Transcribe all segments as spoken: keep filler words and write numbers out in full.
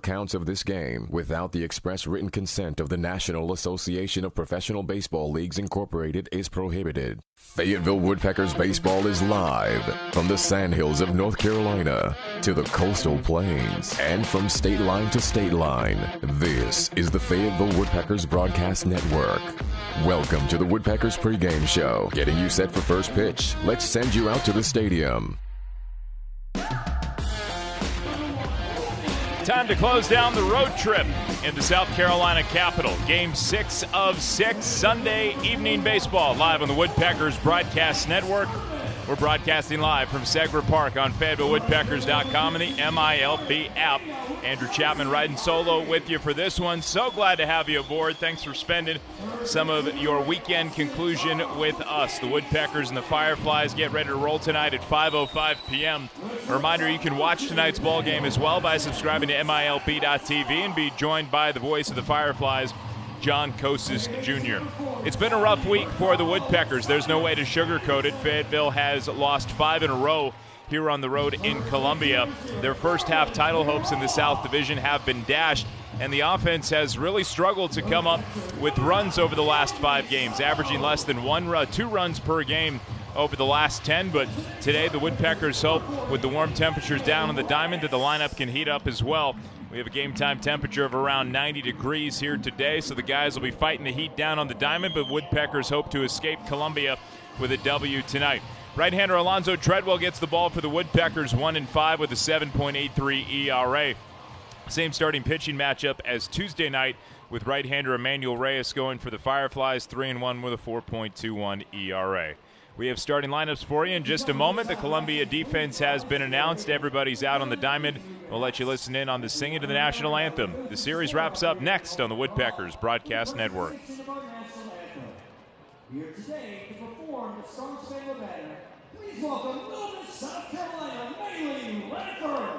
accounts of this game without the express written consent of the National Association of Professional Baseball Leagues Incorporated is prohibited. Fayetteville Woodpeckers baseball is live from the sandhills of North Carolina to the coastal plains and from state line to state line. This is the Fayetteville Woodpeckers Broadcast Network. Welcome to the Woodpeckers pregame show. Getting you set for first pitch. Let's send you out to the stadium. Time to close down the road trip in the South Carolina capital. Game six of six, Sunday evening baseball, live on the Woodpeckers Broadcast Network. We're broadcasting live from Segra Park on Fayetteville Woodpeckers dot com and the M I L B app. Andrew Chapman riding solo with you for this one. So glad to have you aboard. Thanks for spending some of your weekend conclusion with us. The Woodpeckers and the Fireflies get ready to roll tonight at five oh five p.m. A reminder, you can watch tonight's ball game as well by subscribing to M I L B dot T V and be joined by the voice of the Fireflies, John Kostis Junior It's been a rough week for the Woodpeckers. There's no way to sugarcoat it. Fayetteville has lost five in a row here on the road in Columbia. Their first half title hopes in the South Division have been dashed, and the offense has really struggled to come up with runs over the last five games, averaging less than one run, two runs per game over the last ten. But today the Woodpeckers hope, with the warm temperatures down on the diamond, that the lineup can heat up as well. We have a game time temperature of around ninety degrees here today, so the guys will be fighting the heat down on the diamond, but Woodpeckers hope to escape Columbia with a W tonight. Right-hander Alonzo Treadwell gets the ball for the Woodpeckers, one and five with a seven point eight three E R A. Same starting pitching matchup as Tuesday night, with right-hander Emmanuel Reyes going for the Fireflies, three and one with a four point two one E R A. We have starting lineups for you in just a moment. The Columbia defense has been announced. Everybody's out on the diamond. We'll let you listen in on the singing to the national anthem. The series wraps up next on the Woodpeckers Broadcast Network. Here today to perform the Star Spangled Banner, please welcome Little Miss South Carolina, Maylene Radford.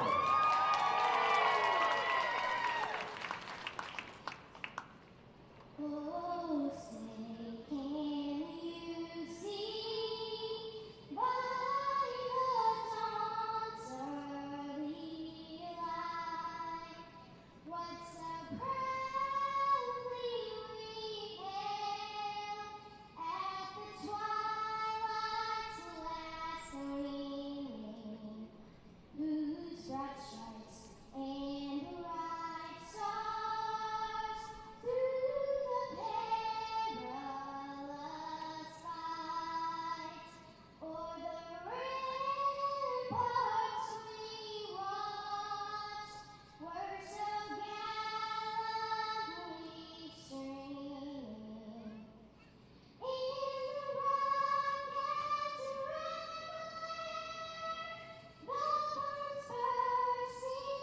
Oh, say, can you see by the dawn's early light what so proudly we hailed at the twilight's last gleaming, whose bright stripes and bright stars through the perilous fight o'er the ramparts we watched were so gallantly streaming. In the rocket's red glare, the birds bursting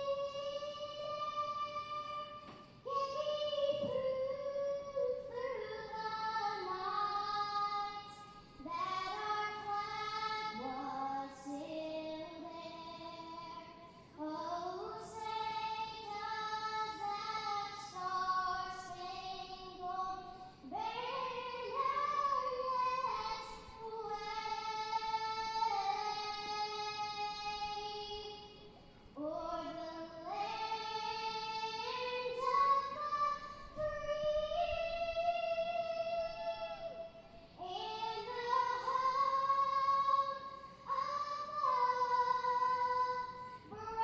gave proof through the night that our flag was still there. Oh, say does that star-spangled banner yet wave o'er the land of the free and the home of the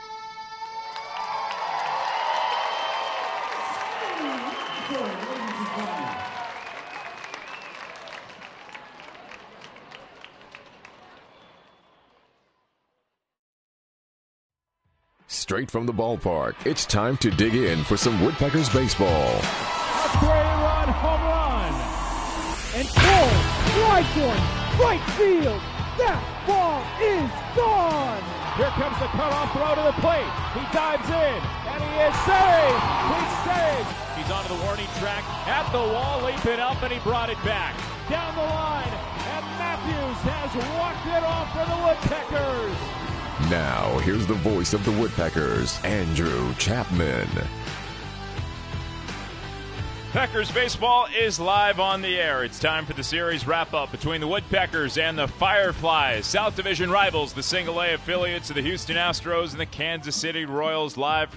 brave. Ladies and gentlemen. Straight from the ballpark, it's time to dig in for some Woodpeckers baseball. A three-run home run. And full strike one, right field. That ball is gone. Here comes the cutoff throw to the plate. He dives in, and he is saved. He's saved. He's onto the warning track, at the wall, leaping up, and he brought it back. Down the line, and Matthews has walked it off for the Woodpeckers. Now, here's the voice of the Woodpeckers, Andrew Chapman. Packers baseball is live on the air. It's time for the series wrap-up between the Woodpeckers and the Fireflies. South Division rivals, the single A affiliates of the Houston Astros and the Kansas City Royals, live from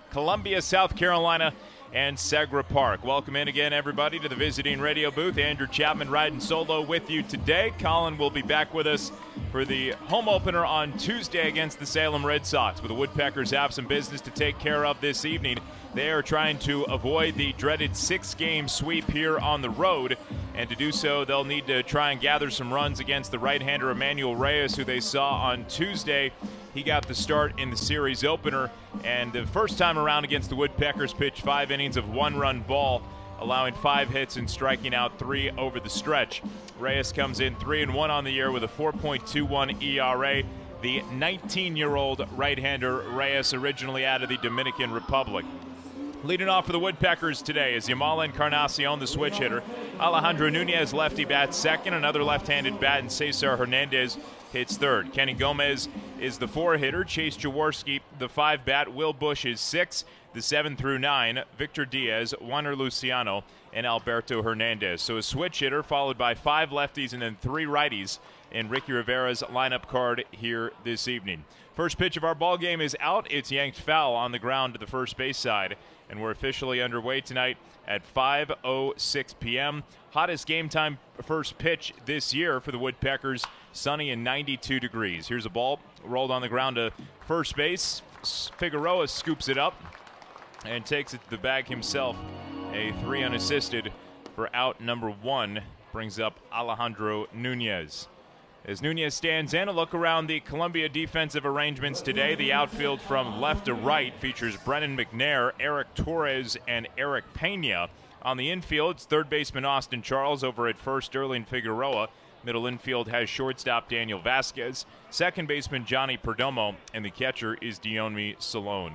Columbia, South Carolina, and Segra Park. Welcome in again, everybody, to the visiting radio booth. Andrew Chapman riding solo with you today. Colin will be back with us for the home opener on Tuesday against the Salem Red Sox, but the Woodpeckers have some business to take care of this evening. They are trying to avoid the dreaded six-game sweep here on the road, and to do so, they'll need to try and gather some runs against the right-hander Emmanuel Reyes, who they saw on Tuesday. He got the start in the series opener, and the first time around against the Woodpeckers pitched five innings of one-run ball, allowing five hits and striking out three over the stretch. Reyes comes in three and one on the year with a four point two one E R A. The nineteen-year-old right-hander Reyes, originally out of the Dominican Republic. Leading off for the Woodpeckers today is Yamal Encarnacion, the switch hitter. Alejandro Nunez, lefty, bats second. Another left-handed bat, and Cesar Hernandez hits third. Kenny Gomez is the four-hitter. Chase Jaworski, the five-bat. Will Bush is six. The seven through nine, Victor Diaz, Juaner Luciano, and Alberto Hernandez. So a switch hitter followed by five lefties and then three righties in Ricky Rivera's lineup card here this evening. First pitch of our ball game is out. It's yanked foul on the ground to the first base side, and we're officially underway tonight at five oh six p.m. Hottest game time first pitch this year for the Woodpeckers, sunny and ninety-two degrees. Here's a ball rolled on the ground to first base. Figueroa scoops it up and takes it to the bag himself. A three unassisted for out number one brings up Alejandro Nunez. As Nunez stands in, a look around the Columbia defensive arrangements today. The outfield from left to right features Brennan McNair, Eric Torres, and Eric Pena. On the infield, it's third baseman Austin Charles. Over at first, Erling Figueroa. Middle infield has shortstop Daniel Vasquez, second baseman Johnny Perdomo, and the catcher is Dionmi Salone.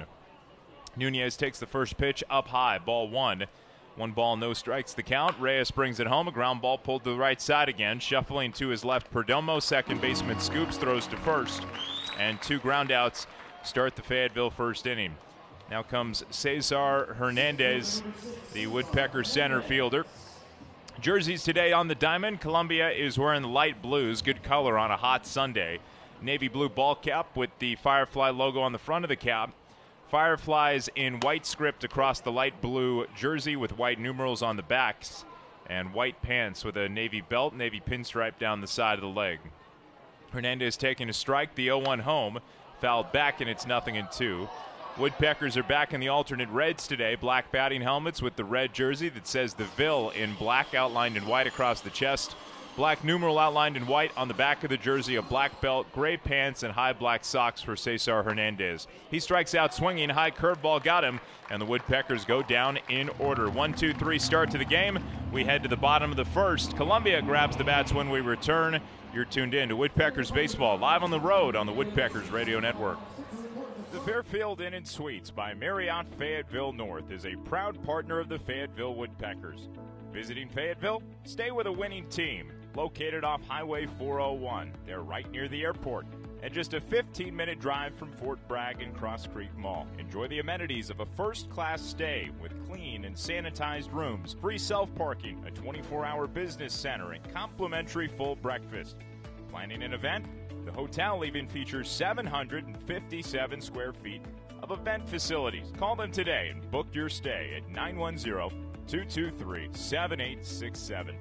Nunez takes the first pitch up high, ball one. One ball, no strikes the count. Reyes brings it home. A ground ball pulled to the right side again. Shuffling to his left, Perdomo. Second baseman scoops, throws to first. And two groundouts start the Fayetteville first inning. Now comes Cesar Hernandez, the Woodpecker center fielder. Jerseys today on the diamond. Columbia is wearing the light blues. Good color on a hot Sunday. Navy blue ball cap with the Firefly logo on the front of the cap. Fireflies in white script across the light blue jersey with white numerals on the backs, and white pants with a navy belt, navy pinstripe down the side of the leg. Hernandez taking a strike, the oh one home, fouled back, and it's nothing and two. Woodpeckers are back in the alternate reds today. Black batting helmets with the red jersey that says the Ville in black outlined in white across the chest. Black numeral outlined in white on the back of the jersey, a black belt, gray pants, and high black socks for Cesar Hernandez. He strikes out swinging, high curveball got him, and the Woodpeckers go down in order. One, two, three start to the game. We head to the bottom of the first. Columbia grabs the bats when we return. You're tuned in to Woodpeckers Baseball, live on the road on the Woodpeckers Radio Network. The Fairfield Inn and Suites by Marriott Fayetteville North is a proud partner of the Fayetteville Woodpeckers. Visiting Fayetteville? Stay with a winning team. Located off Highway four oh one. They're right near the airport and just a fifteen minute drive from Fort Bragg and Cross Creek Mall. Enjoy the amenities of a first-class stay with clean and sanitized rooms, free self-parking, a twenty-four hour business center, and complimentary full breakfast. Planning an event? The hotel even features seven hundred fifty-seven square feet of event facilities. Call them today and book your stay at nine one zero, two two three, seven eight six seven.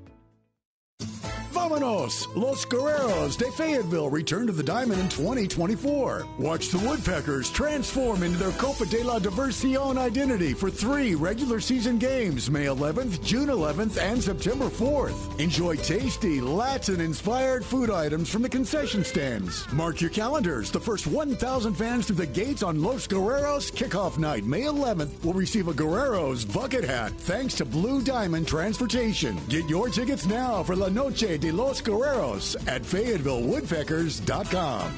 Vámonos! Los Guerreros de Fayetteville return to the Diamond in twenty twenty-four. Watch the Woodpeckers transform into their Copa de la Diversión identity for three regular season games, May eleventh, June eleventh, and September fourth. Enjoy tasty, Latin-inspired food items from the concession stands. Mark your calendars. The first one thousand fans through the gates on Los Guerreros kickoff night, May eleventh, will receive a Guerreros bucket hat thanks to Blue Diamond Transportation. Get your tickets now for La Noche de Los Guerreros at Fayetteville Woodpeckers dot com.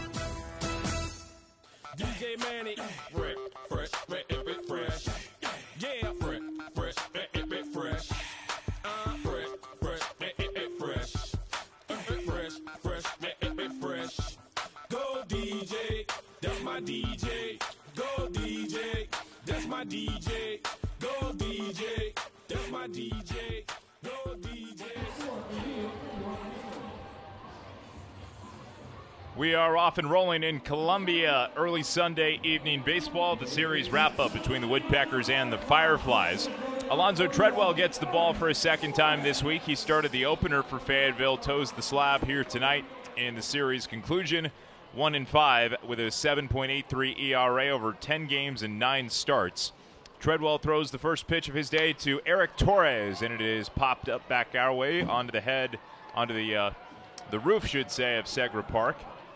D J Manny, fresh, fresh, fresh, fresh, yeah, fresh, fresh, fresh, fresh, uh, fresh, fresh, fresh, fresh, fresh, fresh, fresh. Go D J, that's my D J. Go D J, that's my D J. Go D J, that's my D J. Go D J. We are off and rolling in Columbia early Sunday evening baseball. The series wrap-up between the Woodpeckers and the Fireflies. Alonzo Treadwell gets the ball for a second time this week. He started the opener for Fayetteville, toes the slab here tonight in the series conclusion. One and five with a seven point eight three E R A over ten games and nine starts. Treadwell throws the first pitch of his day to Eric Torres, and it is popped up back our way onto the head, onto the uh, the roof, should say, of Segra Park.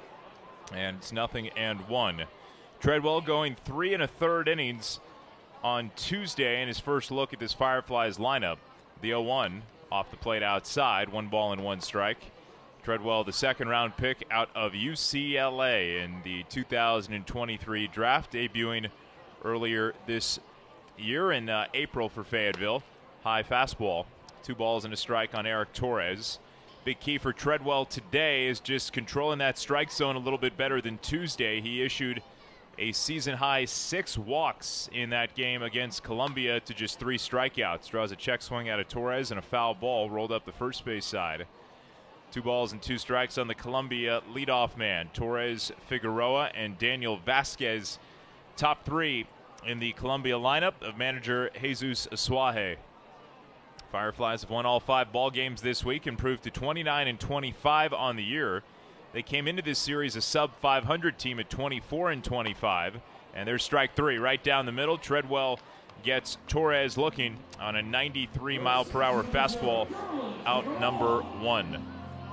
And it's nothing and one. Treadwell going three and a third innings on Tuesday in his first look at this Fireflies lineup. The oh one off the plate outside, one ball and one strike. Treadwell, the second round pick out of U C L A in the two thousand twenty-three draft, debuting earlier this year in uh, April for Fayetteville. High fastball, two balls and a strike on Eric Torres. Big key for Treadwell today is just controlling that strike zone a little bit better than Tuesday. He issued a season-high six walks in that game against Columbia to just three strikeouts. Draws a check swing out of Torres and a foul ball rolled up the first base side. Two balls and two strikes on the Columbia leadoff man. Torres, Figueroa, and Daniel Vasquez, top three in the Columbia lineup of manager Jesus Asuaje. Fireflies have won all five ball games this week, improved to twenty-nine and twenty-five on the year. They came into this series a sub five hundred team at twenty-four and twenty-five, and there's strike three right down the middle. Treadwell gets Torres looking on a ninety-three mile per hour fastball out number one.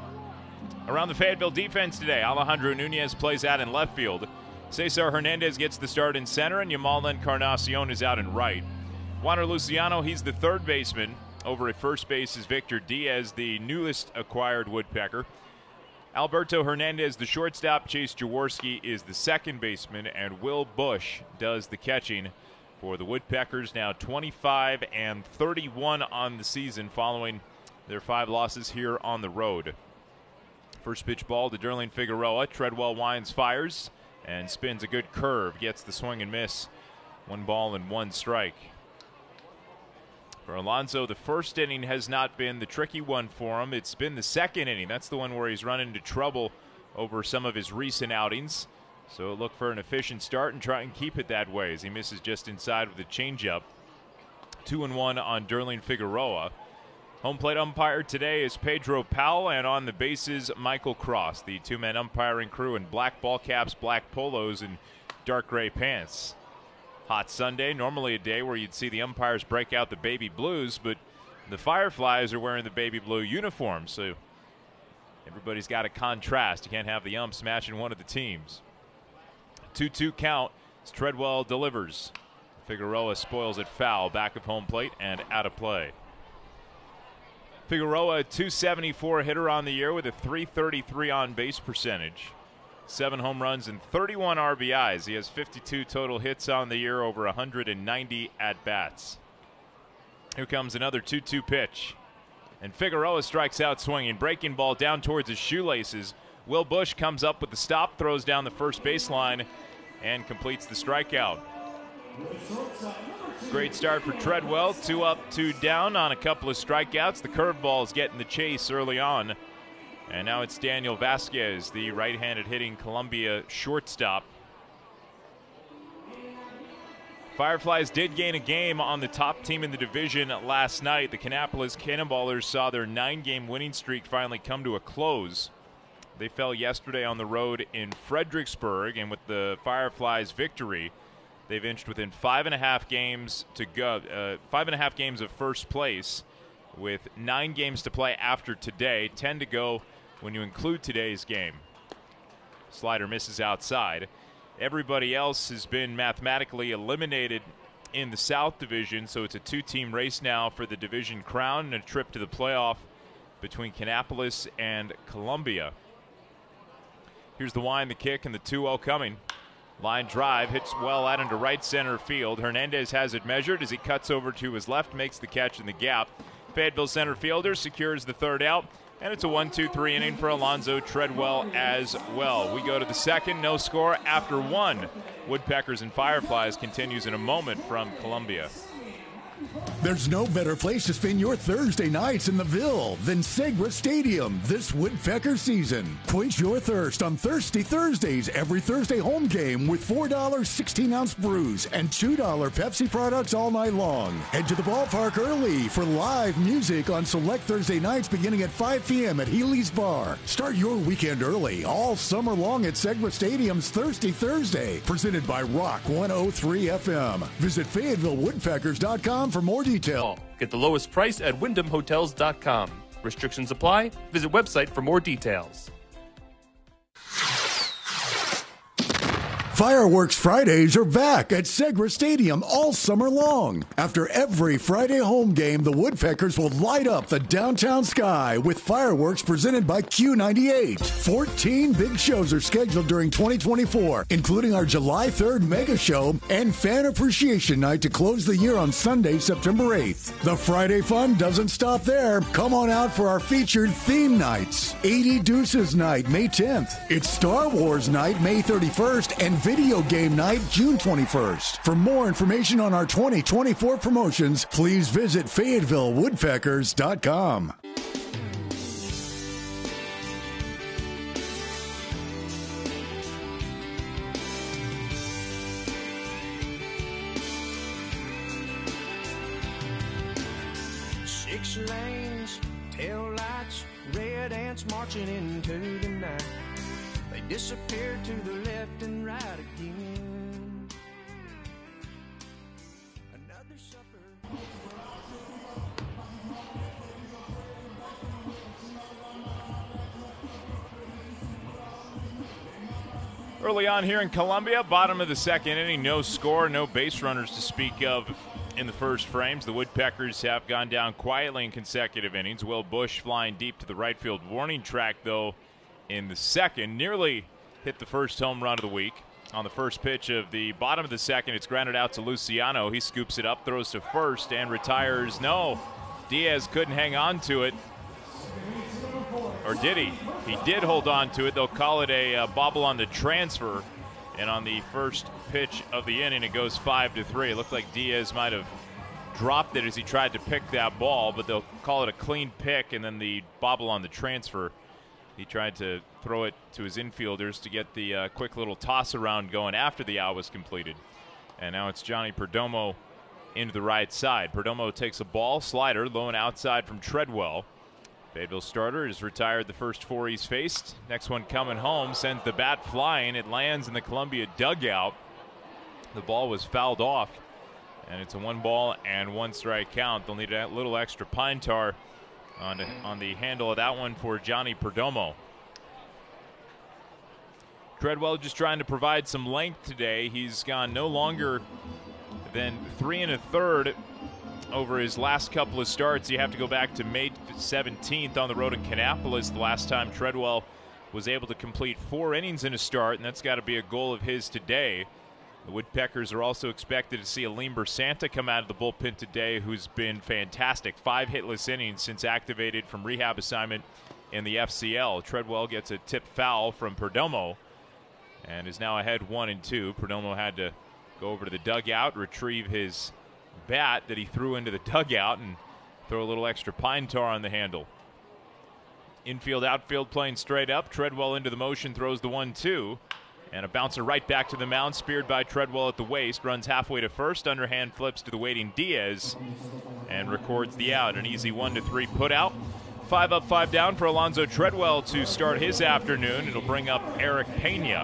Around the Fayetteville defense today, Alejandro Nunez plays out in left field. Cesar Hernandez gets the start in center, and Yamal Encarnacion is out in right. Wander Luciano, he's the third baseman. Over at first base is Victor Diaz, the newest acquired Woodpecker. Alberto Hernandez, the shortstop. Chase Jaworski is the second baseman, and Will Bush does the catching for the Woodpeckers. Now twenty-five and thirty-one on the season following their five losses here on the road. First pitch ball to Derlin Figueroa. Treadwell winds, fires, and spins a good curve. Gets the swing and miss. One ball and one strike. For Alonzo, the first inning has not been the tricky one for him. It's been the second inning. That's the one where he's run into trouble over some of his recent outings. So look for an efficient start and try and keep it that way as he misses just inside with a changeup. Two and one on Derlin Figueroa. Home plate umpire today is Pedro Powell, and on the bases, Michael Cross. The two-man umpiring crew in black ball caps, black polos, and dark gray pants. Hot Sunday, normally a day where you'd see the umpires break out the baby blues, but the Fireflies are wearing the baby blue uniforms, so everybody's got a contrast. You can't have the umps matching one of the teams. two two count as Treadwell delivers. Figueroa spoils it foul, back of home plate and out of play. Figueroa, a two seventy-four hitter on the year with a three thirty-three on base percentage. Seven home runs and thirty-one R B Is. He has fifty-two total hits on the year, over one hundred ninety at-bats. Here comes another two two pitch. And Figueroa strikes out swinging. Breaking ball down towards his shoelaces. Will Bush comes up with the stop, throws down the first baseline, and completes the strikeout. Great start for Treadwell. Two up, two down on a couple of strikeouts. The curveball is getting the chase early on. And now it's Daniel Vasquez, the right-handed hitting Columbia shortstop. Fireflies did gain a game on the top team in the division last night. The Kannapolis Cannonballers saw their nine-game winning streak finally come to a close. They fell yesterday on the road in Fredericksburg, and with the Fireflies' victory, they've inched within five and a half games to go, uh, five and a half games of first place, with nine games to play after today, ten to go when you include today's game. Slider misses outside. Everybody else has been mathematically eliminated in the South Division, so it's a two-team race now for the division crown and a trip to the playoff between Kannapolis and Columbia. Here's the wind, the kick, and the two oh coming. Line drive, hits well out into right center field. Hernandez has it measured as he cuts over to his left, makes the catch in the gap. Fayetteville center fielder secures the third out, and it's a one two three inning for Alonzo Treadwell as well. We go to the second, no score after one. Woodpeckers and Fireflies continues in a moment from Columbia. There's no better place to spend your Thursday nights in the Ville than Segra Stadium this Woodpecker season. Quench your thirst on Thirsty Thursdays every Thursday home game with four dollar sixteen-ounce brews and two dollar Pepsi products all night long. Head to the ballpark early for live music on select Thursday nights beginning at five p.m. at Healy's Bar. Start your weekend early all summer long at Segra Stadium's Thirsty Thursday, presented by Rock one oh three F M. Visit Fayetteville Woodpeckers dot com for more detail. Get the lowest price at wyndham hotels dot com. Restrictions apply. Visit website for more details. Fireworks Fridays are back at Segra Stadium all summer long. After every Friday home game, the Woodpeckers will light up the downtown sky with fireworks presented by Q ninety-eight. fourteen big shows are scheduled during twenty twenty-four, including our July third mega show and Fan Appreciation Night to close the year on Sunday, September eighth. The Friday fun doesn't stop there. Come on out for our featured theme nights. eighty Deuces Night, May tenth. It's Star Wars Night, May thirty-first, and Video Game Night, June twenty-first. For more information on our twenty twenty-four promotions, please visit Fayetteville Woodpeckers dot com. Six lanes, tail lights, red ants marching into the night. They disappeared to the left and right again. Another supper. Early on here in Columbia, bottom of the second inning, no score, no base runners to speak of in the first frames. The Woodpeckers have gone down quietly in consecutive innings. Will Bush flying deep to the right field warning track, though, in the second. Nearly hit the first home run of the week. On the first pitch of the bottom of the second, it's grounded out to Luciano. He scoops it up, throws to first, and retires. No, Diaz couldn't hang on to it. Or did he? He did hold on to it. They'll call it a uh, bobble on the transfer. And on the first pitch of the inning, it goes five to three. It looked like Diaz might have dropped it as he tried to pick that ball, but they'll call it a clean pick, and then the bobble on the transfer. He tried to throw it to his infielders to get the uh, quick little toss around going after the out was completed. And now it's Johnny Perdomo into the right side. Perdomo takes a ball, slider, low and outside from Treadwell. Fayetteville starter has retired the first four he's faced. Next one coming home, sends the bat flying. It lands in the Columbia dugout. The ball was fouled off, and it's a one ball and one strike count. They'll need a little extra pine tar on the, on the handle of that one for Johnny Perdomo. Treadwell just trying to provide some length today. He's gone no longer than three and a third over his last couple of starts. You have to go back to May seventeenth on the road in Kannapolis, the last time Treadwell was able to complete four innings in a start, and that's got to be a goal of his today. The Woodpeckers are also expected to see Aleem Bersanta come out of the bullpen today, who's been fantastic. Five hitless innings since activated from rehab assignment in the F C L. Treadwell gets a tip foul from Perdomo and is now ahead one and two. Perdomo had to go over to the dugout, retrieve his bat that he threw into the dugout, and throw a little extra pine tar on the handle. Infield, outfield playing straight up. Treadwell into the motion, throws the one two. And a bouncer right back to the mound, speared by Treadwell at the waist. Runs halfway to first, underhand flips to the waiting Diaz, and records the out. An easy one to three put out. Five up, five down for Alonzo Treadwell to start his afternoon. It'll bring up Eric Pena.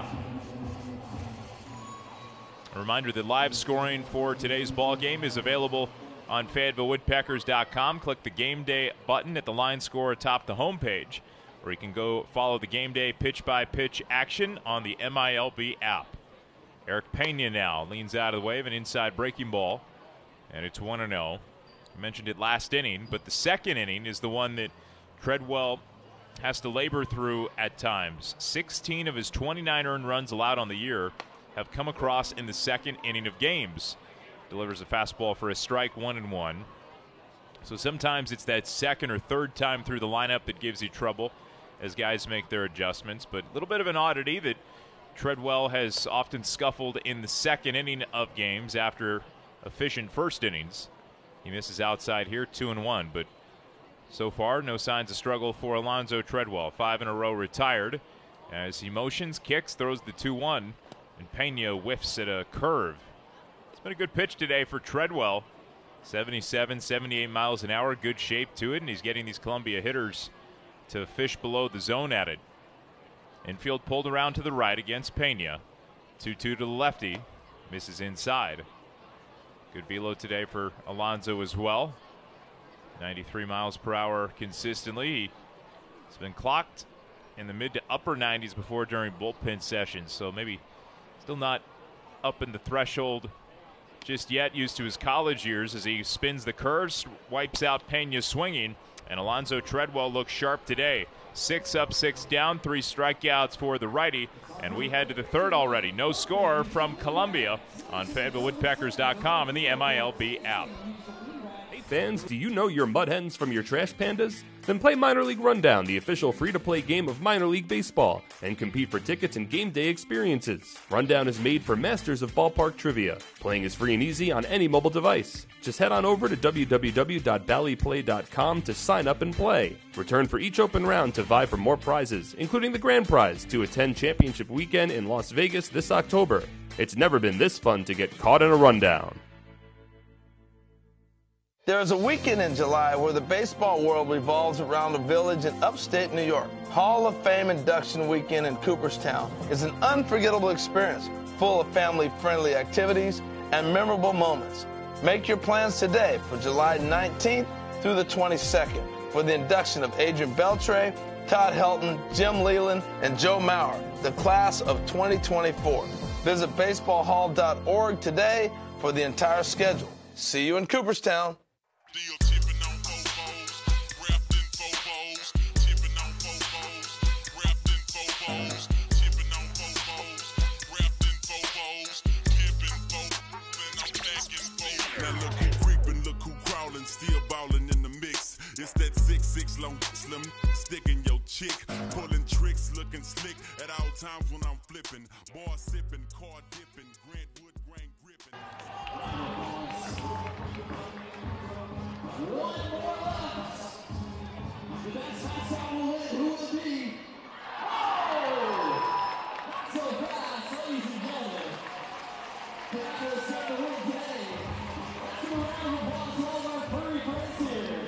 A reminder that live scoring for today's ball game is available on Fayetteville Woodpeckers dot com. Click the Game Day button at the line score atop the homepage, or you can go follow the Game Day pitch-by-pitch action on the M I L B app. Eric Pena now leans out of the way of an inside breaking ball, and it's one and oh. I mentioned it last inning, but the second inning is the one that Treadwell has to labor through at times. sixteen of his twenty-nine earned runs allowed on the year have come across in the second inning of games. Delivers a fastball for a strike, one and one. So sometimes it's that second or third time through the lineup that gives you trouble as guys make their adjustments. But a little bit of an oddity that Treadwell has often scuffled in the second inning of games after efficient first innings. He misses outside here, two and one, but so far no signs of struggle for Alonzo Treadwell. Five in a row retired as he motions, kicks, throws the two one, and Pena whiffs at a curve. It's been a good pitch today for Treadwell. seventy-seven, seventy-eight miles an hour, good shape to it, and he's getting these Columbia hitters to fish below the zone at it. Infield pulled around to the right against Pena. two two to the lefty. Misses inside. Good velo today for Alonzo as well. ninety-three miles per hour consistently. He's been clocked in the mid to upper nineties before during bullpen sessions, so maybe still not up in the threshold just yet, used to his college years as he spins the curves, wipes out Pena swinging, and Alonzo Treadwell looks sharp today. Six up, six down, three strikeouts for the righty, and we head to the third already. No score from Columbia on Fayetteville Woodpeckers dot com and the M I L B app. Hey fans, do you know your mud hens from your trash pandas? Then play Minor League Rundown, the official free-to-play game of Minor League Baseball, and compete for tickets and game day experiences. Rundown is made for masters of ballpark trivia. Playing is free and easy on any mobile device. Just head on over to w w w dot bally play dot com to sign up and play. Return for each open round to vie for more prizes, including the grand prize to attend Championship Weekend in Las Vegas this October. It's never been this fun to get caught in a rundown. There is a weekend in July where the baseball world revolves around a village in upstate New York. Hall of Fame Induction Weekend in Cooperstown is an unforgettable experience full of family-friendly activities and memorable moments. Make your plans today for July nineteenth through the twenty-second for the induction of Adrian Beltre, Todd Helton, Jim Leland, and Joe Mauer, the class of twenty twenty-four. Visit baseball hall dot org today for the entire schedule. See you in Cooperstown. Still tipping on Bobos, wrapped in Bobos, tipping on Bobos, wrapped in Bobos, tipping on Bobos, wrapped in Bobos, tipping Bobos, and I'm back in Bobos. Now look who creeping, look who crawling, still balling in the mix. It's that six six long slim sticking your chick, pulling tricks, looking slick at all times when I'm flipping, bar sipping, car dipping, Grant Wood grain gripping. One more left. The best hot shot will win. Who will it be? Oh! Not so fast, ladies and gentlemen. Packers set the win today. Let's give a round of applause to all of our furry friends here.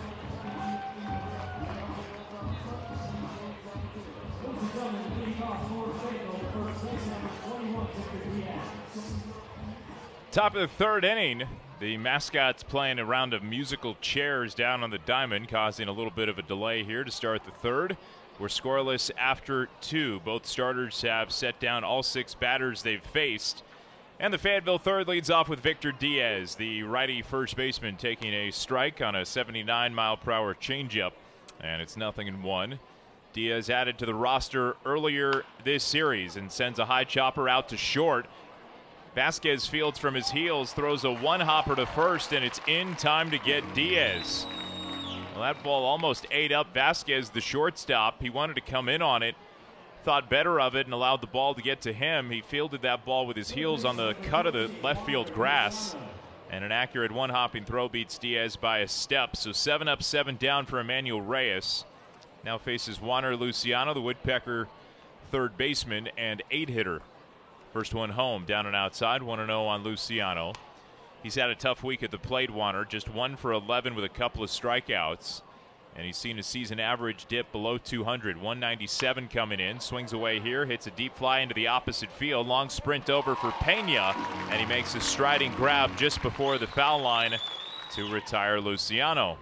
Ladies and gentlemen, leading off for Fayetteville, the first base number twenty-one, Victor Diaz. Top of the third inning. The mascots playing a round of musical chairs down on the diamond, causing a little bit of a delay here to start the third. We're scoreless after two. Both starters have set down all six batters they've faced. And the Fayetteville third leads off with Victor Diaz, the righty first baseman, taking a strike on a seventy-nine mile per hour changeup. And it's nothing in one. Diaz added to the roster earlier this series and sends a high chopper out to short. Vasquez fields from his heels, throws a one-hopper to first, and it's in time to get Diaz. Well, that ball almost ate up Vasquez, the shortstop. He wanted to come in on it, thought better of it, and allowed the ball to get to him. He fielded that ball with his heels on the cut of the left field grass, and an accurate one-hopping throw beats Diaz by a step. So seven up, seven down for Emmanuel Reyes. Now faces Juaner Luciano, the Woodpecker third baseman and eight hitter. First one home, down and outside, one and oh on Luciano. He's had a tough week at the plate, Juaner, just one for eleven with a couple of strikeouts. And he's seen his season average dip below two hundred. one ninety-seven coming in, swings away here, hits a deep fly into the opposite field. Long sprint over for Pena, and he makes a striding grab just before the foul line to retire Luciano.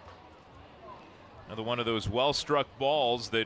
Another one of those well-struck balls that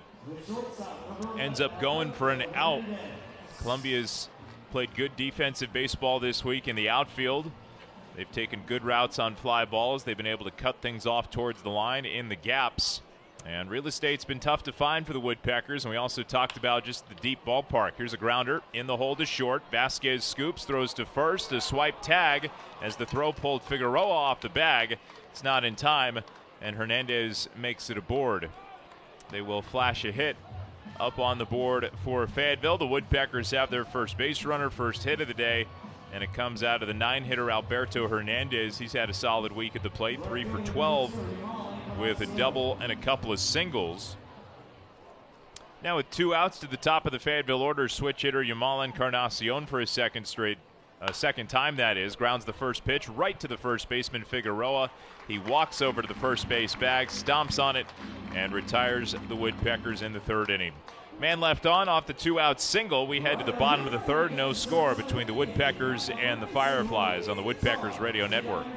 ends up going for an out. Columbia's played good defensive baseball this week in the outfield. They've taken good routes on fly balls. They've been able to cut things off towards the line in the gaps. And real estate's been tough to find for the Woodpeckers, and we also talked about just the deep ballpark. Here's a grounder in the hole to short. Vasquez scoops, throws to first, a swipe tag as the throw pulled Figueroa off the bag. It's not in time, and Hernandez makes it aboard. They will flash a hit up on the board for Fayetteville. The Woodpeckers have their first base runner, first hit of the day, and it comes out of the nine-hitter Alberto Hernandez. He's had a solid week at the plate, three for twelve with a double and a couple of singles. Now with two outs to the top of the Fayetteville order, switch hitter Yamal Encarnacion for his second straight, uh, second time that is, grounds the first pitch right to the first baseman Figueroa. He walks over to the first base bag, stomps on it, and retires the Woodpeckers in the third inning. Man left on off the two-out single. We head to the bottom of the third. No score between the Woodpeckers and the Fireflies on the Woodpeckers Radio Network.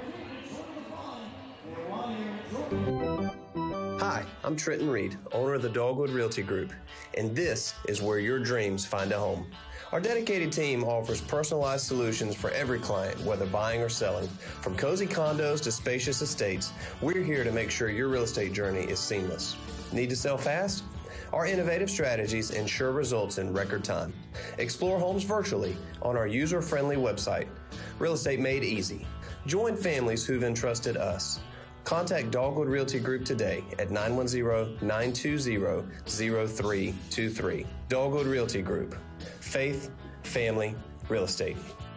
Hi, I'm Trenton Reed, owner of the Dogwood Realty Group, and this is where your dreams find a home. Our dedicated team offers personalized solutions for every client, whether buying or selling. From cozy condos to spacious estates, we're here to make sure your real estate journey is seamless. Need to sell fast? Our innovative strategies ensure results in record time. Explore homes virtually on our user-friendly website. Real estate made easy. Join families who've entrusted us. Contact Dogwood Realty Group today at nine one zero, nine two zero, zero three two three. Dogwood Realty Group. Faith, family, real estate.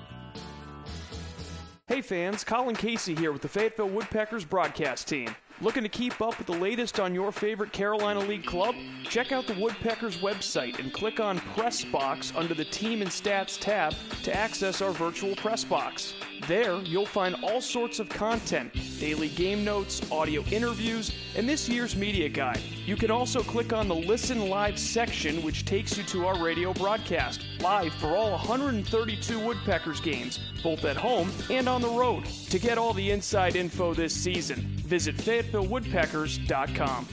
Hey fans, Colin Casey here with the Fayetteville Woodpeckers broadcast team. Looking to keep up with the latest on your favorite Carolina League club? Check out the Woodpeckers website and click on Press Box under the Team and Stats tab to access our virtual press box. There, you'll find all sorts of content, daily game notes, audio interviews, and this year's media guide. You can also click on the Listen Live section, which takes you to our radio broadcast, live for all one hundred thirty-two Woodpeckers games, both at home and on the road. To get all the inside info this season, visit Fayetteville Woodpeckers dot com.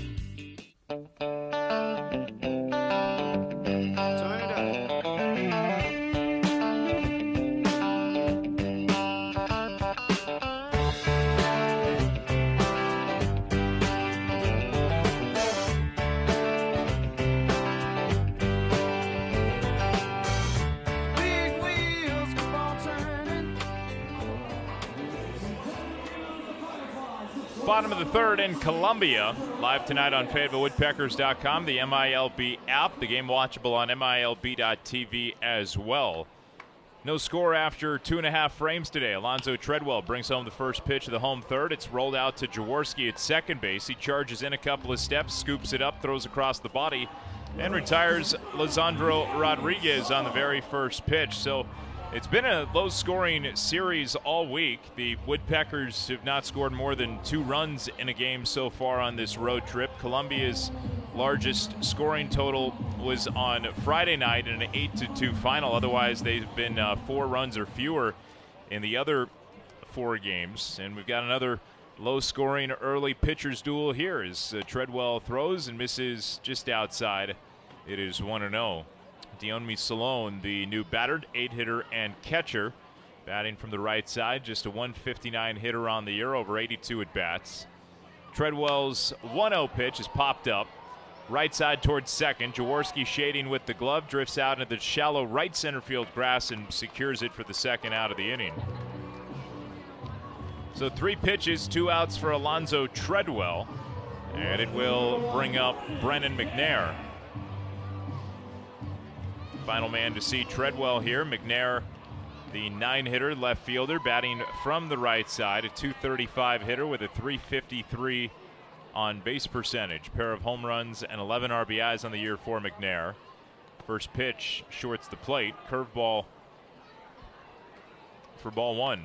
Bottom of the third in Columbia. Live tonight on Fayetteville Woodpeckers dot com, the M I L B app. The game watchable on M I L B dot T V as well. No score after two and a half frames today. Alonzo Treadwell brings home the first pitch of the home third. It's rolled out to Jaworski at second base. He charges in a couple of steps, scoops it up, throws across the body, and retires Lisandro Rodriguez on the very first pitch. So it's been a low-scoring series all week. The Woodpeckers have not scored more than two runs in a game so far on this road trip. Columbia's largest scoring total was on Friday night in an eight to two final. Otherwise, they've been uh, four runs or fewer in the other four games. And we've got another low-scoring early pitcher's duel here as uh, Treadwell throws and misses just outside. It is one and oh. Dionmi Salone, the new battered eight-hitter and catcher, batting from the right side, just a one fifty-nine hitter on the year, over eighty-two at-bats. Treadwell's one oh pitch is popped up, right side towards second. Jaworski shading with the glove, drifts out into the shallow right center field grass and secures it for the second out of the inning. So three pitches, two outs for Alonzo Treadwell, and it will bring up Brennan McNair. Final man to see Treadwell here. McNair, the nine-hitter, left fielder, batting from the right side, a two thirty-five hitter with a three fifty-three on base percentage. Pair of home runs and eleven R B Is on the year for McNair. First pitch shorts the plate. Curveball for ball one.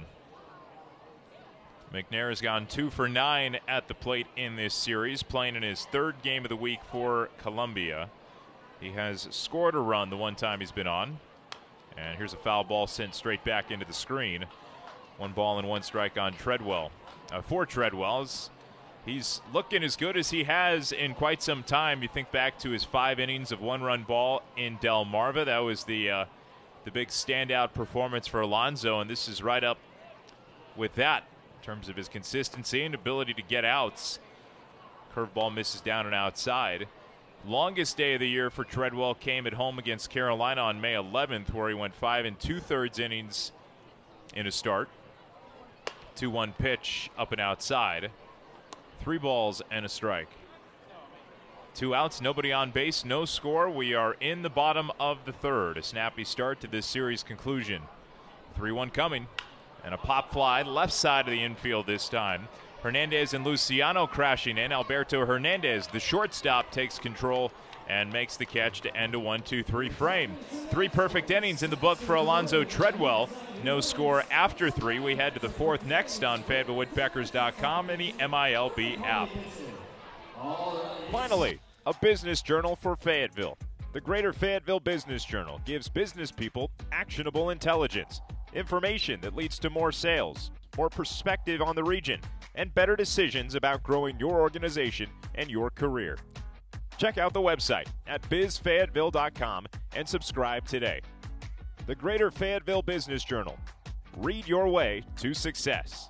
McNair has gone two for nine at the plate in this series, playing in his third game of the week for Columbia. He has scored a run the one time he's been on. And here's a foul ball sent straight back into the screen. One ball and one strike on Treadwell. Uh, for Treadwell, he's looking as good as he has in quite some time. You think back to his five innings of one-run ball in Delmarva. That was the uh, the big standout performance for Alonzo, and this is right up with that in terms of his consistency and ability to get outs. Curveball misses down and outside. Longest day of the year for Treadwell came at home against Carolina on May eleventh, where he went five and two-thirds innings in a start. two one pitch up and outside. Three balls and a strike. Two outs, nobody on base, no score. We are in the bottom of the third. A snappy start to this series conclusion. three one coming. And a pop fly left side of the infield this time. Hernandez and Luciano crashing in. Alberto Hernandez, the shortstop, takes control and makes the catch to end a one two three frame. Three perfect innings in the book for Alonzo Treadwell. No score after three. We head to the fourth next on Fayetteville Woodpeckers dot com and the M I L B app. Finally, a business journal for Fayetteville. The Greater Fayetteville Business Journal gives business people actionable intelligence, information that leads to more sales, more perspective on the region, and better decisions about growing your organization and your career. Check out the website at biz fayetteville dot com and subscribe today. The Greater Fayetteville Business Journal. Read your way to success.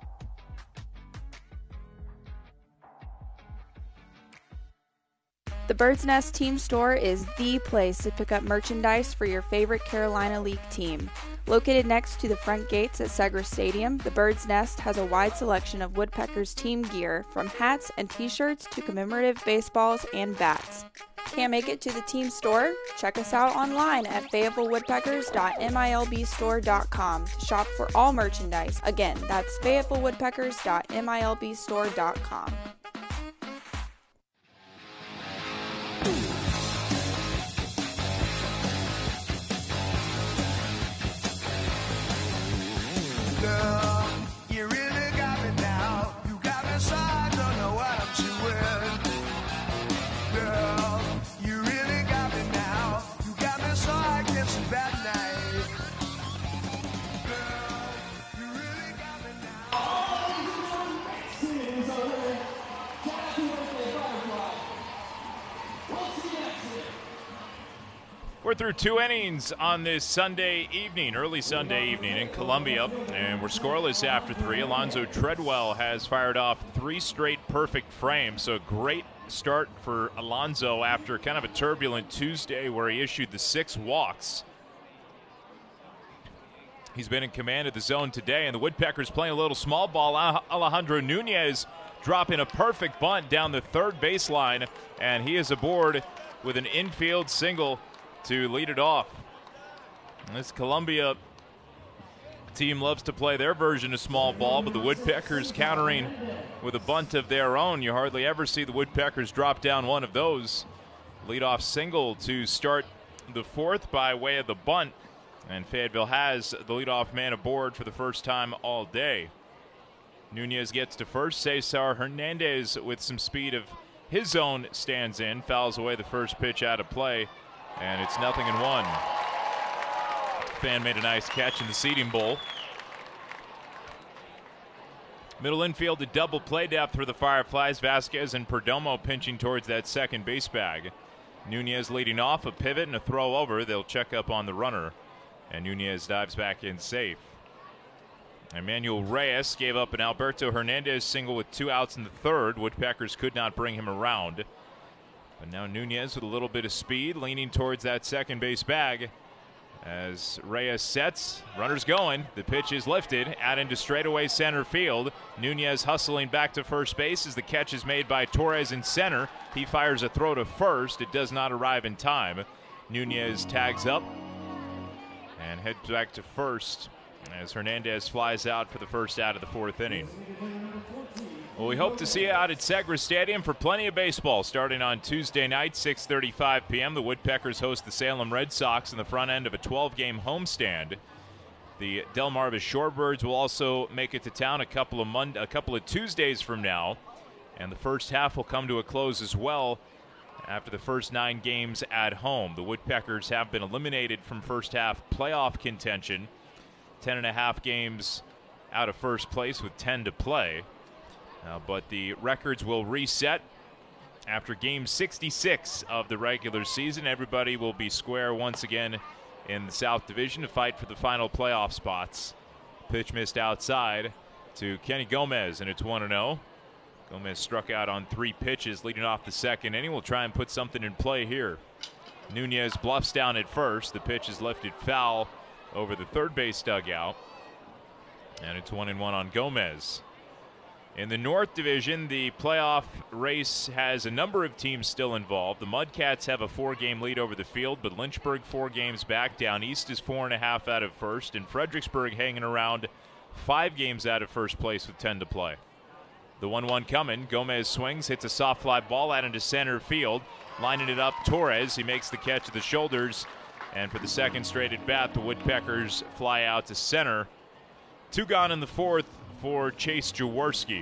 The Bird's Nest Team Store is the place to pick up merchandise for your favorite Carolina League team. Located next to the front gates at Segra Stadium, the Bird's Nest has a wide selection of Woodpeckers team gear, from hats and t-shirts to commemorative baseballs and bats. Can't make it to the team store? Check us out online at fayetteville woodpeckers dot milb store dot com to shop for all merchandise. Again, that's fayetteville woodpeckers dot milb store dot com. Girl, you really got me now. You got me so I don't know what I'm doing. Girl, you really got me now. You got me so I can't sleep at night. Girl, you really got me We're through two innings on this Sunday evening, early Sunday evening in Columbia, and we're scoreless after three. Alonzo Treadwell has fired off three straight perfect frames, so a great start for Alonzo after kind of a turbulent Tuesday where he issued the six walks. He's been in command of the zone today, and the Woodpeckers playing a little small ball. Alejandro Nunez dropping a perfect bunt down the third baseline, and he is aboard with an infield single to lead it off. This Columbia team loves to play their version of small ball, but the Woodpeckers countering with a bunt of their own. You hardly ever see the Woodpeckers drop down one of those. Leadoff single to start the fourth by way of the bunt, and Fayetteville has the leadoff man aboard for the first time all day. Nunez gets to first. Cesar Hernandez with some speed of his own stands in, fouls away the first pitch out of play, and it's nothing in one. Fan made a nice catch in the seating bowl. Middle infield to double play depth for the Fireflies. Vasquez and Perdomo pinching towards that second base bag. Nunez leading off, a pivot and a throw over. They'll check up on the runner, and Nunez dives back in safe. Emmanuel Reyes gave up an Alberto Hernandez single with two outs in the third. Woodpeckers could not bring him around. But now Nunez with a little bit of speed, leaning towards that second base bag. As Reyes sets, runners going. The pitch is lifted out into straightaway center field. Nunez hustling back to first base as the catch is made by Torres in center. He fires a throw to first. It does not arrive in time. Nunez tags up and heads back to first as Hernandez flies out for the first out of the fourth inning. Well, we hope to see you out at Segra Stadium for plenty of baseball starting on Tuesday night, six thirty-five p m The Woodpeckers host the Salem Red Sox in the front end of a twelve-game homestand. The Delmarva Shorebirds will also make it to town a couple of Monday, a couple of Tuesdays from now, and the first half will come to a close as well after the first nine games at home. The Woodpeckers have been eliminated from first half playoff contention, ten and a half games out of first place with ten to play. Uh, but the records will reset after game sixty-six of the regular season. Everybody will be square once again in the South Division to fight for the final playoff spots. Pitch missed outside to Kenny Gomez, and it's one and oh. Gomez struck out on three pitches leading off the second inning. We'll try and put something in play here. Nunez bluffs down at first. The pitch is lifted foul over the third base dugout, and it's one and one on Gomez. In the North Division, the playoff race has a number of teams still involved. The Mudcats have a four-game lead over the Field, but Lynchburg four games back. Down East is four and a half out of first, and Fredericksburg hanging around five games out of first place with ten to play. The one one coming. Gomez swings, hits a soft fly ball out into center field. Lining it up, Torres. He makes the catch at the shoulders. And for the second straight at bat, the Woodpeckers fly out to center. Two gone in the fourth for Chase Jaworski.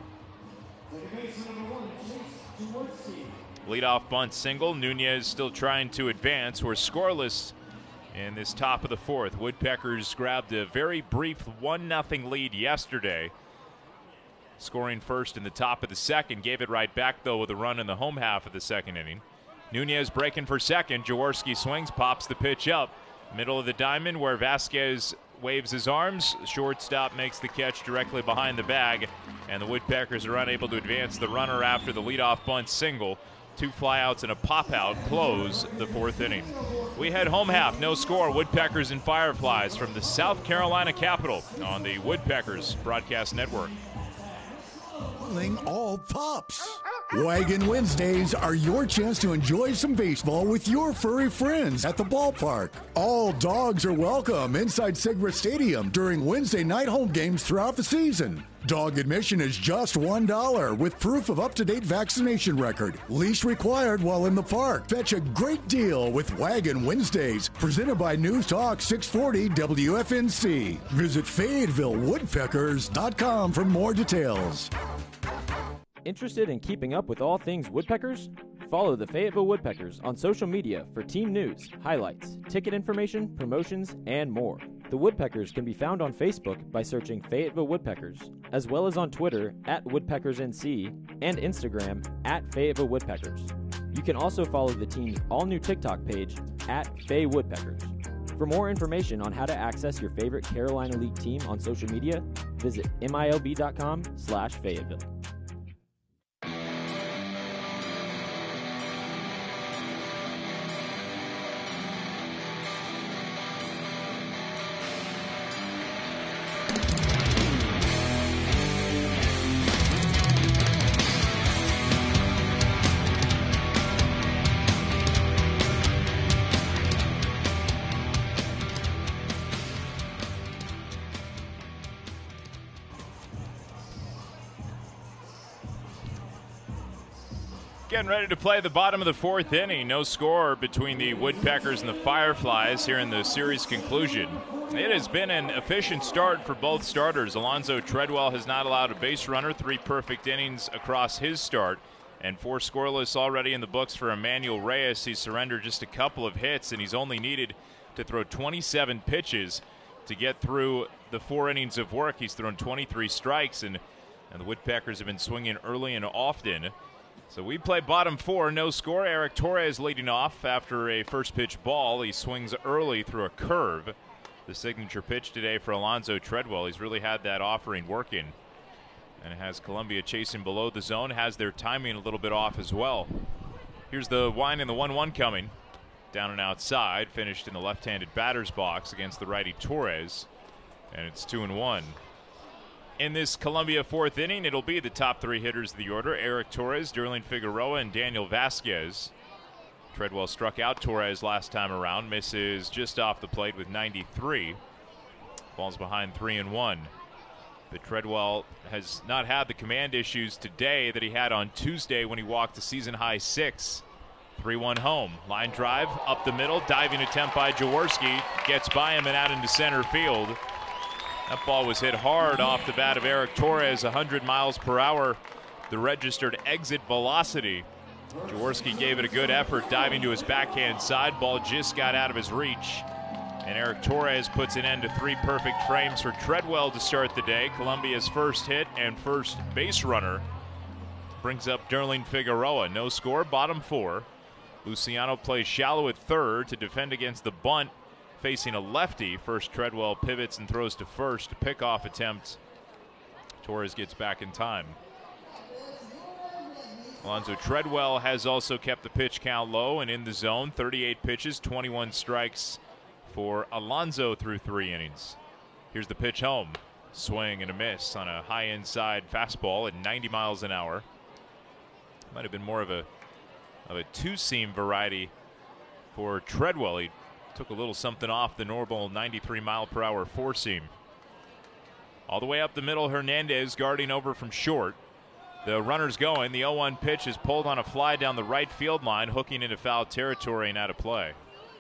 Leadoff bunt single. Nunez still trying to advance. We're scoreless in this top of the fourth. Woodpeckers grabbed a very brief one nothing lead yesterday, scoring first in the top of the second. Gave it right back, though, with a run in the home half of the second inning. Nunez breaking for second. Jaworski swings, pops the pitch up. Middle of the diamond where Vasquez waves his arms. Shortstop makes the catch directly behind the bag, and the Woodpeckers are unable to advance the runner after the leadoff bunt single. Two flyouts and a pop-out close the fourth inning. We head home half, no score. Woodpeckers and Fireflies from the South Carolina capital on the Woodpeckers Broadcast Network. All pups. Wagon Wednesdays are your chance to enjoy some baseball with your furry friends at the ballpark. All dogs are welcome inside Segra Stadium during Wednesday night home games throughout the season. Dog admission is just one dollar with proof of up-to-date vaccination record. Leash required while in the park. Fetch a great deal with Wagon Wednesdays, presented by News Talk six forty W F N C. Visit Fayetteville Woodpeckers dot com for more details. Interested in keeping up with all things Woodpeckers? Follow the Fayetteville Woodpeckers on social media for team news, highlights, ticket information, promotions, and more. The Woodpeckers can be found on Facebook by searching Fayetteville Woodpeckers, as well as on Twitter at WoodpeckersNC and Instagram at Fayetteville Woodpeckers. You can also follow the team's all-new TikTok page at Faye Woodpeckers. For more information on how to access your favorite Carolina League team on social media, visit milb.com slash Fayetteville. Getting ready to play the bottom of the fourth inning. No score between the Woodpeckers and the Fireflies here in the series conclusion. It has been an efficient start for both starters. Alonzo Treadwell has not allowed a base runner, three perfect innings across his start, and four scoreless already in the books for Emmanuel Reyes. He surrendered just a couple of hits, and he's only needed to throw twenty-seven pitches to get through the four innings of work. He's thrown twenty-three strikes, and, and the Woodpeckers have been swinging early and often. So we play bottom four, no score. Eric Torres leading off after a first pitch ball. He swings early through a curve. The signature pitch today for Alonzo Treadwell. He's really had that offering working. And has Columbia chasing below the zone, has their timing a little bit off as well. Here's the wind and the one one coming. Down and outside, finished in the left-handed batter's box against the righty Torres. And it's two and one. In this Columbia fourth inning, it'll be the top three hitters of the order: Eric Torres, Derlin Figueroa, and Daniel Vasquez. Treadwell struck out Torres last time around, misses just off the plate with ninety-three. Falls behind three and one. But Treadwell has not had the command issues today that he had on Tuesday when he walked a season-high six. three one home. Line drive up the middle, diving attempt by Jaworski. Gets by him and out into center field. That ball was hit hard off the bat of Eric Torres, one hundred miles per hour, the registered exit velocity. Jaworski gave it a good effort, diving to his backhand side. Ball just got out of his reach. And Eric Torres puts an end to three perfect frames for Treadwell to start the day. Columbia's first hit and first base runner brings up Derlin Figueroa. No score, bottom four. Luciano plays shallow at third to defend against the bunt, facing a lefty. First, Treadwell pivots and throws to first. A pickoff attempt. Torres gets back in time. Alonzo Treadwell has also kept the pitch count low and in the zone. thirty-eight pitches, twenty-one strikes for Alonzo through three innings. Here's the pitch home. Swing and a miss on a high inside fastball at ninety miles an hour. Might have been more of a of a two-seam variety for Treadwell. He took a little something off the normal ninety-three mile per hour four-seam. All the way up the middle, Hernandez guarding over from short. The runner's going. The oh one pitch is pulled on a fly down the right field line, hooking into foul territory and out of play.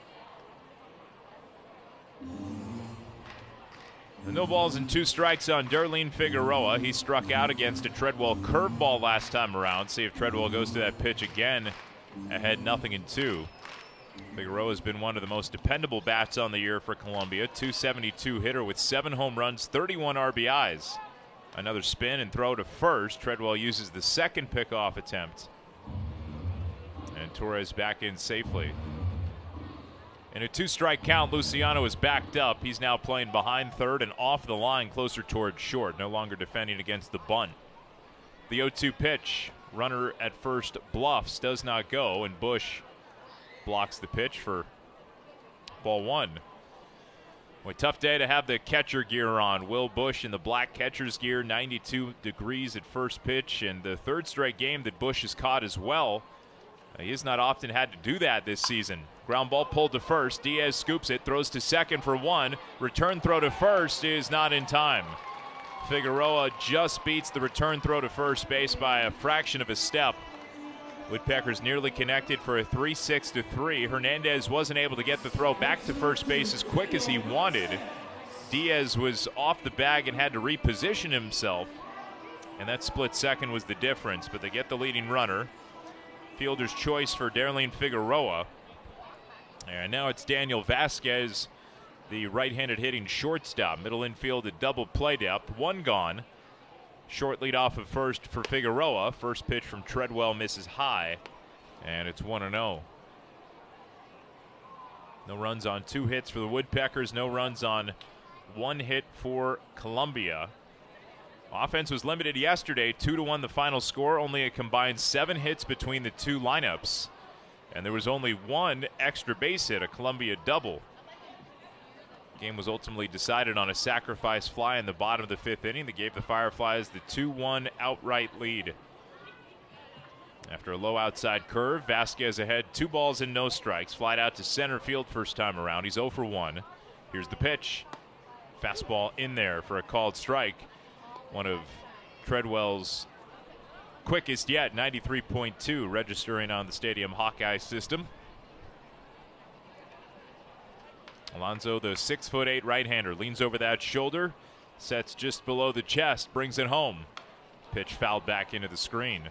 The no balls and two strikes on Darlene Figueroa. He struck out against a Treadwell curveball last time around. See if Treadwell goes to that pitch again. Ahead nothing in two. Figueroa has been one of the most dependable bats on the year for Columbia. two seventy-two hitter with seven home runs, thirty-one R B Is. Another spin and throw to first. Treadwell uses the second pickoff attempt. And Torres back in safely. In a two-strike count, Luciano is backed up. He's now playing behind third and off the line, closer towards short, no longer defending against the bunt. The oh two pitch, runner at first bluffs, does not go, and Bush blocks the pitch for ball one. Boy, tough day to have the catcher gear on. Will Bush in the black catcher's gear, ninety-two degrees at first pitch, and the third straight game that Bush has caught as well. He has not often had to do that this season. Ground ball pulled to first. Diaz scoops it, throws to second for one. Return throw to first is not in time. Figueroa just beats the return throw to first base by a fraction of a step. Woodpeckers nearly connected for a three six to three. Hernandez wasn't able to get the throw back to first base as quick as he wanted. Diaz was off the bag and had to reposition himself. And that split second was the difference, but they get the leading runner. Fielder's choice for Darlene Figueroa. And now it's Daniel Vasquez, the right-handed hitting shortstop. Middle infield, a double play depth. One gone. Short lead off of first for Figueroa. First pitch from Treadwell misses high. And it's one and oh. No runs on two hits for the Woodpeckers. No runs on one hit for Columbia. Offense was limited yesterday, two to one the final score, only a combined seven hits between the two lineups. And there was only one extra base hit, a Columbia double. Game was ultimately decided on a sacrifice fly in the bottom of the fifth inning that gave the Fireflies the two one outright lead. After a low outside curve, Vasquez ahead, two balls and no strikes. Flied out to center field first time around. He's oh for one. Here's the pitch. Fastball in there for a called strike. One of Treadwell's quickest yet, ninety-three point two, registering on the Stadium Hawkeye system. Alonso, the six foot eight right-hander, leans over that shoulder, sets just below the chest, brings it home. Pitch fouled back into the screen.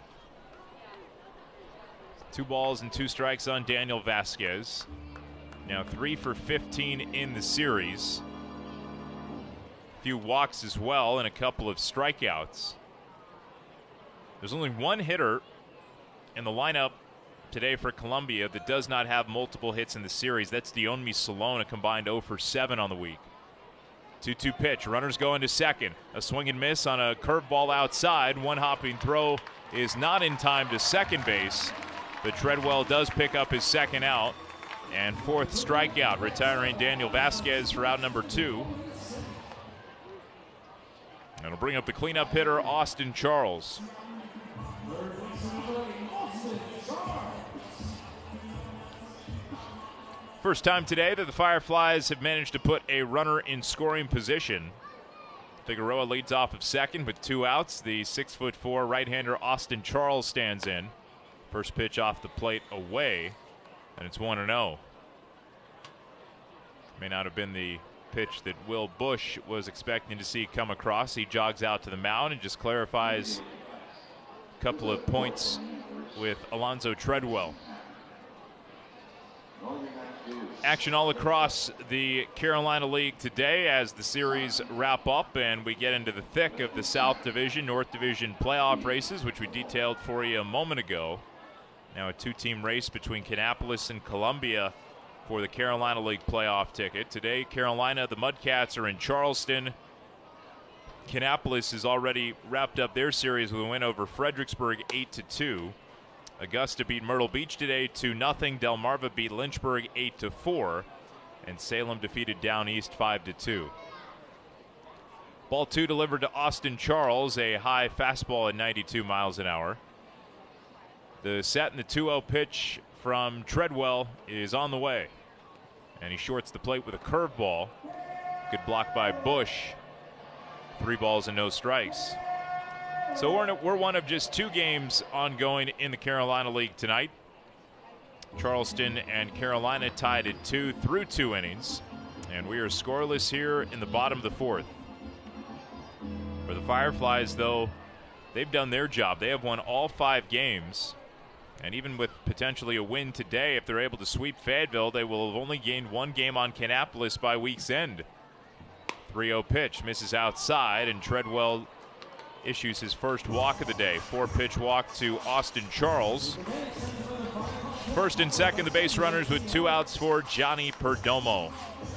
Two balls and two strikes on Daniel Vasquez. Now three for fifteen in the series. Few walks as well and a couple of strikeouts. There's only one hitter in the lineup today for Columbia that does not have multiple hits in the series. That's Dionmi Salon, a combined oh for seven on the week. two two pitch. Runners going to second. A swing and miss on a curveball outside. One hopping throw is not in time to second base, but Treadwell does pick up his second out. And fourth strikeout, retiring Daniel Vasquez for out number two. And it'll bring up the cleanup hitter, Austin Charles. First time today that the Fireflies have managed to put a runner in scoring position. Figueroa leads off of second with two outs. The six foot four right-hander Austin Charles stands in. First pitch off the plate away, and it's one and oh. May not have been the pitch that Will Bush was expecting to see come across. He jogs out to the mound and just clarifies a couple of points with Alonzo Treadwell. Action all across the Carolina League today as the series wrap up and we get into the thick of the South Division, North Division playoff races, which we detailed for you a moment ago. Now a two-team race between Kannapolis and Columbia for the Carolina League playoff ticket. Today, Carolina, the Mudcats are in Charleston. Kannapolis has already wrapped up their series with a win over Fredericksburg eight to two. Augusta beat Myrtle Beach today two nothing. Delmarva beat Lynchburg eight to four. And Salem defeated Down East five to two. Ball two delivered to Austin Charles, a high fastball at ninety-two miles an hour. The set and the two oh pitch from Treadwell is on the way. And he shorts the plate with a curveball. Good block by Bush. Three balls and no strikes. So we're, in a, we're one of just two games ongoing in the Carolina League tonight. Charleston and Carolina tied at two through two innings. And we are scoreless here in the bottom of the fourth. For the Fireflies, though, they've done their job. They have won all five games. And even with potentially a win today, if they're able to sweep Fayetteville, they will have only gained one game on Kannapolis by week's end. three oh pitch misses outside, and Treadwell issues his first walk of the day. Four-pitch walk to Austin Charles. First and second, the base runners with two outs for Johnny Perdomo.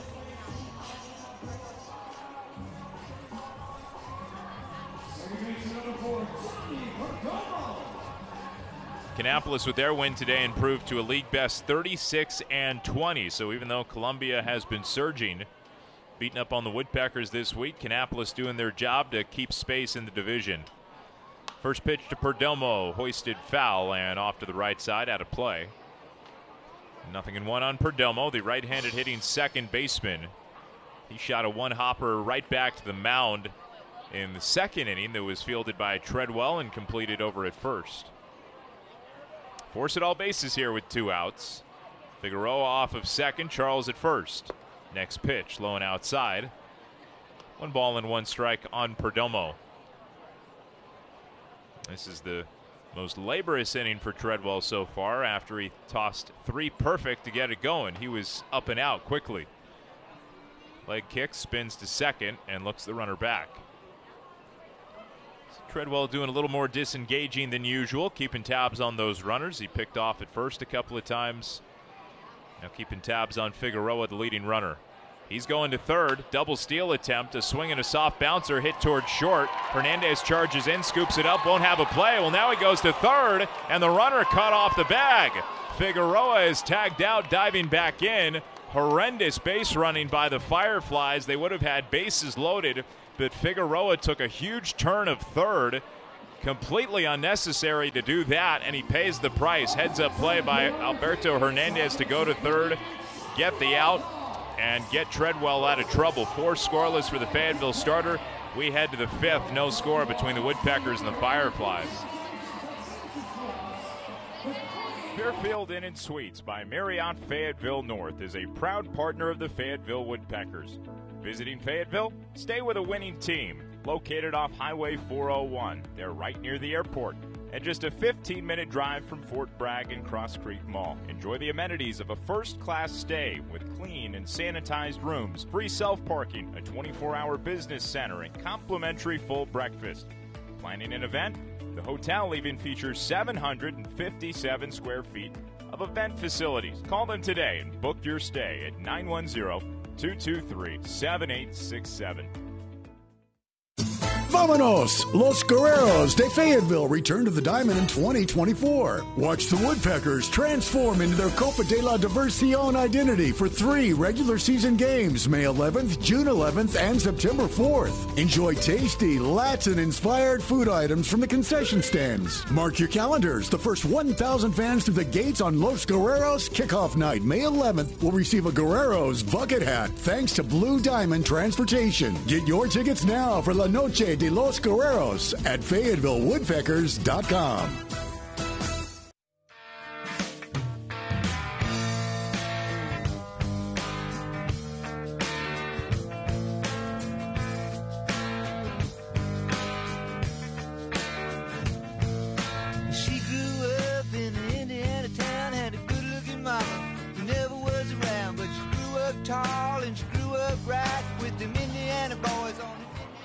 Kannapolis with their win today improved to a league best thirty-six and twenty. So even though Columbia has been surging, beating up on the Woodpeckers this week, Kannapolis doing their job to keep space in the division. First pitch to Perdomo, hoisted foul and off to the right side, out of play. Nothing in one on Perdomo, the right-handed hitting second baseman. He shot a one-hopper right back to the mound in the second inning that was fielded by Treadwell and completed over at first. Force it all bases here with two outs. Figueroa off of second, Charles at first. Next pitch, low and outside. One ball and one strike on Perdomo. This is the most laborious inning for Treadwell so far after he tossed three perfect to get it going. He was up and out quickly. Leg kick, spins to second, and looks the runner back. Treadwell doing a little more disengaging than usual, keeping tabs on those runners. He picked off at first a couple of times. Now keeping tabs on Figueroa, the leading runner. He's going to third. Double steal attempt. A swing and a soft bouncer hit towards short. Hernandez charges in, scoops it up, won't have a play. Well, now he goes to third, and the runner cut off the bag. Figueroa is tagged out, diving back in. Horrendous base running by the Fireflies. They would have had bases loaded, but Figueroa took a huge turn of third. Completely unnecessary to do that, and he pays the price. Heads up play by Alberto Hernandez to go to third, get the out, and get Treadwell out of trouble. Four scoreless for the Fayetteville starter. We head to the fifth, no score between the Woodpeckers and the Fireflies. Fairfield Inn and Suites by Marriott Fayetteville North is a proud partner of the Fayetteville Woodpeckers. Visiting Fayetteville? Stay with a winning team. Located off Highway four oh one. They're right near the airport and just a fifteen minute drive from Fort Bragg and Cross Creek Mall. Enjoy the amenities of a first-class stay with clean and sanitized rooms, free self-parking, a twenty-four hour business center, and complimentary full breakfast. Planning an event? The hotel even features seven hundred fifty-seven square feet of event facilities. Call them today and book your stay at nine one zero, two two three, seven eight six seven. Vámonos! Los Guerreros de Fayetteville return to the Diamond in twenty twenty-four. Watch the Woodpeckers transform into their Copa de la Diversión identity for three regular season games, May eleventh, June eleventh, and September fourth. Enjoy tasty, Latin-inspired food items from the concession stands. Mark your calendars. The first one thousand fans through the gates on Los Guerreros kickoff night, May eleventh, will receive a Guerreros bucket hat thanks to Blue Diamond Transportation. Get your tickets now for La Noche de Los Guerreros at Fayetteville Woodpeckers dot com. She grew up in an Indiana town, had a good-looking mama who never was around, but she grew up tall and she grew up right with them Indiana boys on.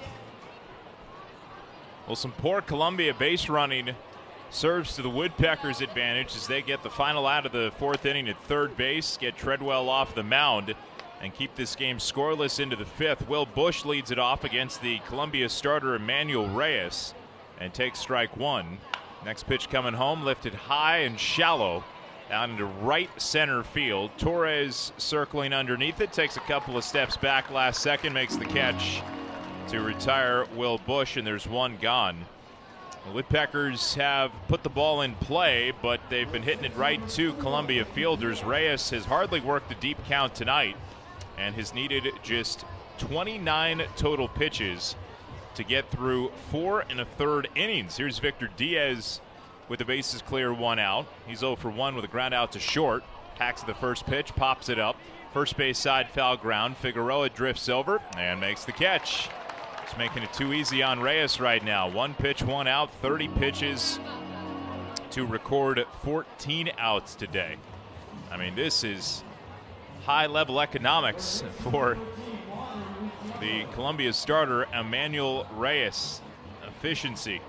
Well, some poor Columbia base running serves to the Woodpeckers' advantage as they get the final out of the fourth inning at third base, get Treadwell off the mound, and keep this game scoreless into the fifth. Will Bush leads it off against the Columbia starter Emmanuel Reyes and takes strike one. Next pitch coming home, lifted high and shallow down into right center field. Torres circling underneath it, takes a couple of steps back last second, makes the catch to retire Will Bush, and there's one gone. The Woodpeckers have put the ball in play, but they've been hitting it right to Columbia fielders. Reyes has hardly worked the deep count tonight and has needed just twenty-nine total pitches to get through four and a third innings. Here's Victor Diaz with the bases clear, one out. He's oh for one with a ground out to short. Hacks the first pitch, pops it up. First base side foul ground. Figueroa drifts over and makes the catch. It's making it too easy on Reyes right now. One pitch, one out, thirty pitches to record fourteen outs today. I mean, this is high-level economics for the Columbia starter, Emmanuel Reyes. Efficiency.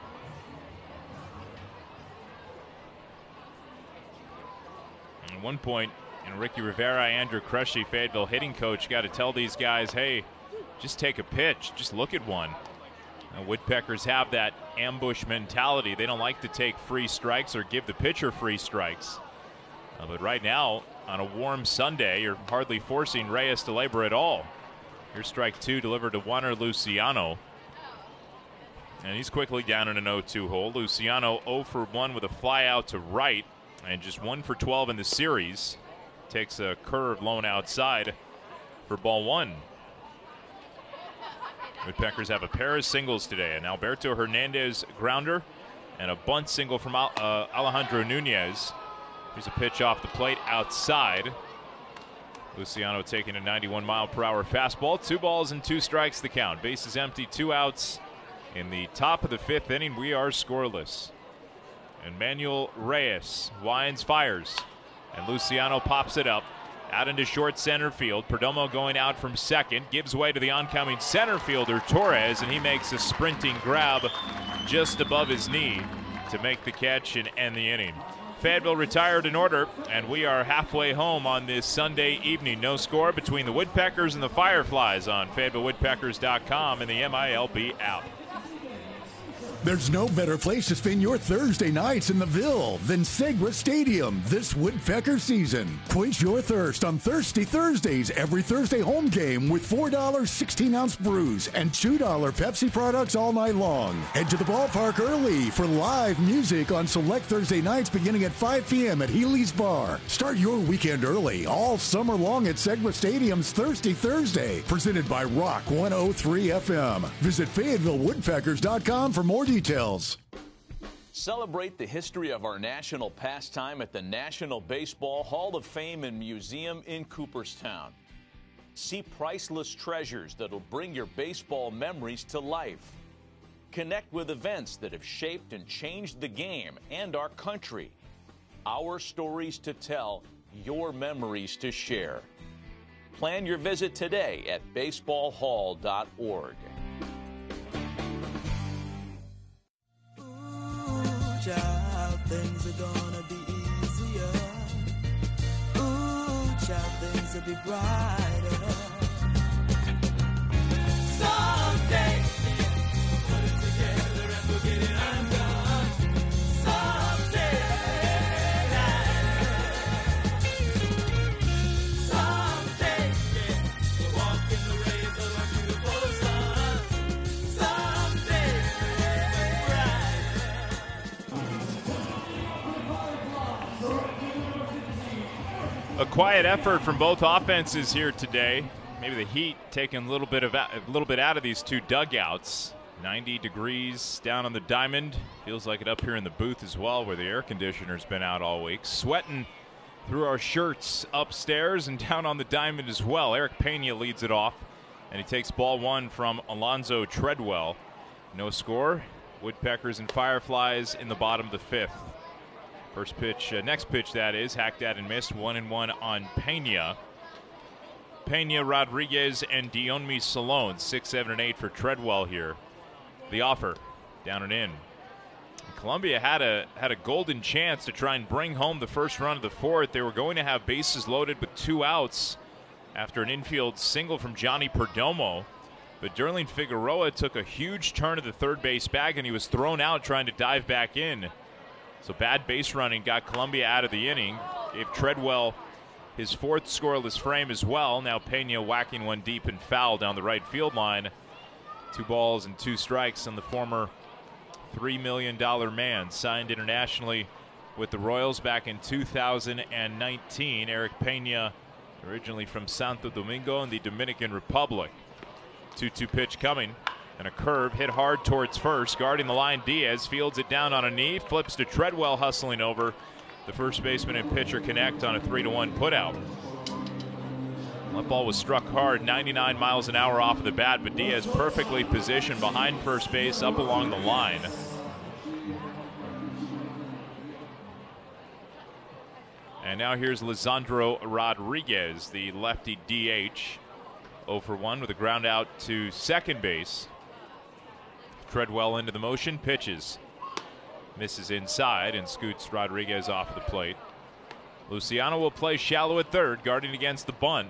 At one point, you know, Ricky Rivera, Andrew Crushy, Fayetteville hitting coach, got to tell these guys, hey, just take a pitch. Just look at one. Uh, Woodpeckers have that ambush mentality. They don't like to take free strikes or give the pitcher free strikes. Uh, but right now, on a warm Sunday, you're hardly forcing Reyes to labor at all. Here's strike two delivered to Juaner Luciano. And he's quickly down in an oh two hole. Luciano oh for one with a fly out to right and just one for twelve in the series. Takes a curve low and outside for ball one. Woodpeckers have a pair of singles today, an Alberto Hernandez grounder and a bunt single from uh, Alejandro Nunez. Here's a pitch off the plate outside. Luciano taking a ninety-one mile per hour fastball. Two balls and two strikes the count. Bases empty, two outs in the top of the fifth inning. We are scoreless. Emmanuel Reyes winds, fires, and Luciano pops it up. Out into short center field. Perdomo going out from second. Gives way to the oncoming center fielder, Torres, and he makes a sprinting grab just above his knee to make the catch and end the inning. Fayetteville retired in order, and we are halfway home on this Sunday evening. No score between the Woodpeckers and the Fireflies on Fayetteville Woodpeckers dot com and the M I L B app. There's no better place to spend your Thursday nights in the Ville than Segra Stadium this Woodpecker season. Quench your thirst on Thirsty Thursdays every Thursday home game with four dollar sixteen ounce brews and two dollar Pepsi products all night long. Head to the ballpark early for live music on select Thursday nights beginning at five p.m. at Healy's Bar. Start your weekend early all summer long at Segra Stadium's Thirsty Thursday, presented by Rock one oh three F M. Visit Fayetteville Woodpeckers dot com for more details. Celebrate the history of our national pastime at the National Baseball Hall of Fame and Museum in Cooperstown. See priceless treasures that'll bring your baseball memories to life. Connect with events that have shaped and changed the game and our country. Our stories to tell, your memories to share. Plan your visit today at baseball hall dot org. Child, things are gonna be easier. Ooh, child, things will be brighter. Someday, put it together and we'll get it undone. Someday, someday, we'll walk in the rays of our beautiful sun. Someday, A quiet effort from both offenses here today. Maybe the heat taking a little bit of a little bit out of these two dugouts. ninety degrees down on the diamond. Feels like it up here in the booth as well, where the air conditioner's been out all week. Sweating through our shirts upstairs and down on the diamond as well. Eric Pena leads it off, and he takes ball one from Alonzo Treadwell. No score. Woodpeckers and Fireflies in the bottom of the fifth. First pitch, uh, next pitch that is, hacked at and missed, one and one on Pena. Pena, Rodriguez, and Dionmi Salone, six, seven, and eight for Treadwell here. The offer, down and in. Columbia had a had a golden chance to try and bring home the first run of the fourth. They were going to have bases loaded with two outs after an infield single from Johnny Perdomo. But Derlin Figueroa took a huge turn to the third base bag, and he was thrown out trying to dive back in. So bad base running got Columbia out of the inning. Gave Treadwell his fourth scoreless frame as well. Now Pena whacking one deep and foul down the right field line. Two balls and two strikes on the former three million dollar man. Signed internationally with the Royals back in two thousand nineteen. Eric Pena, originally from Santo Domingo in the Dominican Republic. two two pitch coming. And a curve hit hard towards first. Guarding the line, Diaz fields it down on a knee. Flips to Treadwell, hustling over. The first baseman and pitcher connect on a three to one putout. That ball was struck hard, ninety-nine miles an hour off of the bat, but Diaz perfectly positioned behind first base, up along the line. And now here's Lisandro Rodriguez, the lefty D H. oh for one with a ground out to second base. Treadwell into the motion, pitches. Misses inside and scoots Rodriguez off the plate. Luciano will play shallow at third, guarding against the bunt.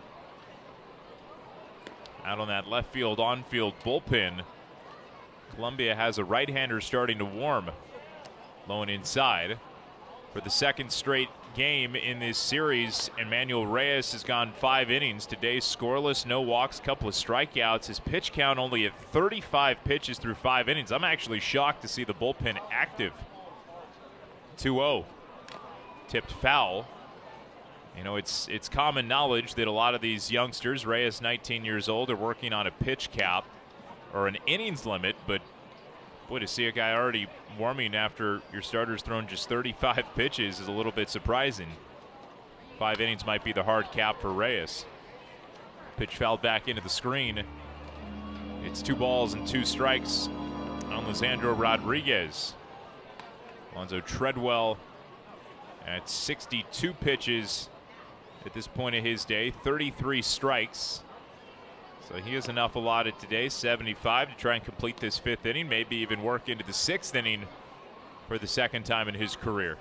Out on that left field, on field bullpen. Columbia has a right-hander starting to warm. Low and inside. For the second straight game in this series, Emmanuel Reyes has gone five innings. Today scoreless, no walks, couple of strikeouts. His pitch count only at thirty-five pitches through five innings. I'm actually shocked to see the bullpen active. two oh. Tipped foul. You know, it's it's common knowledge that a lot of these youngsters, Reyes nineteen years old, are working on a pitch cap or an innings limit, but boy, to see a guy already warming after your starter's thrown just thirty-five pitches is a little bit surprising. Five innings might be the hard cap for Reyes. Pitch fouled back into the screen. It's two balls and two strikes on Lisandro Rodriguez. Alonzo Treadwell at sixty-two pitches at this point of his day, thirty-three strikes. So he has enough allotted today, seventy-five, to try and complete this fifth inning, maybe even work into the sixth inning for the second time in his career.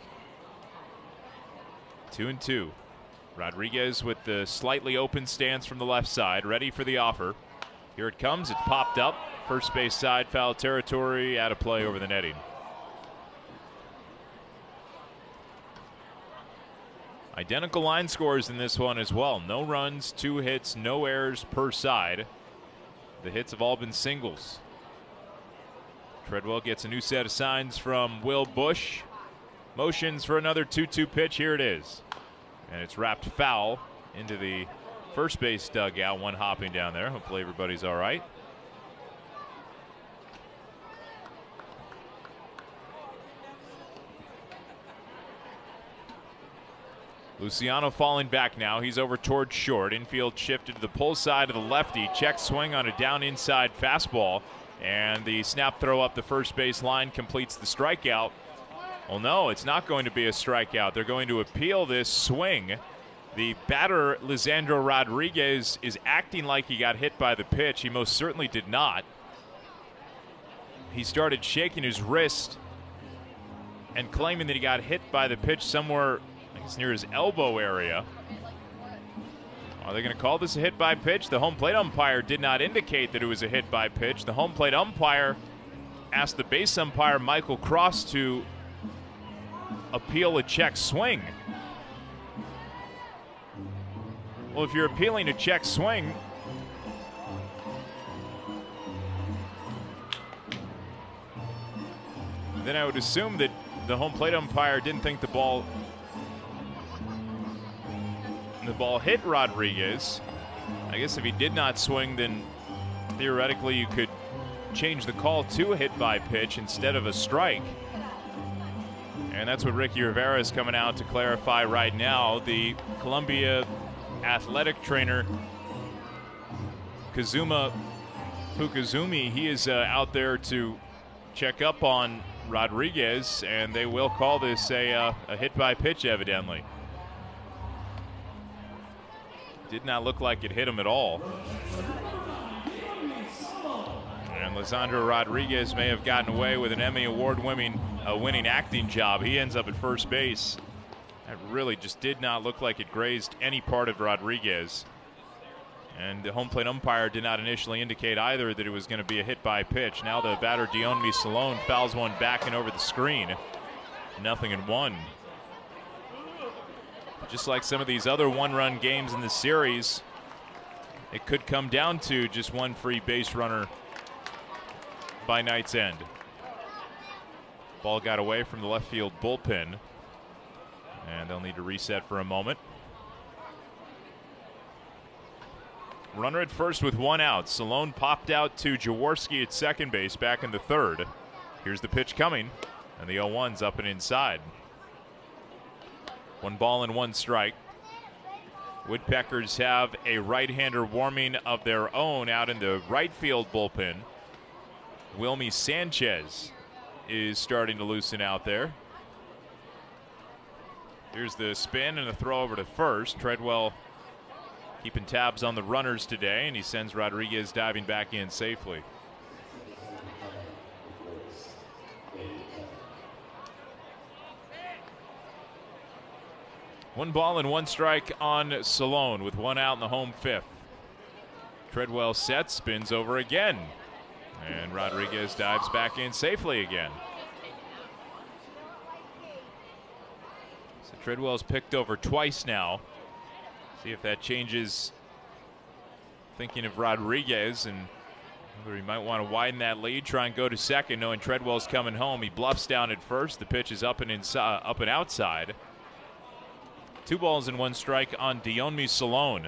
Two and two. Rodriguez with the slightly open stance from the left side, ready for the offer. Here it comes, it's popped up. First base side, foul territory, out of play over the netting. Identical line scores in this one as well. No runs, two hits, no errors per side. The hits have all been singles. Treadwell gets a new set of signs from Will Bush. Motions for another two two pitch. Here it is. And it's wrapped foul into the first base dugout. One hopping down there. Hopefully everybody's all right. Luciano falling back now. He's over towards short. Infield shifted to the pull side of the lefty. Check swing on a down inside fastball. And the snap throw up the first base line completes the strikeout. Well, no, it's not going to be a strikeout. They're going to appeal this swing. The batter, Lisandro Rodriguez, is acting like he got hit by the pitch. He most certainly did not. He started shaking his wrist and claiming that he got hit by the pitch somewhere, it's near his elbow area. Are they going to call this a hit by pitch? The home plate umpire did not indicate that it was a hit by pitch. The home plate umpire asked the base umpire, Michael Cross, to appeal a check swing. Well, if you're appealing a check swing, then I would assume that the home plate umpire didn't think the ball the ball hit Rodriguez. I guess if he did not swing, then theoretically you could change the call to a hit by pitch instead of a strike. And that's what Ricky Rivera is coming out to clarify right now. The Columbia athletic trainer, Kazuma Fukuzumi, he is uh, out there to check up on Rodriguez, and they will call this a, uh, a hit by pitch, evidently. Did not look like it hit him at all. And Lisandro Rodriguez may have gotten away with an Emmy Award-winning uh, winning acting job. He ends up at first base. That really just did not look like it grazed any part of Rodriguez. And the home plate umpire did not initially indicate either that it was going to be a hit by pitch. Now the batter, Dionmi Salone, fouls one back and over the screen. Nothing in one. Just like some of these other one-run games in the series, it could come down to just one free base runner by Knight's End. Ball got away from the left field bullpen, and they'll need to reset for a moment. Runner at first with one out. Salone popped out to Jaworski at second base back in the third. Here's the pitch coming, and the oh one's up and inside. One ball and one strike. Woodpeckers have a right-hander warming of their own out in the right field bullpen. Wilmy Sanchez is starting to loosen out there. Here's the spin and a throw over to first. Treadwell keeping tabs on the runners today, and he sends Rodriguez diving back in safely. One ball and one strike on Salone with one out in the home fifth. Treadwell sets, spins over again, and Rodriguez dives back in safely again. So Treadwell's picked over twice now. See if that changes thinking of Rodriguez and whether he might want to widen that lead, try and go to second, knowing Treadwell's coming home. He bluffs down at first. The pitch is up and inside, up and outside. Two balls and one strike on Dionmi Salone.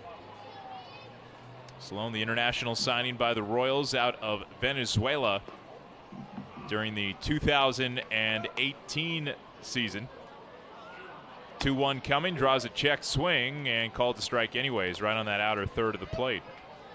Salone, the international signing by the Royals out of Venezuela during the two thousand eighteen season. two one coming, draws a check swing, and called to strike anyways, right on that outer third of the plate.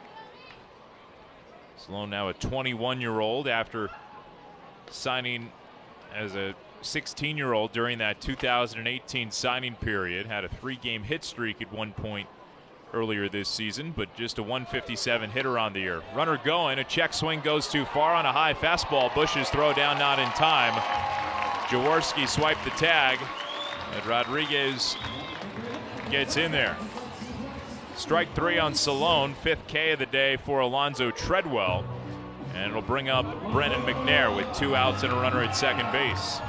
Salone now a twenty-one-year-old after signing as a sixteen-year-old during that two thousand eighteen signing period. Had a three-game hit streak at one point earlier this season, but just a one fifty-seven hitter on the year. Runner going, a check swing goes too far on a high fastball. Bush's throw down not in time. Jaworski swiped the tag, and Rodriguez gets in there. Strike three on Salone, fifth K of the day for Alonzo Treadwell, and it'll bring up Brennan McNair with two outs and a runner at second base.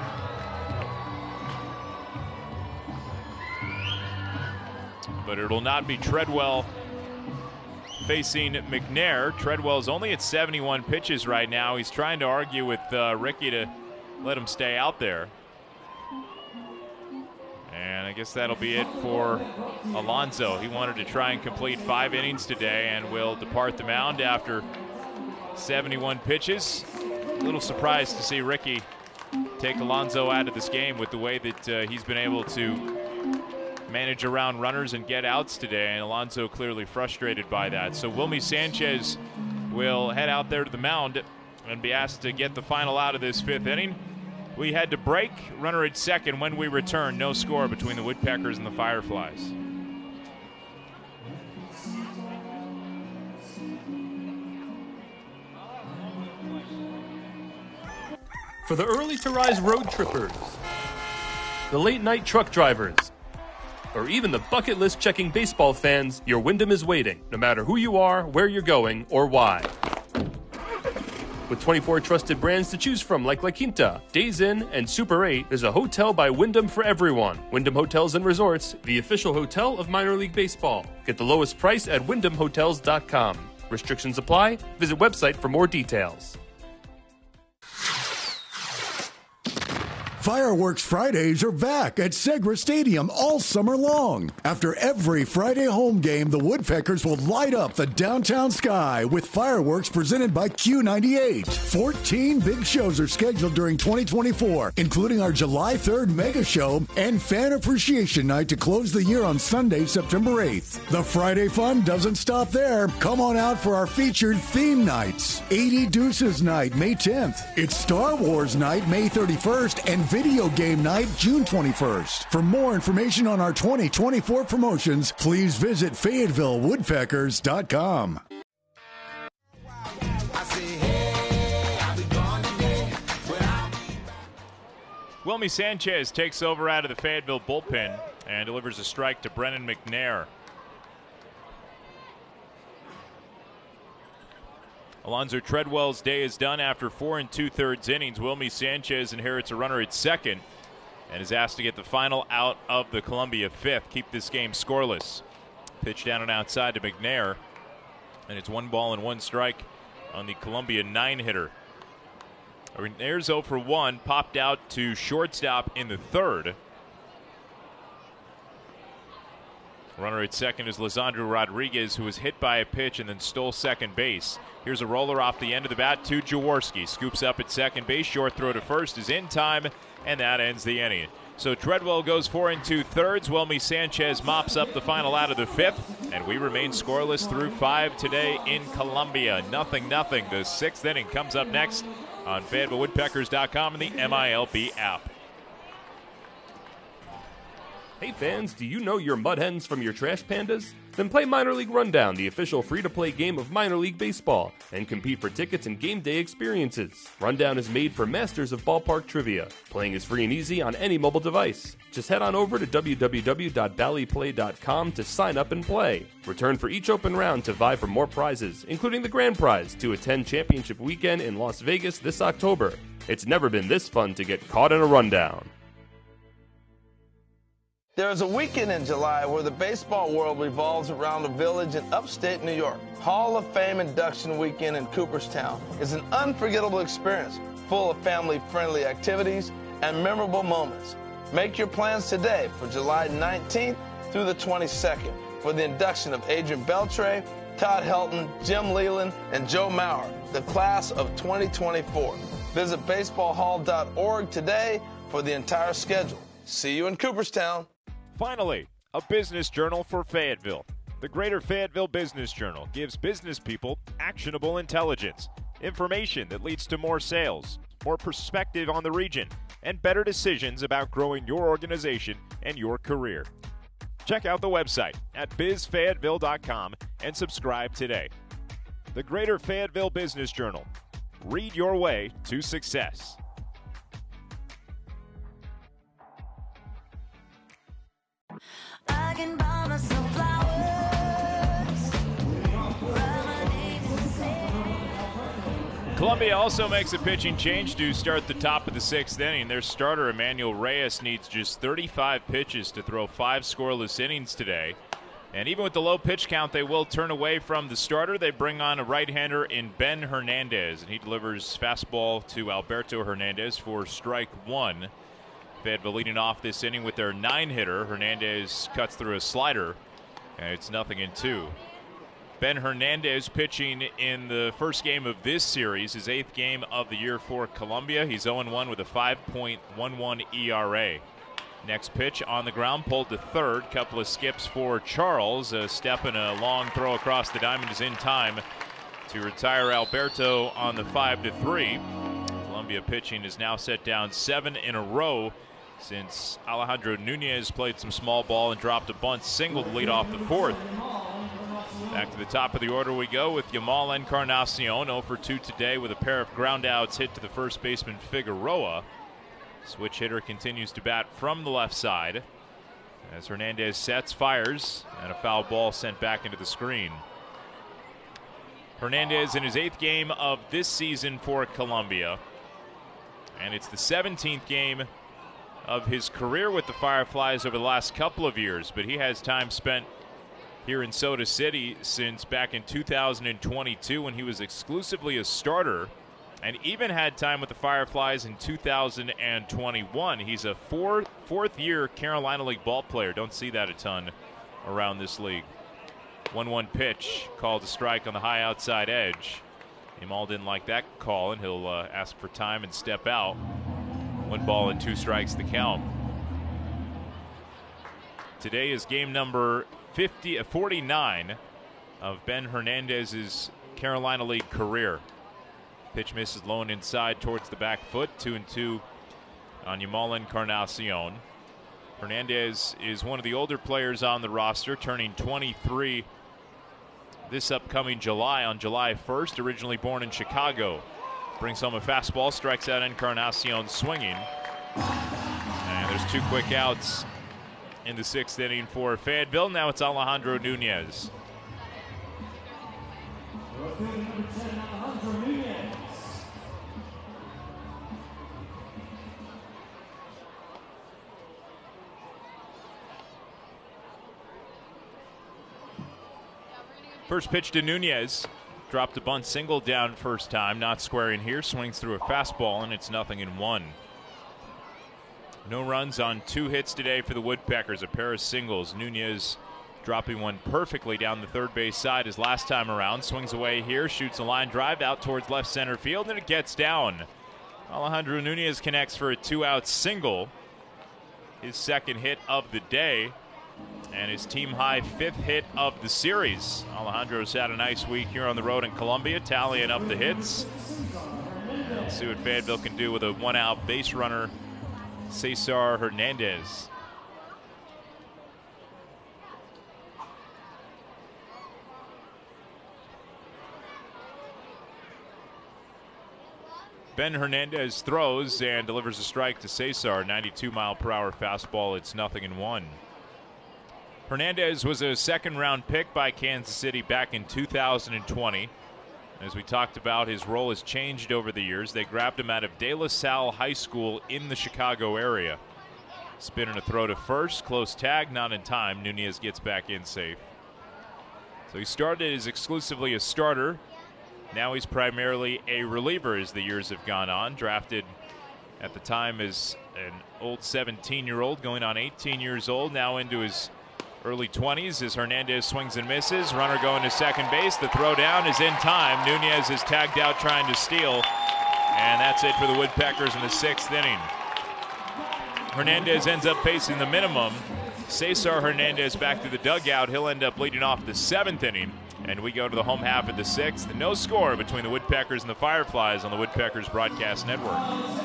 But it will not be Treadwell facing McNair. Treadwell's only at seventy-one pitches right now. He's trying to argue with uh, Ricky to let him stay out there. And I guess that'll be it for Alonzo. He wanted to try and complete five innings today and will depart the mound after seventy-one pitches. A little surprised to see Ricky take Alonzo out of this game with the way that uh, he's been able to manage around runners and get outs today, and Alonzo clearly frustrated by that. So Wilmy Sanchez will head out there to the mound and be asked to get the final out of this fifth inning. We had to break. Runner at second. When we return, no score between the Woodpeckers and the Fireflies. For the early to rise road trippers, the late night truck drivers, or even the bucket list checking baseball fans, your Wyndham is waiting, no matter who you are, where you're going, or why. With twenty-four trusted brands to choose from like La Quinta, Days Inn, and Super eight, there's a hotel by Wyndham for everyone. Wyndham Hotels and Resorts, the official hotel of minor league baseball. Get the lowest price at wyndham hotels dot com. Restrictions apply. Visit website for more details. Fireworks Fridays are back at Segra Stadium all summer long. After every Friday home game, the Woodpeckers will light up the downtown sky with fireworks presented by Q ninety-eight. fourteen big shows are scheduled during twenty twenty-four, including our July third mega show and Fan Appreciation Night to close the year on Sunday, September eighth. The Friday fun doesn't stop there. Come on out for our featured theme nights. eighty Deuces Night, May tenth. It's Star Wars Night, May thirty-first, and Video Game Night, June twenty-first. For more information on our twenty twenty-four promotions, please visit Fayetteville Woodpeckers dot com. Wilmy Sanchez takes over out of the Fayetteville bullpen and delivers a strike to Brennan McNair. Alonzo Treadwell's day is done after four and two-thirds innings. Wilmy Sanchez inherits a runner at second and is asked to get the final out of the Columbia fifth. Keep this game scoreless. Pitch down and outside to McNair, and it's one ball and one strike on the Columbia nine-hitter. There's oh for one, popped out to shortstop in the third. Runner at second is Lisandro Rodriguez, who was hit by a pitch and then stole second base. Here's a roller off the end of the bat to Jaworski. Scoops up at second base. Short throw to first is in time, and that ends the inning. So Treadwell goes four and two thirds. Welmy Sanchez mops up the final out of the fifth, and we remain scoreless through five today in Columbia. Nothing, nothing. The sixth inning comes up next on Fayetteville Woodpeckers dot com and the M I L B app. Hey fans, do you know your Mud Hens from your Trash Pandas? Then play Minor League Rundown, the official free-to-play game of minor league baseball, and compete for tickets and game day experiences. Rundown is made for masters of ballpark trivia. Playing is free and easy on any mobile device. Just head on over to w w w dot bally play dot com to sign up and play. Return for each open round to vie for more prizes, including the grand prize to attend Championship Weekend in Las Vegas this October. It's never been this fun to get caught in a rundown. There is a weekend in July where the baseball world revolves around a village in upstate New York. Hall of Fame induction weekend in Cooperstown is an unforgettable experience full of family-friendly activities and memorable moments. Make your plans today for July nineteenth through the twenty-second for the induction of Adrian Beltre, Todd Helton, Jim Leland, and Joe Mauer, the class of twenty twenty-four. Visit baseball hall dot org today for the entire schedule. See you in Cooperstown. Finally, a business journal for Fayetteville. The Greater Fayetteville Business Journal gives business people actionable intelligence, information that leads to more sales, more perspective on the region, and better decisions about growing your organization and your career. Check out the website at biz fayetteville dot com and subscribe today. The Greater Fayetteville Business Journal. Read your way to success. I can buy myself flowers. Columbia also makes a pitching change to start the top of the sixth inning. Their starter, Emmanuel Reyes, needs just thirty-five pitches to throw five scoreless innings today. And even with the low pitch count, they will turn away from the starter. They bring on a right-hander in Ben Hernandez, and he delivers fastball to Alberto Hernandez for strike one. Fayetteville leading off this inning with their nine-hitter. Hernandez cuts through a slider, and it's nothing in two. Ben Hernandez pitching in the first game of this series, his eighth game of the year for Columbia. He's oh and one with a five point one one E R A. Next pitch on the ground, pulled to third. Couple of skips for Charles. A step and a long throw across the diamond is in time to retire Alberto on the five to three. Columbia pitching is now set down seven in a row since Alejandro Nunez played some small ball and dropped a bunt single to lead off the fourth. Back to the top of the order we go with Yamal Encarnacion, oh for two today with a pair of groundouts hit to the first baseman Figueroa. Switch hitter continues to bat from the left side as Hernandez sets, fires, and a foul ball sent back into the screen. Hernandez in his eighth game of this season for Columbia, and it's the seventeenth game of his career with the Fireflies over the last couple of years, but he has time spent here in Soda City since back in two thousand twenty-two when he was exclusively a starter, and even had time with the Fireflies in two thousand twenty-one. He's a four, fourth year Carolina League ball player. Don't see that a ton around this league. one one pitch called a strike on the high outside edge. Yamal didn't like that call, and he'll uh, ask for time and step out. One ball and two strikes the count. Today is game number fifty, forty-nine of Ben Hernandez's Carolina League career. Pitch misses low and inside towards the back foot. Two and two on Yamal Encarnacion. Hernandez is one of the older players on the roster, turning twenty-three this upcoming July, on July first. Originally born in Chicago. Brings home a fastball, strikes out Encarnacion swinging. And there's two quick outs in the sixth inning for Fayetteville. Now it's Alejandro Nunez. First pitch to Nunez. dropped a bunt single down first time, not squaring here, swings through a fastball, and it's nothing in one. No runs on two hits today for the Woodpeckers, a pair of singles. Nunez dropping one perfectly down the third base side his last time around. Swings away here, shoots a line drive out towards left center field, and it gets down. Alejandro Nunez connects for a two-out single, his second hit of the day, and his team-high fifth hit of the series. Alejandro's had a nice week here on the road in Columbia, tallying up the hits. Let's see what Fayetteville can do with a one-out base runner, Cesar Hernandez. Ben Hernandez throws and delivers a strike to Cesar. ninety-two mile per hour fastball. It's nothing in one. Hernandez was a second round pick by Kansas City back in two thousand twenty. As we talked about, his role has changed over the years. They grabbed him out of De La Salle High School in the Chicago area. Spin and a throw to first. Close tag, not in time. Nunez gets back in safe. So he started as exclusively a starter. Now he's primarily a reliever as the years have gone on. Drafted at the time as an old seventeen-year-old, going on eighteen years old, now into his early twenties as Hernandez swings and misses. Runner going to second base. The throw down is in time. Nunez is tagged out trying to steal. And that's it for the Woodpeckers in the sixth inning. Hernandez ends up facing the minimum. Cesar Hernandez back to the dugout. He'll end up leading off the seventh inning. And we go to the home half of the sixth. No score between the Woodpeckers and the Fireflies on the Woodpeckers Broadcast Network.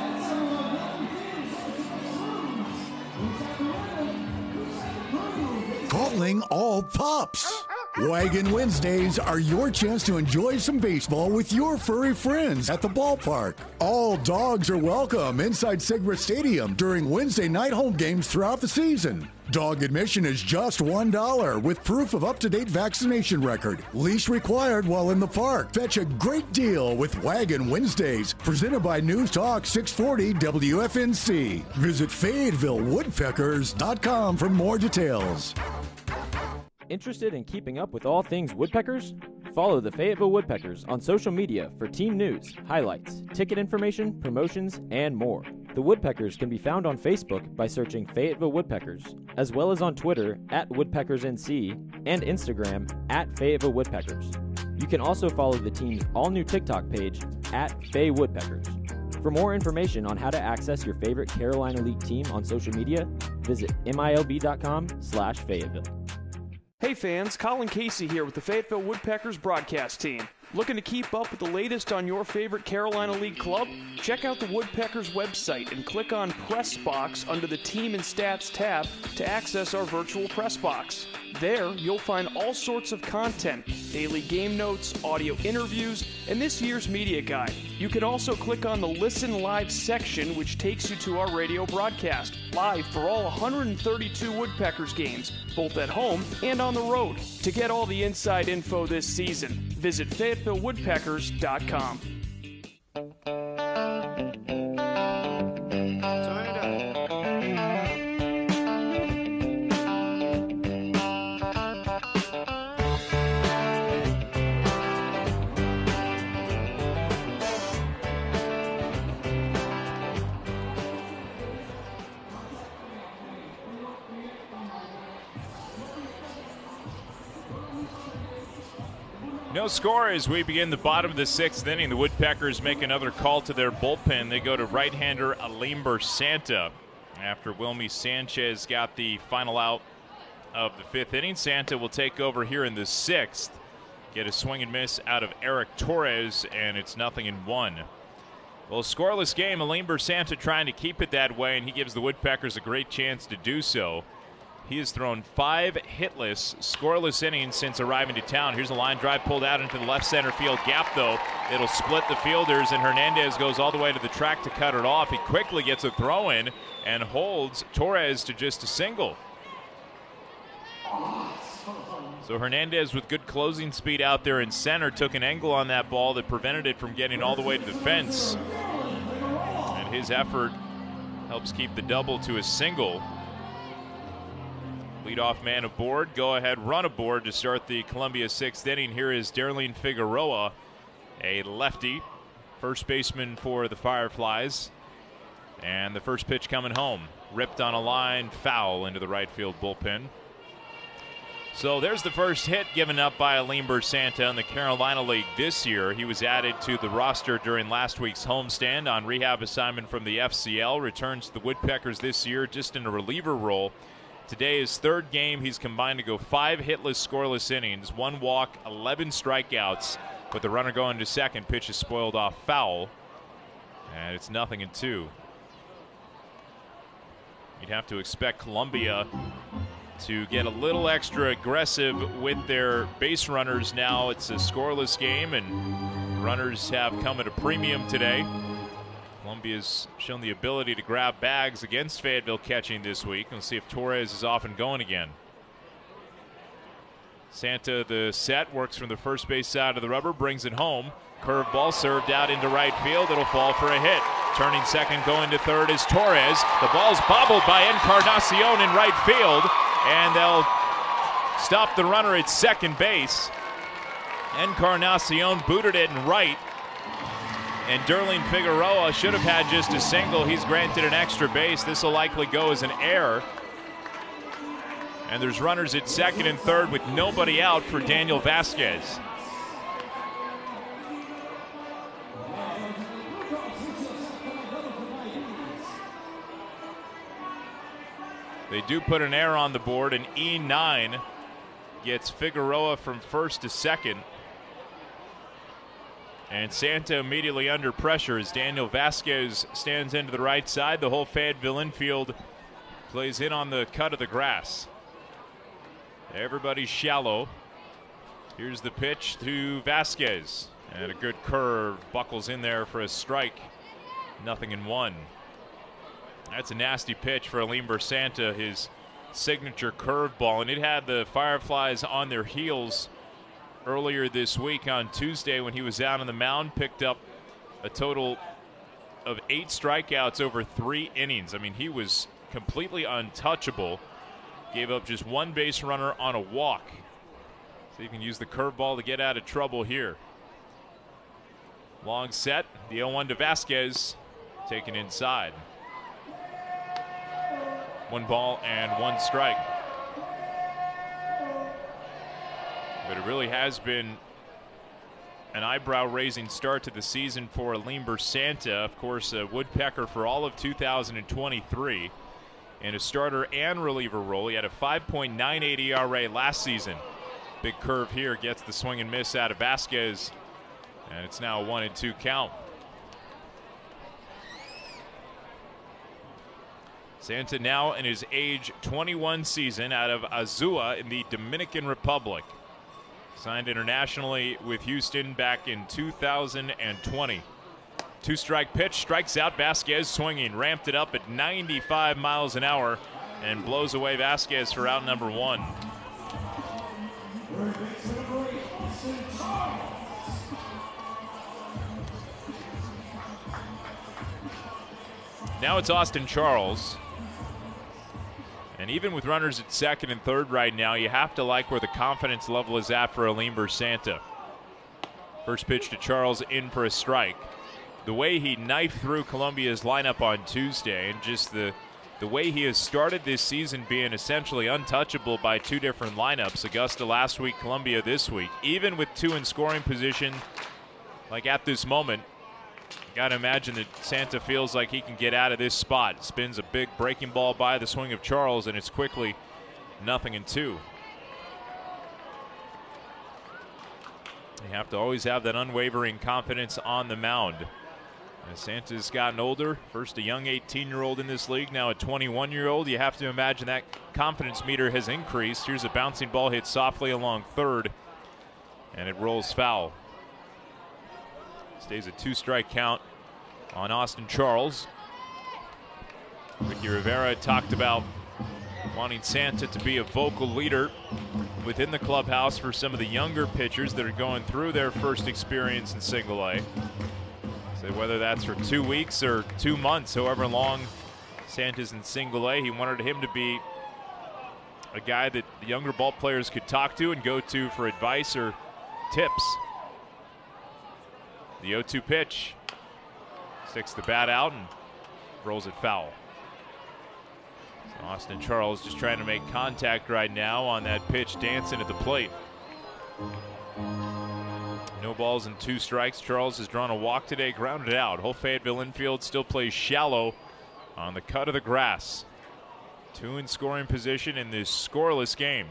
Calling all pups. Wagon Wednesdays are your chance to enjoy some baseball with your furry friends at the ballpark. All dogs are welcome inside Segra Stadium during Wednesday night home games throughout the season. Dog admission is just one dollar with proof of up-to-date vaccination record. Leash required while in the park. Fetch a great deal with Wagon Wednesdays, presented by News Talk six forty W F N C. Visit Fayetteville Woodpeckers dot com for more details. Interested in keeping up with all things Woodpeckers? Follow the Fayetteville Woodpeckers on social media for team news, highlights, ticket information, promotions, and more. The Woodpeckers can be found on Facebook by searching Fayetteville Woodpeckers, as well as on Twitter at WoodpeckersNC and Instagram at Fayetteville Woodpeckers. You can also follow the team's all-new TikTok page at Faye Woodpeckers. For more information on how to access your favorite Carolina League team on social media, visit milb.com slash Fayetteville. Hey fans, Colin Casey here with the Fayetteville Woodpeckers broadcast team. Looking to keep up with the latest on your favorite Carolina League club? Check out the Woodpeckers website and click on Press Box under the Team and Stats tab to access our virtual press box. There, you'll find all sorts of content, daily game notes, audio interviews, and this year's media guide. You can also click on the Listen Live section, which takes you to our radio broadcast, live for all one hundred thirty-two Woodpeckers games, both at home and on the road. To get all the inside info this season, visit Fayetteville Woodpeckers dot com. No score as we begin the bottom of the sixth inning. The Woodpeckers make another call to their bullpen. They go to right-hander Alimber Santa. After Wilmy Sanchez got the final out of the fifth inning, Santa will take over here in the sixth. Get a swing and miss out of Eric Torres, and it's nothing in one. Well, scoreless game. Alimber Santa trying to keep it that way, and he gives the Woodpeckers a great chance to do so. He has thrown five hitless, scoreless innings since arriving to town. Here's a line drive pulled out into the left center field gap, though. It'll split the fielders, and Hernandez goes all the way to the track to cut it off. He quickly gets a throw in and holds Torres to just a single. So Hernandez, with good closing speed out there in center, took an angle on that ball that prevented it from getting all the way to the fence. And his effort helps keep the double to a single. Leadoff man aboard. Go ahead, run aboard to start the Columbia sixth inning. Here is Darlene Figueroa, a lefty, first baseman for the Fireflies. And the first pitch coming home. Ripped on a line, foul into the right field bullpen. So there's the first hit given up by Aleem Bersanta in the Carolina League this year. He was added to the roster during last week's homestand on rehab assignment from the F C L. Returns to the Woodpeckers this year just in a reliever role. Today, his third game, he's combined to go five hitless, scoreless innings, one walk, eleven strikeouts. With the runner going to second, pitch is spoiled off foul. And it's nothing in two. You'd have to expect Columbia to get a little extra aggressive with their base runners now. It's a scoreless game, and runners have come at a premium today. Columbia's shown the ability to grab bags against Fayetteville catching this week. We'll see if Torres is off and going again. Santa, the set, works from the first base side of the rubber, brings it home. Curveball served out into right field. It'll fall for a hit. Turning second, going to third is Torres. The ball's bobbled by Encarnacion in right field, and they'll stop the runner at second base. Encarnacion booted it in right, and Darlene Figueroa should have had just a single. He's granted an extra base. This will likely go as an error. And there's runners at second and third with nobody out for Daniel Vasquez. They do put an error on the board, and E nine gets Figueroa from first to second. And Santa immediately under pressure as Daniel Vasquez stands into the right side. The whole Fayetteville infield plays in on the cut of the grass. Everybody's shallow. Here's the pitch to Vasquez. And a good curve buckles in there for a strike. Nothing in one. That's a nasty pitch for Aleem Bersanta, his signature curveball. And it had the Fireflies on their heels earlier this week on Tuesday when he was out on the mound. Picked up a total of eight strikeouts over three innings. I mean, he was completely untouchable. Gave up just one base runner on a walk. So you can use the curveball to get out of trouble here. Long set. The oh one to Vasquez. Taken inside. One ball and one strike. But it really has been an eyebrow-raising start to the season for Aleem Bersanta. Of course, a Woodpecker for all of two thousand twenty-three. In a starter and reliever role. He had a five point nine eight E R A last season. Big curve here gets the swing and miss out of Vasquez. And it's now a one and two count. Santa now in his age twenty-one season out of Azua in the Dominican Republic. Signed internationally with Houston back in two thousand twenty. Two-strike pitch, strikes out Vasquez swinging, ramped it up at ninety-five miles an hour and blows away Vasquez for out number one. Now it's Austin Charles. And even with runners at second and third right now, you have to like where the confidence level is at for Aleem Bersanta. First pitch to Charles, in for a strike. The way he knifed through Columbia's lineup on Tuesday, and just the the way he has started this season being essentially untouchable by two different lineups, Augusta last week, Columbia this week, even with two in scoring position, like at this moment, you got to imagine that Santa feels like he can get out of this spot. Spins a big breaking ball by the swing of Charles, and it's quickly nothing in two. You have to always have that unwavering confidence on the mound. As Santa's gotten older, first a young eighteen-year-old in this league, now a twenty-one-year-old. You have to imagine that confidence meter has increased. Here's a bouncing ball hit softly along third, and it rolls foul. Stays a two-strike count on Austin Charles. Ricky Rivera talked about wanting Santa to be a vocal leader within the clubhouse for some of the younger pitchers that are going through their first experience in single A. So whether that's for two weeks or two months, however long Santa's in single A, he wanted him to be a guy that the younger ball players could talk to and go to for advice or tips. The oh two pitch. Sticks the bat out and rolls it foul. So Austin Charles just trying to make contact right now on that pitch, dancing at the plate. No balls and two strikes. Charles has drawn a walk today, grounded out. Whole Fayetteville infield still plays shallow on the cut of the grass. Two in scoring position in this scoreless game.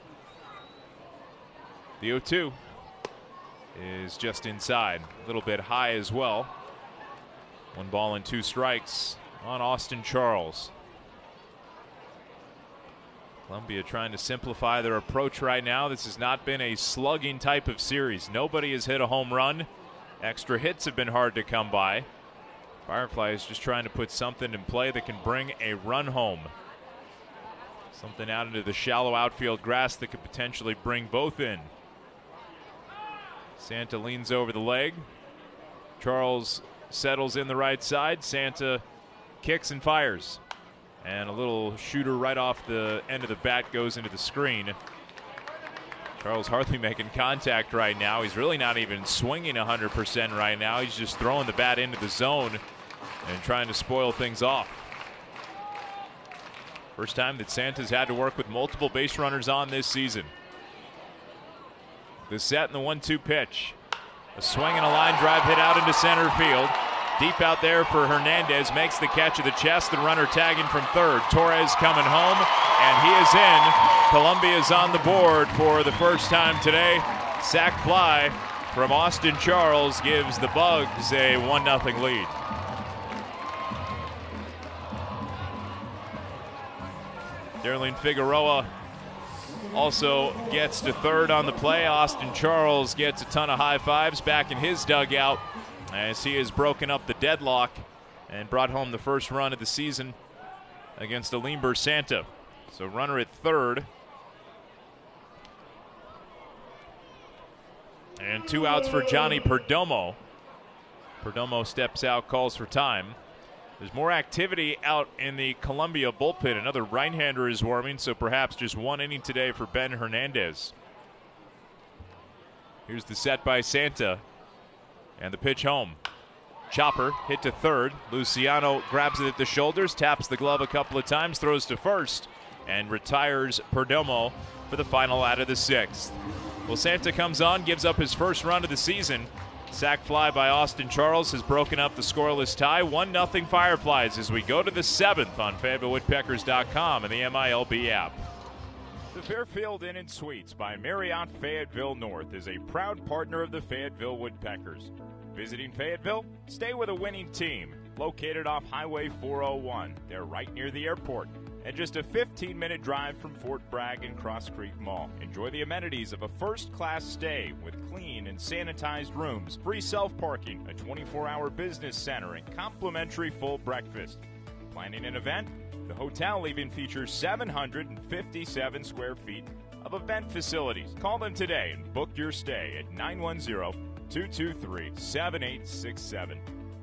The oh two is just inside, a little bit high as well. One ball and two strikes on Austin Charles. Columbia trying to simplify their approach right now. This has not been a slugging type of series. Nobody has hit a home run. Extra hits have been hard to come by. Fireflies just trying to put something in play that can bring a run home. Something out into the shallow outfield grass that could potentially bring both in. Santa leans over the leg. Charles settles in the right side. Santa kicks and fires. And a little shooter right off the end of the bat goes into the screen. Charles hardly making contact right now. He's really not even swinging one hundred percent right now. He's just throwing the bat into the zone and trying to spoil things off. First time that Santa's had to work with multiple base runners on this season. The set and the one two pitch. A swing and a line drive hit out into center field. Deep out there for Hernandez, makes the catch of the chest. The runner tagging from third. Torres coming home, and he is in. Columbia is on the board for the first time today. Sac fly from Austin Charles gives the Bugs a one nothing lead. Darlene Figueroa also gets to third on the play. Austin Charles gets a ton of high fives back in his dugout as he has broken up the deadlock and brought home the first run of the season against Alimber Santa. So runner at third. And two outs for Johnny Perdomo. Perdomo steps out, calls for time. There's more activity out in the Columbia bullpen. Another right-hander is warming, so perhaps just one inning today for Ben Hernandez. Here's the set by Santa. And the pitch home. Chopper hit to third. Luciano grabs it at the shoulders, taps the glove a couple of times, throws to first, and retires Perdomo for the final out of the sixth. Well, Santa comes on, gives up his first run of the season. Sac fly by Austin Charles has broken up the scoreless tie. one nothing Fireflies as we go to the seventh on Fayetteville Woodpeckers dot com and the M I L B app. The Fairfield Inn and Suites by Marriott Fayetteville North is a proud partner of the Fayetteville Woodpeckers. Visiting Fayetteville? Stay with a winning team. Located off Highway four oh one. They're right near the airport and just a fifteen minute drive from Fort Bragg and Cross Creek Mall. Enjoy the amenities of a first-class stay with clean and sanitized rooms, free self-parking, a twenty-four hour business center, and complimentary full breakfast. Planning an event? The hotel even features seven hundred fifty-seven square feet of event facilities. Call them today and book your stay at nine one zero, two two three, seven eight six seven.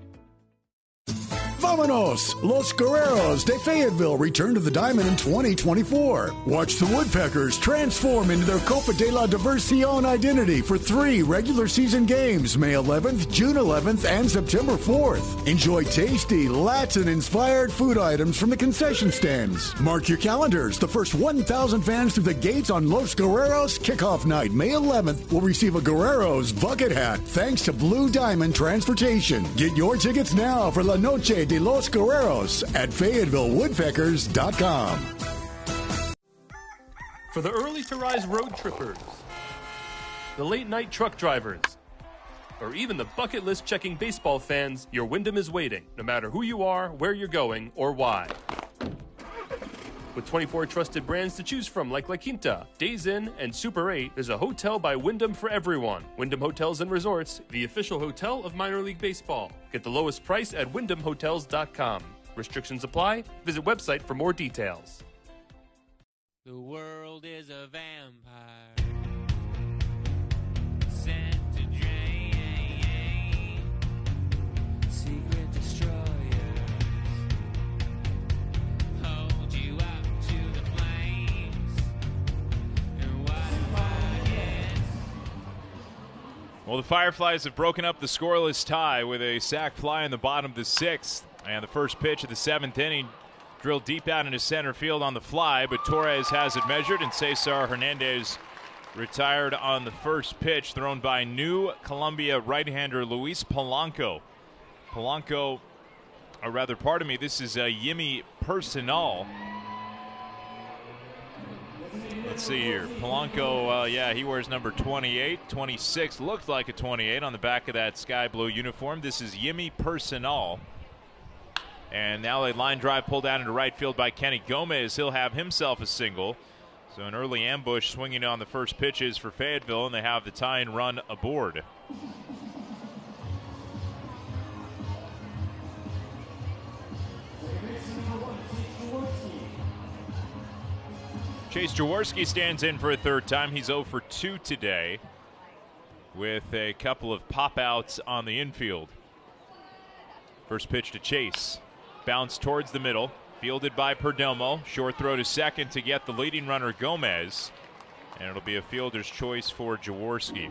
Vamonos! Los Guerreros de Fayetteville return to the Diamond in twenty twenty-four. Watch the Woodpeckers transform into their Copa de la Diversión identity for three regular season games, May eleventh, June eleventh, and September fourth. Enjoy tasty, Latin-inspired food items from the concession stands. Mark your calendars. The first one thousand fans through the gates on Los Guerreros kickoff night, May eleventh, will receive a Guerreros bucket hat thanks to Blue Diamond Transportation. Get your tickets now for La Noche de Los Guerreros at Fayetteville Woodpeckers dot com. For the early to rise road trippers, the late night truck drivers, or even the bucket list checking baseball fans, your Wyndham is waiting, no matter who you are, where you're going, or why. With twenty-four trusted brands to choose from like La Quinta, Days Inn, and Super eight, there's a hotel by Wyndham for everyone. Wyndham Hotels and Resorts, the official hotel of minor league baseball. Get the lowest price at Wyndham Hotels dot com. Restrictions apply. Visit website for more details. The world is a vampire sent to drain secret destroyers. Hold you up to the flames. Well, the Fireflies have broken up the scoreless tie with a sac fly in the bottom of the sixth. And the first pitch of the seventh inning drilled deep out into center field on the fly, but Torres has it measured, and Cesar Hernandez retired on the first pitch, thrown by new Columbia right-hander Luis Polanco. Polanco, or rather, pardon me, this is uh, Yimi Personal. Let's see here. Polanco, uh, yeah, he wears number twenty-eight. twenty-six looked like a twenty-eight on the back of that sky blue uniform. This is Yimi Personal. And now a line drive pulled out into right field by Kenny Gomez. He'll have himself a single. So an early ambush swinging on the first pitches for Fayetteville, and they have the tying run aboard. Chase Jaworski stands in for a third time. He's oh for two today with a couple of pop-outs on the infield. First pitch to Chase. Bounce towards the middle. Fielded by Perdomo. Short throw to second to get the leading runner Gomez. And it'll be a fielder's choice for Jaworski.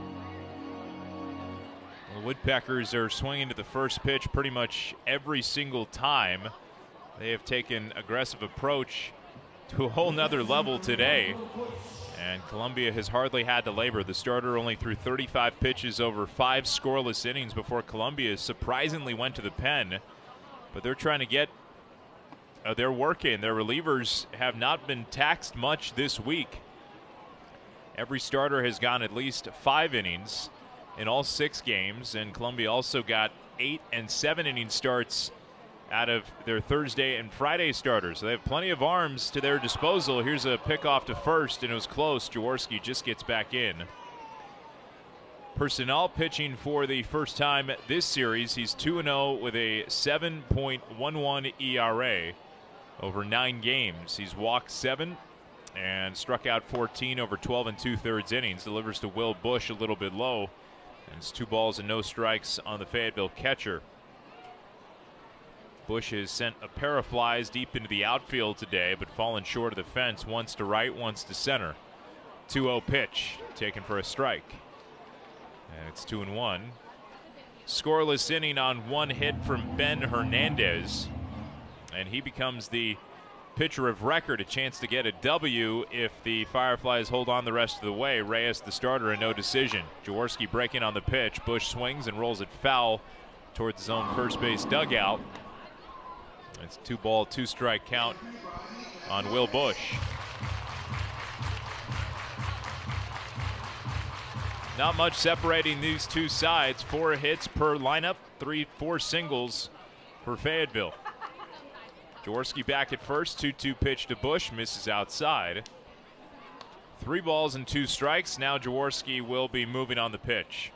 The Woodpeckers are swinging to the first pitch pretty much every single time. They have taken aggressive approach to a whole nother level today, and Columbia has hardly had to labor. The starter only threw thirty-five pitches over five scoreless innings before Columbia surprisingly went to the pen, but they're trying to get uh, their work in. Their relievers have not been taxed much this week. Every starter has gone at least five innings in all six games, and Columbia also got eight and seven inning starts out of their Thursday and Friday starters. So they have plenty of arms to their disposal. Here's a pickoff to first, and it was close. Jaworski just gets back in. Personal pitching for the first time this series. He's two and oh with a seven point one one E R A over nine games. He's walked seven and struck out fourteen over twelve and two-thirds innings. Delivers to Will Bush a little bit low. And it's two balls and no strikes on the Fayetteville catcher. Bush has sent a pair of flies deep into the outfield today, but fallen short of the fence, once to right, once to center. two oh pitch, taken for a strike. And it's two and one. Scoreless inning on one hit from Ben Hernandez. And he becomes the pitcher of record, a chance to get a W if the Fireflies hold on the rest of the way. Reyes, the starter, and no decision. Jaworski breaking on the pitch. Bush swings and rolls it foul towards his own first base dugout. It's two ball, two strike count on Will Bush. Not much separating these two sides. Four hits per lineup, three, four singles for Fayetteville. Jaworski back at first, two two pitch to Bush, misses outside. Three balls and two strikes. Now Jaworski will be moving on the pitch.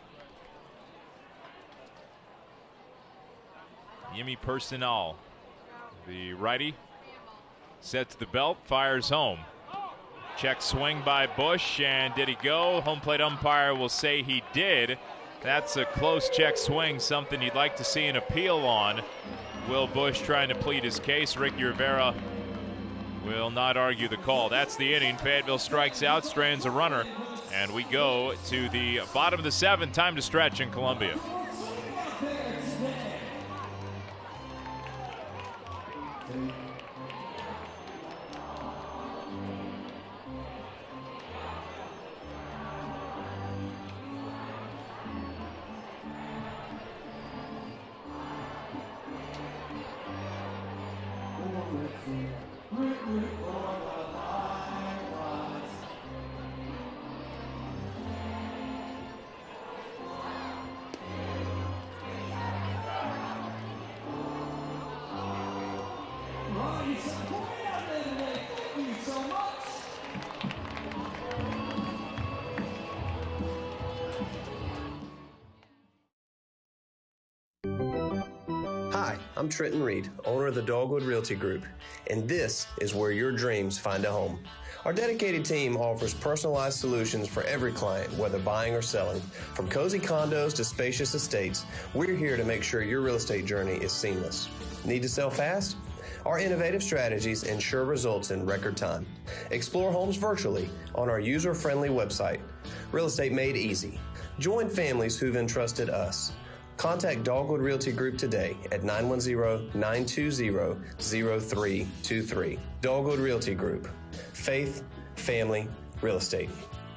Yimi Personal, the righty, sets the belt, fires home. Check swing by Bush, and did he go? Home plate umpire will say he did. That's a close check swing, something you'd like to see an appeal on. Will Bush trying to plead his case. Ricky Rivera will not argue the call. That's the inning. Fayetteville strikes out, strands a runner, and we go to the bottom of the seventh. Time to stretch in Columbia. I'm Trenton Reed, owner of the Dogwood Realty Group, and this is where your dreams find a home. Our dedicated team offers personalized solutions for every client, whether buying or selling. From cozy condos to spacious estates, we're here to make sure your real estate journey is seamless. Need to sell fast? Our innovative strategies ensure results in record time. Explore homes virtually on our user-friendly website. Real estate made easy. Join families who've entrusted us. Contact Dogwood Realty Group today at nine one zero, nine two zero, zero three two three. Dogwood Realty Group. Faith, family, real estate.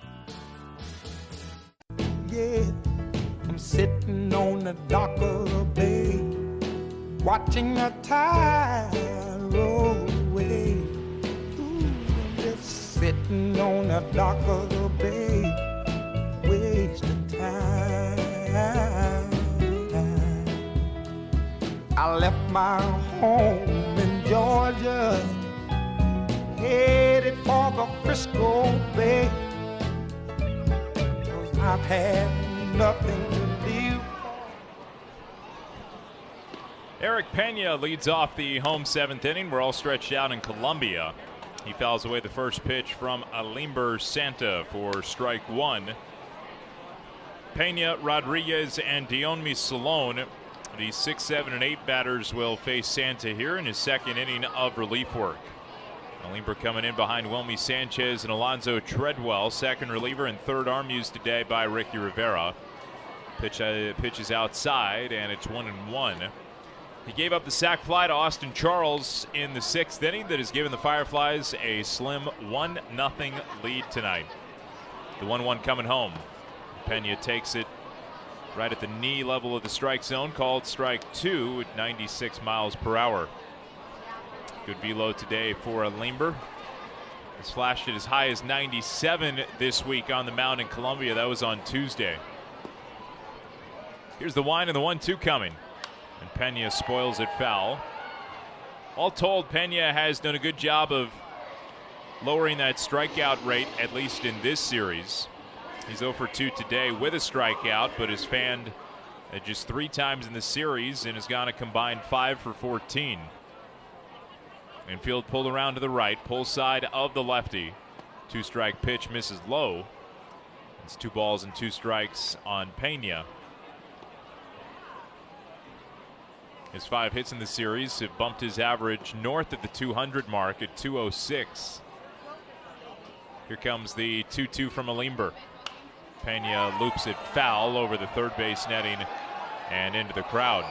Yeah, I'm sitting on the dock of the bay, watching the tide roll away. Ooh, I'm just sitting on the dock of the bay, wasting time. I left my home in Georgia, headed for the Frisco Bay. I've had nothing to live. Eric Pena leads off the home seventh inning. We're all stretched out in Columbia. He fouls away the first pitch from Alimber Santa for strike one. Pena, Rodriguez, and Dionmi Salone, the six, seven, and eight batters, will face Santa here in his second inning of relief work. Alimber coming in behind Wilmy Sanchez and Alonzo Treadwell, second reliever and third arm used today by Ricky Rivera. Pitch, uh, pitch is outside, and it's one and one. He gave up the sac fly to Austin Charles in the sixth inning that has given the Fireflies a slim one nothing lead tonight. The one one coming home. Pena takes it right at the knee level of the strike zone, called strike two at ninety-six miles per hour. Good velo today for Alimber. Has flashed it as high as ninety-seven this week on the mound in Columbia. That was on Tuesday. Here's the wind and the one two coming. And Pena spoils it foul. All told, Pena has done a good job of lowering that strikeout rate, at least in this series. He's oh for two today with a strikeout, but has fanned uh, just three times in the series and has gone a combined five for fourteen. Infield pulled around to the right, pull side of the lefty. Two strike pitch misses low. It's two balls and two strikes on Pena. His five hits in the series have bumped his average north of the two hundred mark at two oh six. Here comes the two two from Alimber. Pena loops it foul over the third base netting and into the crowd.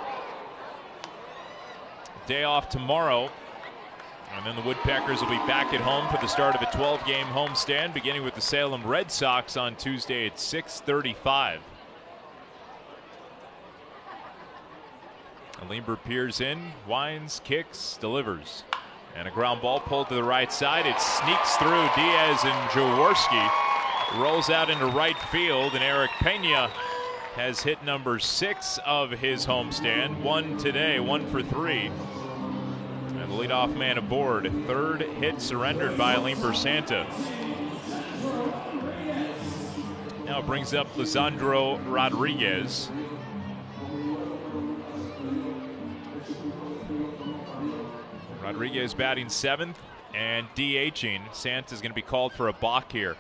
Day off tomorrow, and then the Woodpeckers will be back at home for the start of a twelve game homestand, beginning with the Salem Red Sox on Tuesday at six thirty-five. Alimber peers in, winds, kicks, delivers. And a ground ball pulled to the right side. It sneaks through Diaz and Jaworski. Rolls out into right field, and Eric Pena has hit number six of his homestand. One today, one for three. And the leadoff man aboard. Third hit surrendered by Alimber Santa. Now it brings up Lisandro Rodriguez. Rodriguez batting seventh and DHing. Santa's going to be called for a balk here.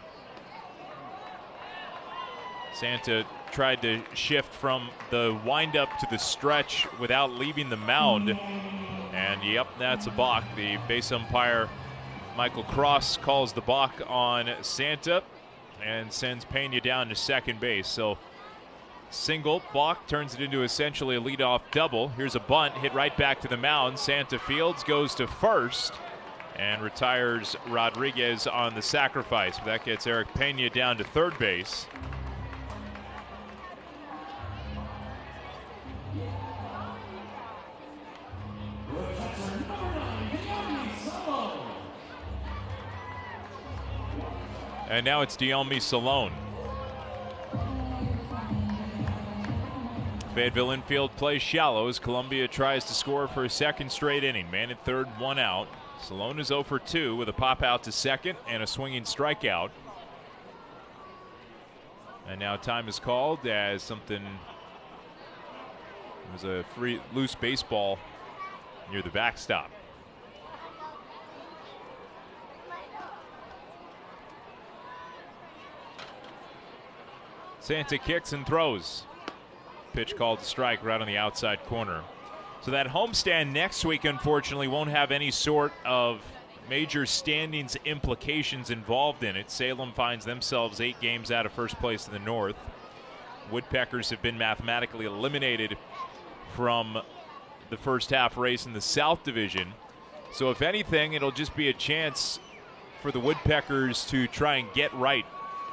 Santa tried to shift from the windup to the stretch without leaving the mound. And yep, that's a balk. The base umpire, Michael Cross, calls the balk on Santa and sends Pena down to second base. So single, balk, turns it into essentially a leadoff double. Here's a bunt, hit right back to the mound. Santa fields, goes to first, and retires Rodriguez on the sacrifice. That gets Eric Pena down to third base. And now it's Dionmi Salone. Fayetteville infield plays shallow as Columbia tries to score for a second straight inning. Man at third, one out. Salone is oh for two with a pop out to second and a swinging strikeout. And now time is called as something, it was a free loose baseball near the backstop. Santa kicks and throws. Pitch called to strike right on the outside corner. So that homestand next week, unfortunately, won't have any sort of major standings implications involved in it. Salem finds themselves eight games out of first place in the North. Woodpeckers have been mathematically eliminated from the first half race in the South Division. So if anything, it'll just be a chance for the Woodpeckers to try and get right.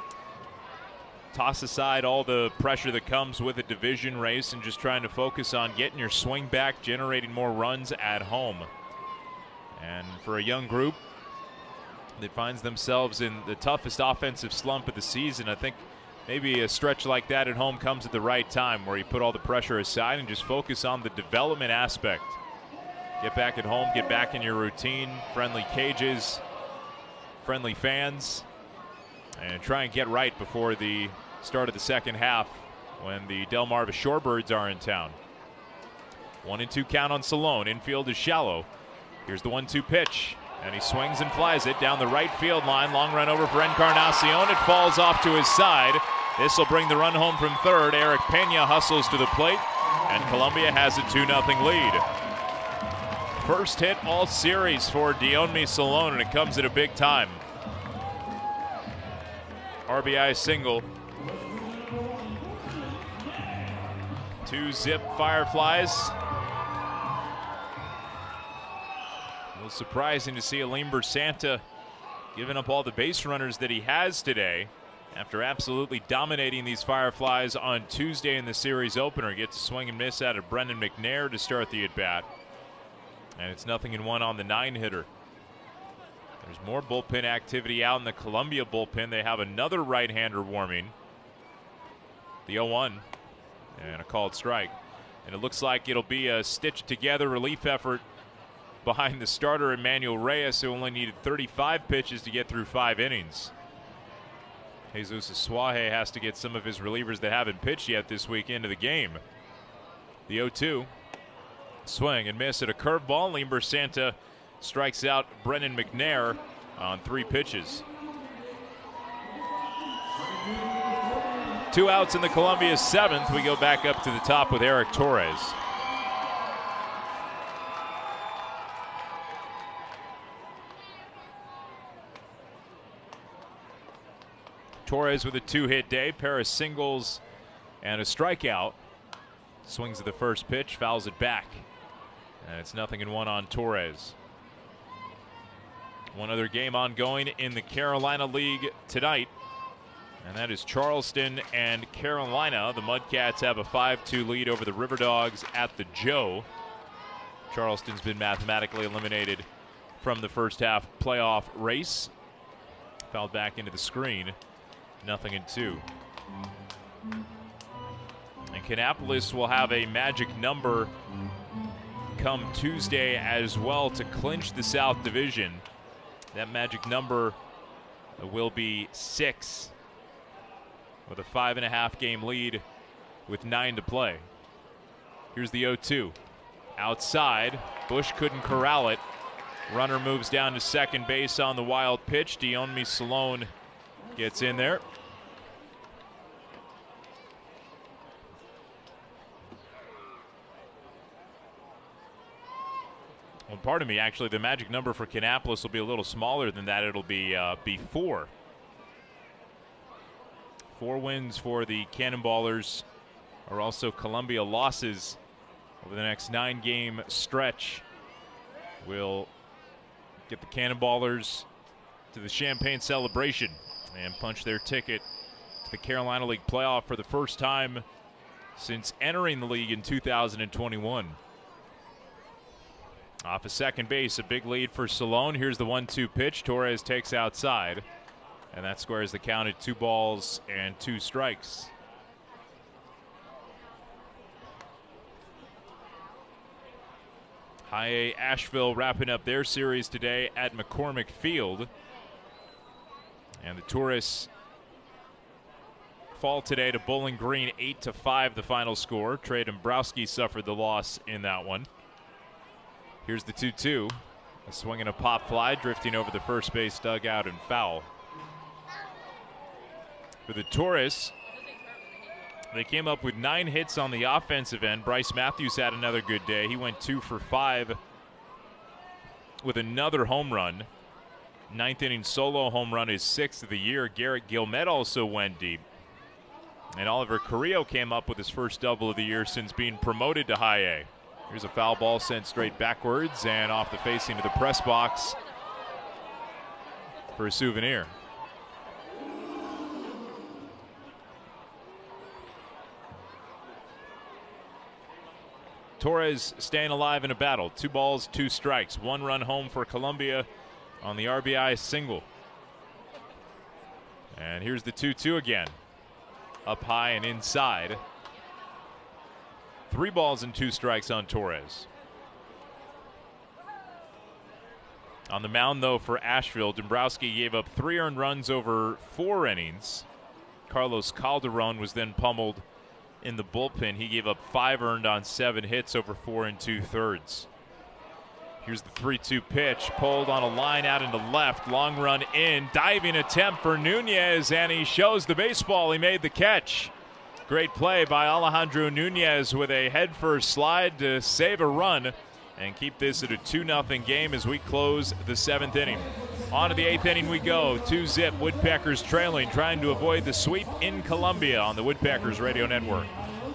Toss aside all the pressure that comes with a division race and just trying to focus on getting your swing back, generating more runs at home. And for a young group that finds themselves in the toughest offensive slump of the season, I think maybe a stretch like that at home comes at the right time, where you put all the pressure aside and just focus on the development aspect. Get back at home, get back in your routine, friendly cages, friendly fans, and try and get right before the start of the second half when the Delmarva Shorebirds are in town. One and two count on Salone. Infield is shallow. Here's the one two pitch, and he swings and flies it down the right field line. Long run over for Encarnacion. It falls off to his side. This will bring the run home from third. Eric Pena hustles to the plate, and Columbia has a two nothing lead. First hit all series for Dionmi Salone, and it comes at a big time. R B I single. Two zip Fireflies. A little surprising to see Aleem Bersanta giving up all the base runners that he has today after absolutely dominating these Fireflies on Tuesday in the series opener. Gets a swing and miss out of Brendan McNair to start the at-bat. And it's nothing in one on the nine-hitter. There's more bullpen activity out in the Columbia bullpen. They have another right-hander warming. The oh one and a called strike. And it looks like it'll be a stitched-together relief effort behind the starter Emmanuel Reyes, who only needed thirty-five pitches to get through five innings. Jesus Asuaje has to get some of his relievers that haven't pitched yet this week into the game. The oh two. Swing and miss at a curveball. Aleem Bersanta strikes out Brendan McNair on three pitches. Two outs in the Columbia seventh. We go back up to the top with Eric Torres. Torres with a two-hit day, pair of singles and a strikeout. Swings at the first pitch, fouls it back. And it's nothing in one on Torres. One other game ongoing in the Carolina League tonight, and that is Charleston and Carolina. The Mudcats have a five two lead over the River Dogs at the Joe. Charleston's been mathematically eliminated from the first half playoff race. Fouled back into the screen. Nothing in two. And Kannapolis will have a magic number come Tuesday as well to clinch the South Division. That magic number will be six, with a five and a half game lead with nine to play. Here's the oh two. Outside, Bush couldn't corral it. Runner moves down to second base on the wild pitch. Dionmi Salone gets in there. Well, pardon me, actually, the magic number for Kannapolis will be a little smaller than that. It'll be, uh, be four. Four wins for the Cannonballers are also Columbia losses over the next nine-game stretch. Will get the Cannonballers to the Champagne celebration and punch their ticket to the Carolina League playoff for the first time since entering the league in two thousand twenty-one. Off of second base, a big lead for Salone. Here's the one two pitch. Torres takes outside, and that squares the count at two balls and two strikes. High A Asheville wrapping up their series today at McCormick Field. And the Tourists fall today to Bowling Green, eight to five the final score. Trey Dombrowski suffered the loss in that one. Here's the two two. A swing and a pop fly drifting over the first base dugout and foul. For the Tourists, they came up with nine hits on the offensive end. Bryce Matthews had another good day. He went two for five with another home run. Ninth inning solo home run, his sixth of the year. Garrett Gilmet also went deep. And Oliver Carrillo came up with his first double of the year since being promoted to high A. Here's a foul ball sent straight backwards and off the facing of the press box for a souvenir. Torres staying alive in a battle. Two balls, two strikes. One run home for Columbia on the R B I single. And here's the two two again. Up high and inside. Three balls and two strikes on Torres. On the mound, though, for Asheville, Dombrowski gave up three earned runs over four innings. Carlos Calderon was then pummeled in the bullpen. He gave up five earned on seven hits over four and two-thirds. Here's the three two pitch, pulled on a line out into left, long run in, diving attempt for Nunez, and he shows the baseball. He made the catch. Great play by Alejandro Nunez with a head-first slide to save a run and keep this at a two nothing game as we close the seventh inning. On to the eighth inning we go. Two zip, Woodpeckers trailing, trying to avoid the sweep in Columbia on the Woodpeckers Radio Network.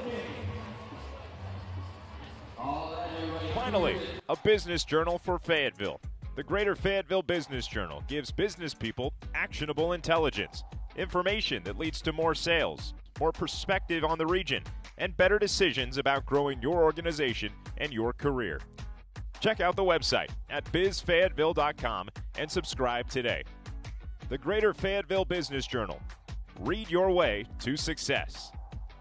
Finally, a business journal for Fayetteville. The Greater Fayetteville Business Journal gives business people actionable intelligence, information that leads to more sales, more perspective on the region, and better decisions about growing your organization and your career. Check out the website at biz fayetteville dot com and subscribe today. The Greater Fayetteville Business Journal. Read your way to success.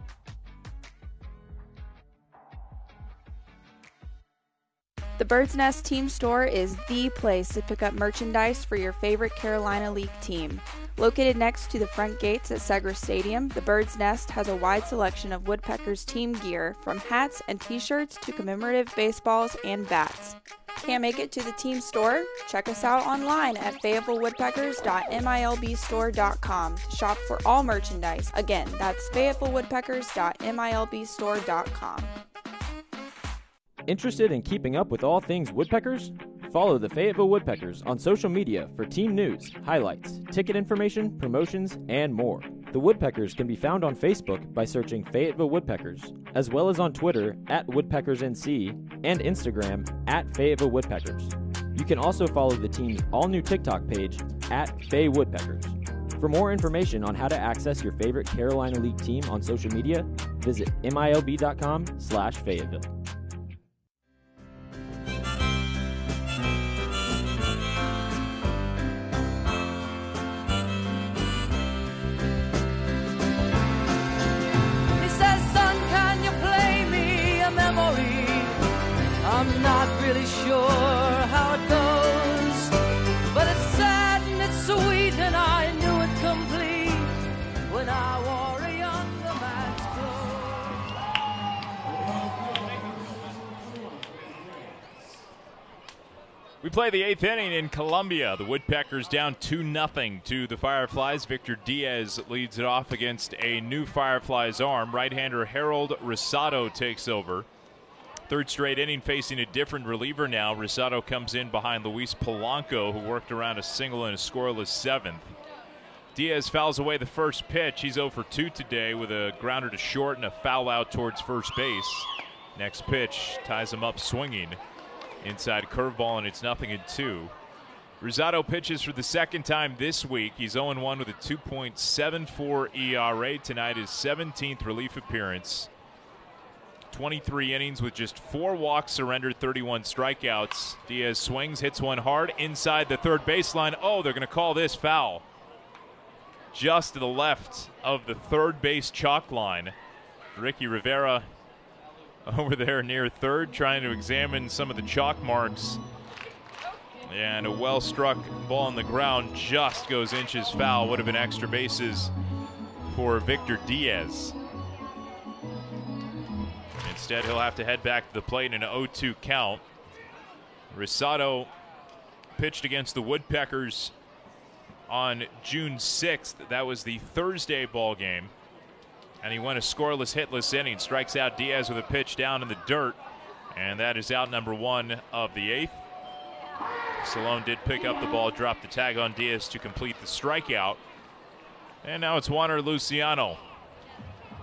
The Bird's Nest Team Store is the place to pick up merchandise for your favorite Carolina League team. Located next to the front gates at Segra Stadium, the Bird's Nest has a wide selection of Woodpeckers team gear, from hats and t-shirts to commemorative baseballs and bats. Can't make it to the team store? Check us out online at fayetteville woodpeckers dot milb store dot com to shop for all merchandise. Again, that's fayetteville woodpeckers dot milb store dot com. Interested in keeping up with all things Woodpeckers? Follow the Fayetteville Woodpeckers on social media for team news, highlights, ticket information, promotions, and more. The Woodpeckers can be found on Facebook by searching Fayetteville Woodpeckers, as well as on Twitter at WoodpeckersNC and Instagram at Fayetteville Woodpeckers. You can also follow the team's all-new TikTok page at Faye Woodpeckers. For more information on how to access your favorite Carolina League team on social media, visit milb dot com slash Fayetteville. I'm not really sure how it goes, but it's sad and it's sweet, and I knew it complete when I wore a younger man's clothes. We play the eighth inning in Columbia. The Woodpeckers down two nothing to the Fireflies. Victor Diaz leads it off against a new Fireflies arm. Right-hander Harold Rosado takes over. Third straight inning facing a different reliever now. Rosado comes in behind Luis Polanco, who worked around a single and a scoreless seventh. Diaz fouls away the first pitch. He's oh for two today with a grounder to short and a foul out towards first base. Next pitch ties him up swinging. Inside curveball, and it's nothing in two. Rosado pitches for the second time this week. He's oh and one with a two point seven four E R A. Tonight his seventeenth relief appearance. twenty-tee innings with just four walks surrendered, thirty-one strikeouts. Diaz swings, hits one hard inside the third baseline. Oh, they're going to call this foul. Just to the left of the third base chalk line. Ricky Rivera over there near third, trying to examine some of the chalk marks. And a well-struck ball on the ground just goes inches foul. Would have been extra bases for Victor Diaz. Instead, he'll have to head back to the plate in an oh two count. Rosado pitched against the Woodpeckers on June sixth. That was the Thursday ball game. And he went a scoreless, hitless inning. Strikes out Diaz with a pitch down in the dirt. And that is out number one of the eighth. Salone did pick up the ball, dropped the tag on Diaz to complete the strikeout. And now it's Juaner Luciano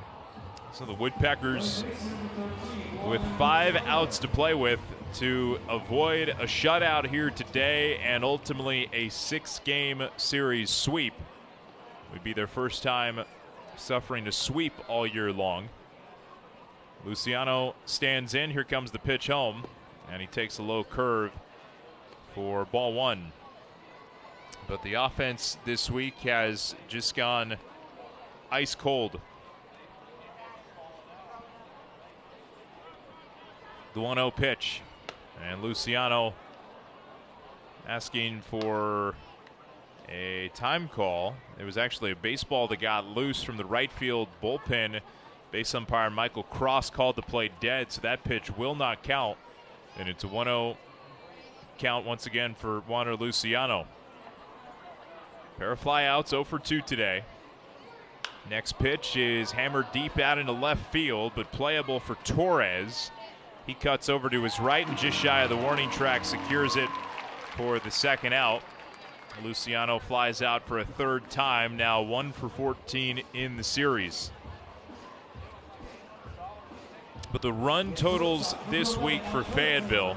So the Woodpeckers with five outs to play with to avoid a shutout here today and ultimately a six-game series sweep. Would be their first time suffering a sweep all year long. Luciano stands in. Here comes the pitch home, and he takes a low curve for ball one. But the offense this week has just gone ice cold. The one oh pitch, and Luciano asking for a time call. It was actually a baseball that got loose from the right field bullpen. Base umpire Michael Cross called the play dead, so that pitch will not count. And it's a one oh count once again for Wander Luciano. Pair of flyouts, oh for two today. Next pitch is hammered deep out into left field, but playable for Torres. He cuts over to his right and just shy of the warning track secures it for the second out. Luciano flies out for a third time, now one for fourteen in the series. But the run totals this week for Fayetteville: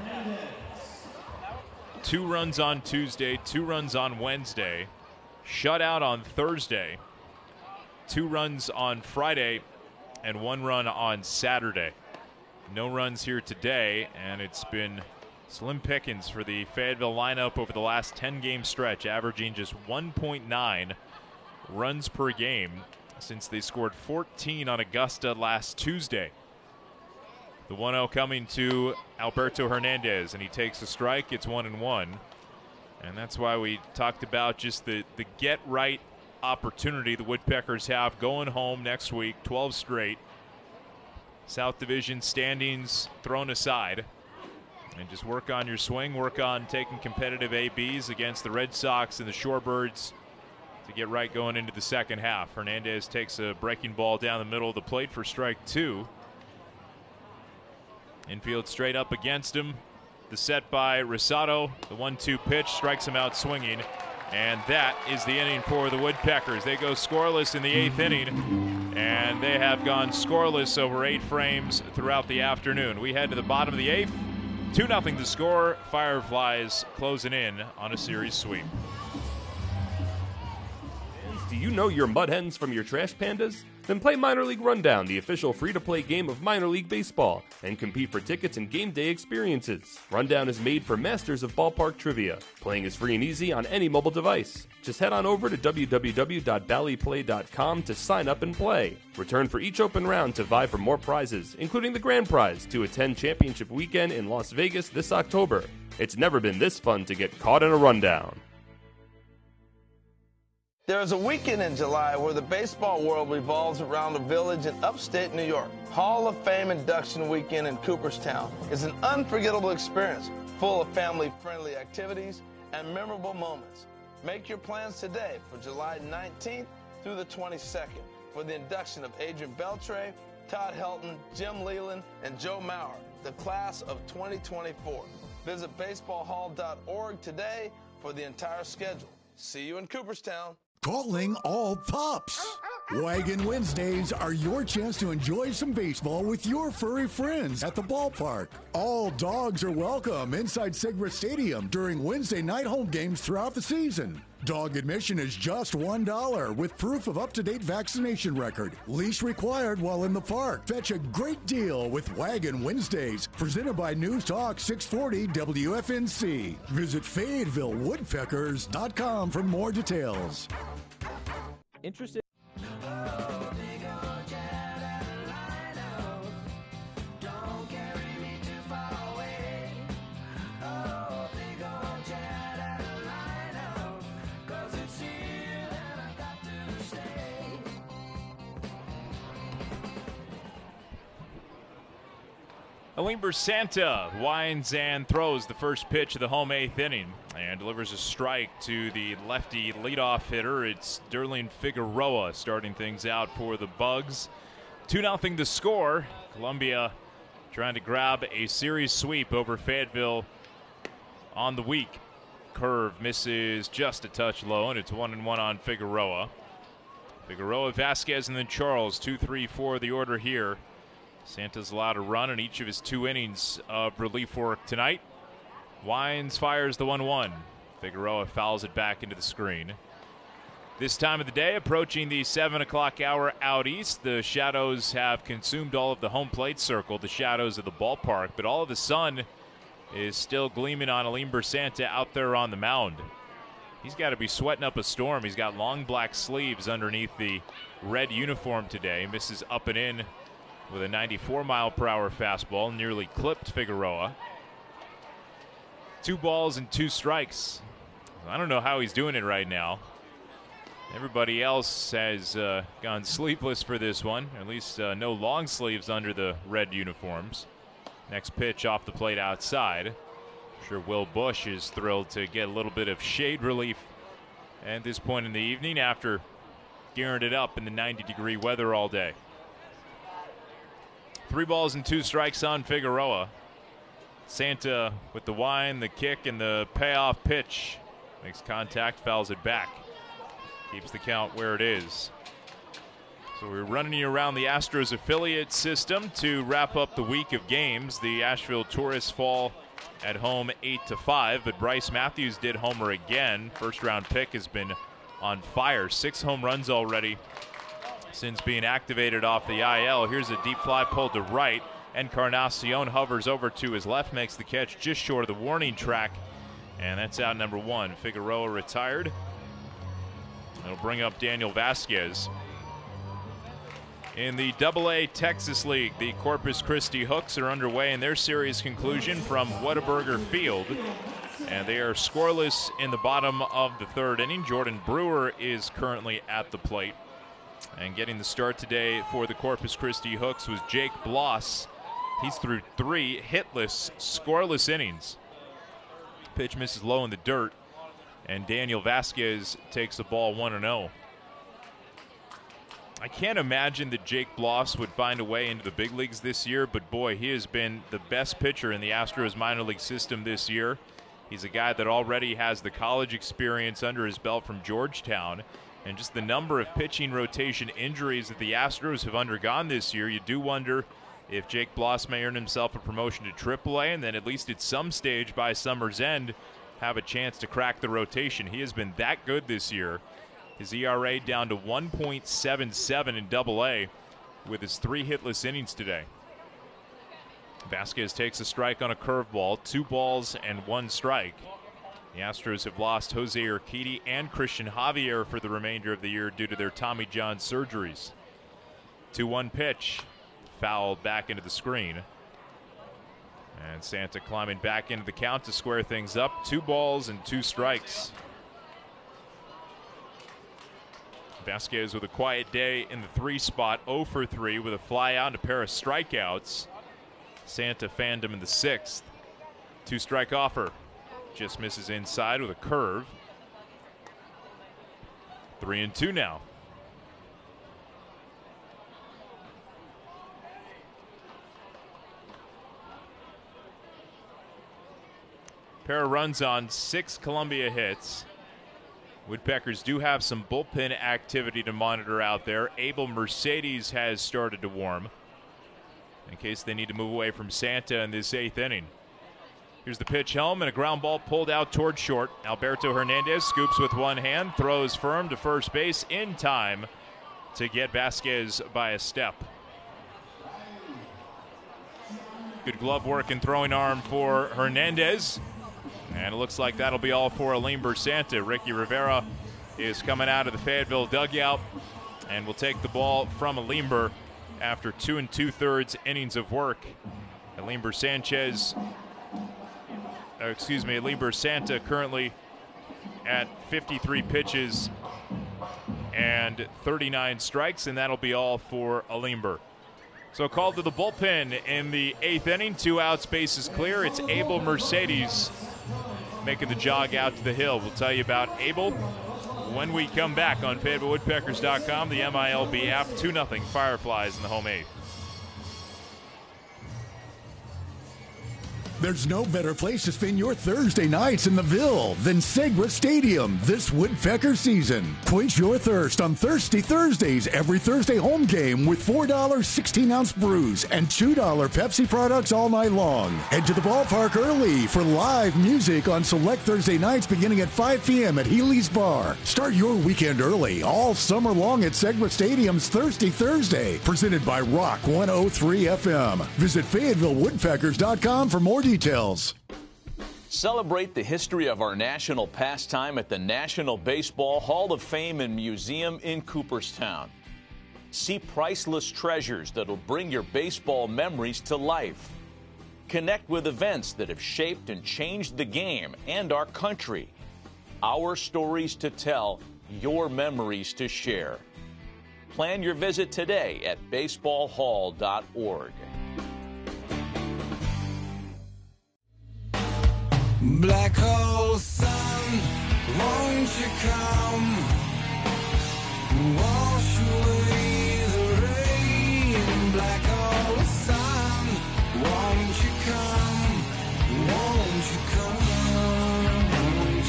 two runs on Tuesday, two runs on Wednesday, shutout on Thursday, two runs on Friday, and one run on Saturday. No runs here today, and it's been slim pickings for the Fayetteville lineup over the last ten-game stretch, averaging just one point nine runs per game since they scored fourteen on Augusta last Tuesday. The one oh coming to Alberto Hernandez, and he takes a strike. It's one and one. And that's why we talked about just the, the get-right opportunity the Woodpeckers have going home next week, twelve straight. South Division standings thrown aside. And just work on your swing, work on taking competitive A Bs against the Red Sox and the Shorebirds to get right going into the second half. Hernandez takes a breaking ball down the middle of the plate for strike two. Infield straight up against him. The set by Rosado. The one two pitch strikes him out swinging. And that is the inning for the Woodpeckers. They go scoreless in the eighth inning, and they have gone scoreless over eight frames throughout the afternoon. We head to the bottom of the eighth. two nothing the score. Fireflies closing in on a series sweep. Do you know your mud hens from your trash pandas? Then play Minor League Rundown, the official free-to-play game of minor league baseball, and compete for tickets and game day experiences. Rundown is made for masters of ballpark trivia. Playing is free and easy on any mobile device. Just head on over to w w w dot bally play dot com to sign up and play. Return for each open round to vie for more prizes, including the grand prize to attend Championship Weekend in Las Vegas this October. It's never been this fun to get caught in a rundown. There is a weekend in July where the baseball world revolves around a village in upstate New York. Hall of Fame Induction Weekend in Cooperstown is an unforgettable experience full of family-friendly activities and memorable moments. Make your plans today for July nineteenth through the twenty-second for the induction of Adrian Beltre, Todd Helton, Jim Leland, and Joe Maurer, the class of twenty twenty-four. Visit baseball hall dot org today for the entire schedule. See you in Cooperstown. Calling all pups. Wagon Wednesdays are your chance to enjoy some baseball with your furry friends at the ballpark. All dogs are welcome inside Segra Stadium during Wednesday night home games throughout the season. Dog admission is just one dollar with proof of up-to-date vaccination record. Leash required while in the park. Fetch a great deal with Wagon Wednesdays, presented by News Talk six forty W F N C. Visit Fayetteville Woodpeckers dot com for more details. Interested? Alimber Santa winds and throws the first pitch of the home eighth inning and delivers a strike to the lefty leadoff hitter. It's Derlin Figueroa starting things out for the Bugs. two nothing the score. Columbia trying to grab a series sweep over Fayetteville on the week. Curve misses just a touch low, and it's one and one on Figueroa. Figueroa, Vasquez, and then Charles. Two, three, four, the order here. Santa's allowed to run in each of his two innings of relief work tonight. Wines fires the one one. Figueroa fouls it back into the screen. This time of the day, approaching the seven o'clock hour out east, the shadows have consumed all of the home plate circle, the shadows of the ballpark, but all of the sun is still gleaming on Alimber Santa out there on the mound. He's got to be sweating up a storm. He's got long black sleeves underneath the red uniform today. Misses up and in with a ninety-four mile per hour fastball, nearly clipped Figueroa. Two balls and two strikes. I don't know how he's doing it right now. Everybody else has uh, gone sleepless for this one. At least uh, no long sleeves under the red uniforms. Next pitch off the plate outside. I'm sure Will Bush is thrilled to get a little bit of shade relief at this point in the evening after gearing it up in the ninety degree weather all day. Three balls and two strikes on Figueroa. Santa with the wind, the kick, and the payoff pitch. Makes contact, fouls it back. Keeps the count where it is. So we're running you around the Astros affiliate system to wrap up the week of games. The Asheville Tourists fall at home eight to five, but Bryce Matthews did homer again. First round pick has been on fire. Six home runs already since being activated off the I L. Here's a deep fly pulled to right. Encarnacion hovers over to his left, makes the catch just short of the warning track, and that's out number one. Figueroa retired. It'll bring up Daniel Vasquez. In the double A Texas League, the Corpus Christi Hooks are underway in their series conclusion from Whataburger Field, and they are scoreless in the bottom of the third inning. Jordan Brewer is currently at the plate, and getting the start today for the Corpus Christi Hooks was Jake Bloss. He's through three hitless, scoreless innings. Pitch misses low in the dirt, and Daniel Vasquez takes the ball one and oh. I can't imagine that Jake Bloss would find a way into the big leagues this year, but boy, he has been the best pitcher in the Astros minor league system this year. He's a guy that already has the college experience under his belt from Georgetown, and just the number of pitching rotation injuries that the Astros have undergone this year, you do wonder if Jake Bloss may earn himself a promotion to triple A, and then at least at some stage by summer's end have a chance to crack the rotation. He has been that good this year. His E R A down to one point seven seven in double A with his three hitless innings today. Vasquez takes a strike on a curveball, two balls and one strike. The Astros have lost Jose Urquidy and Christian Javier for the remainder of the year due to their Tommy John surgeries. two one pitch, fouled back into the screen. And Santa climbing back into the count to square things up. Two balls and two strikes. Vasquez with a quiet day in the three spot, oh for three with a fly out and a pair of strikeouts. Santa fanned him in the sixth. Two strike offer. Just misses inside with a curve. Three and two now. Pair of runs on six Columbia hits. Woodpeckers do have some bullpen activity to monitor out there. Abel Mercedes has started to warm in case they need to move away from Santa in this eighth inning. Here's the pitch home and a ground ball pulled out toward short. Alberto Hernandez scoops with one hand, throws firm to first base in time to get Vasquez by a step. Good glove work and throwing arm for Hernandez. And it looks like that'll be all for Alimber Santa. Ricky Rivera is coming out of the Fayetteville dugout and will take the ball from Alimber after two and two-thirds innings of work. Alimber Sanchez, uh, excuse me, Alimber Santa currently at fifty-three pitches and thirty-nine strikes, and that'll be all for Alimber. So called to the bullpen in the eighth inning. Two outs, bases clear. It's Abel Mercedes making the jog out to the hill. We'll tell you about Abel when we come back on Fayetteville Woodpeckers dot com, the M I L B app. two nothing Fireflies in the home eighth. There's no better place to spend your Thursday nights in the Ville than Segra Stadium this Woodpecker season. Quench your thirst on Thirsty Thursdays every Thursday home game with four dollars sixteen-ounce brews and two dollars Pepsi products all night long. Head to the ballpark early for live music on select Thursday nights beginning at five p.m. at Healy's Bar. Start your weekend early all summer long at Segra Stadium's Thirsty Thursday, presented by Rock one oh three F M. Visit Fayetteville Woodpeckers dot com for more details. Celebrate the history of our national pastime at the National Baseball Hall of Fame and Museum in Cooperstown. See priceless treasures that'll bring your baseball memories to life. Connect with events that have shaped and changed the game and our country. Our stories to tell, your memories to share. Plan your visit today at baseball hall dot org. Black hole sun, won't you come? Wash away the rain. Black hole sun, won't you come? Won't you come? Won't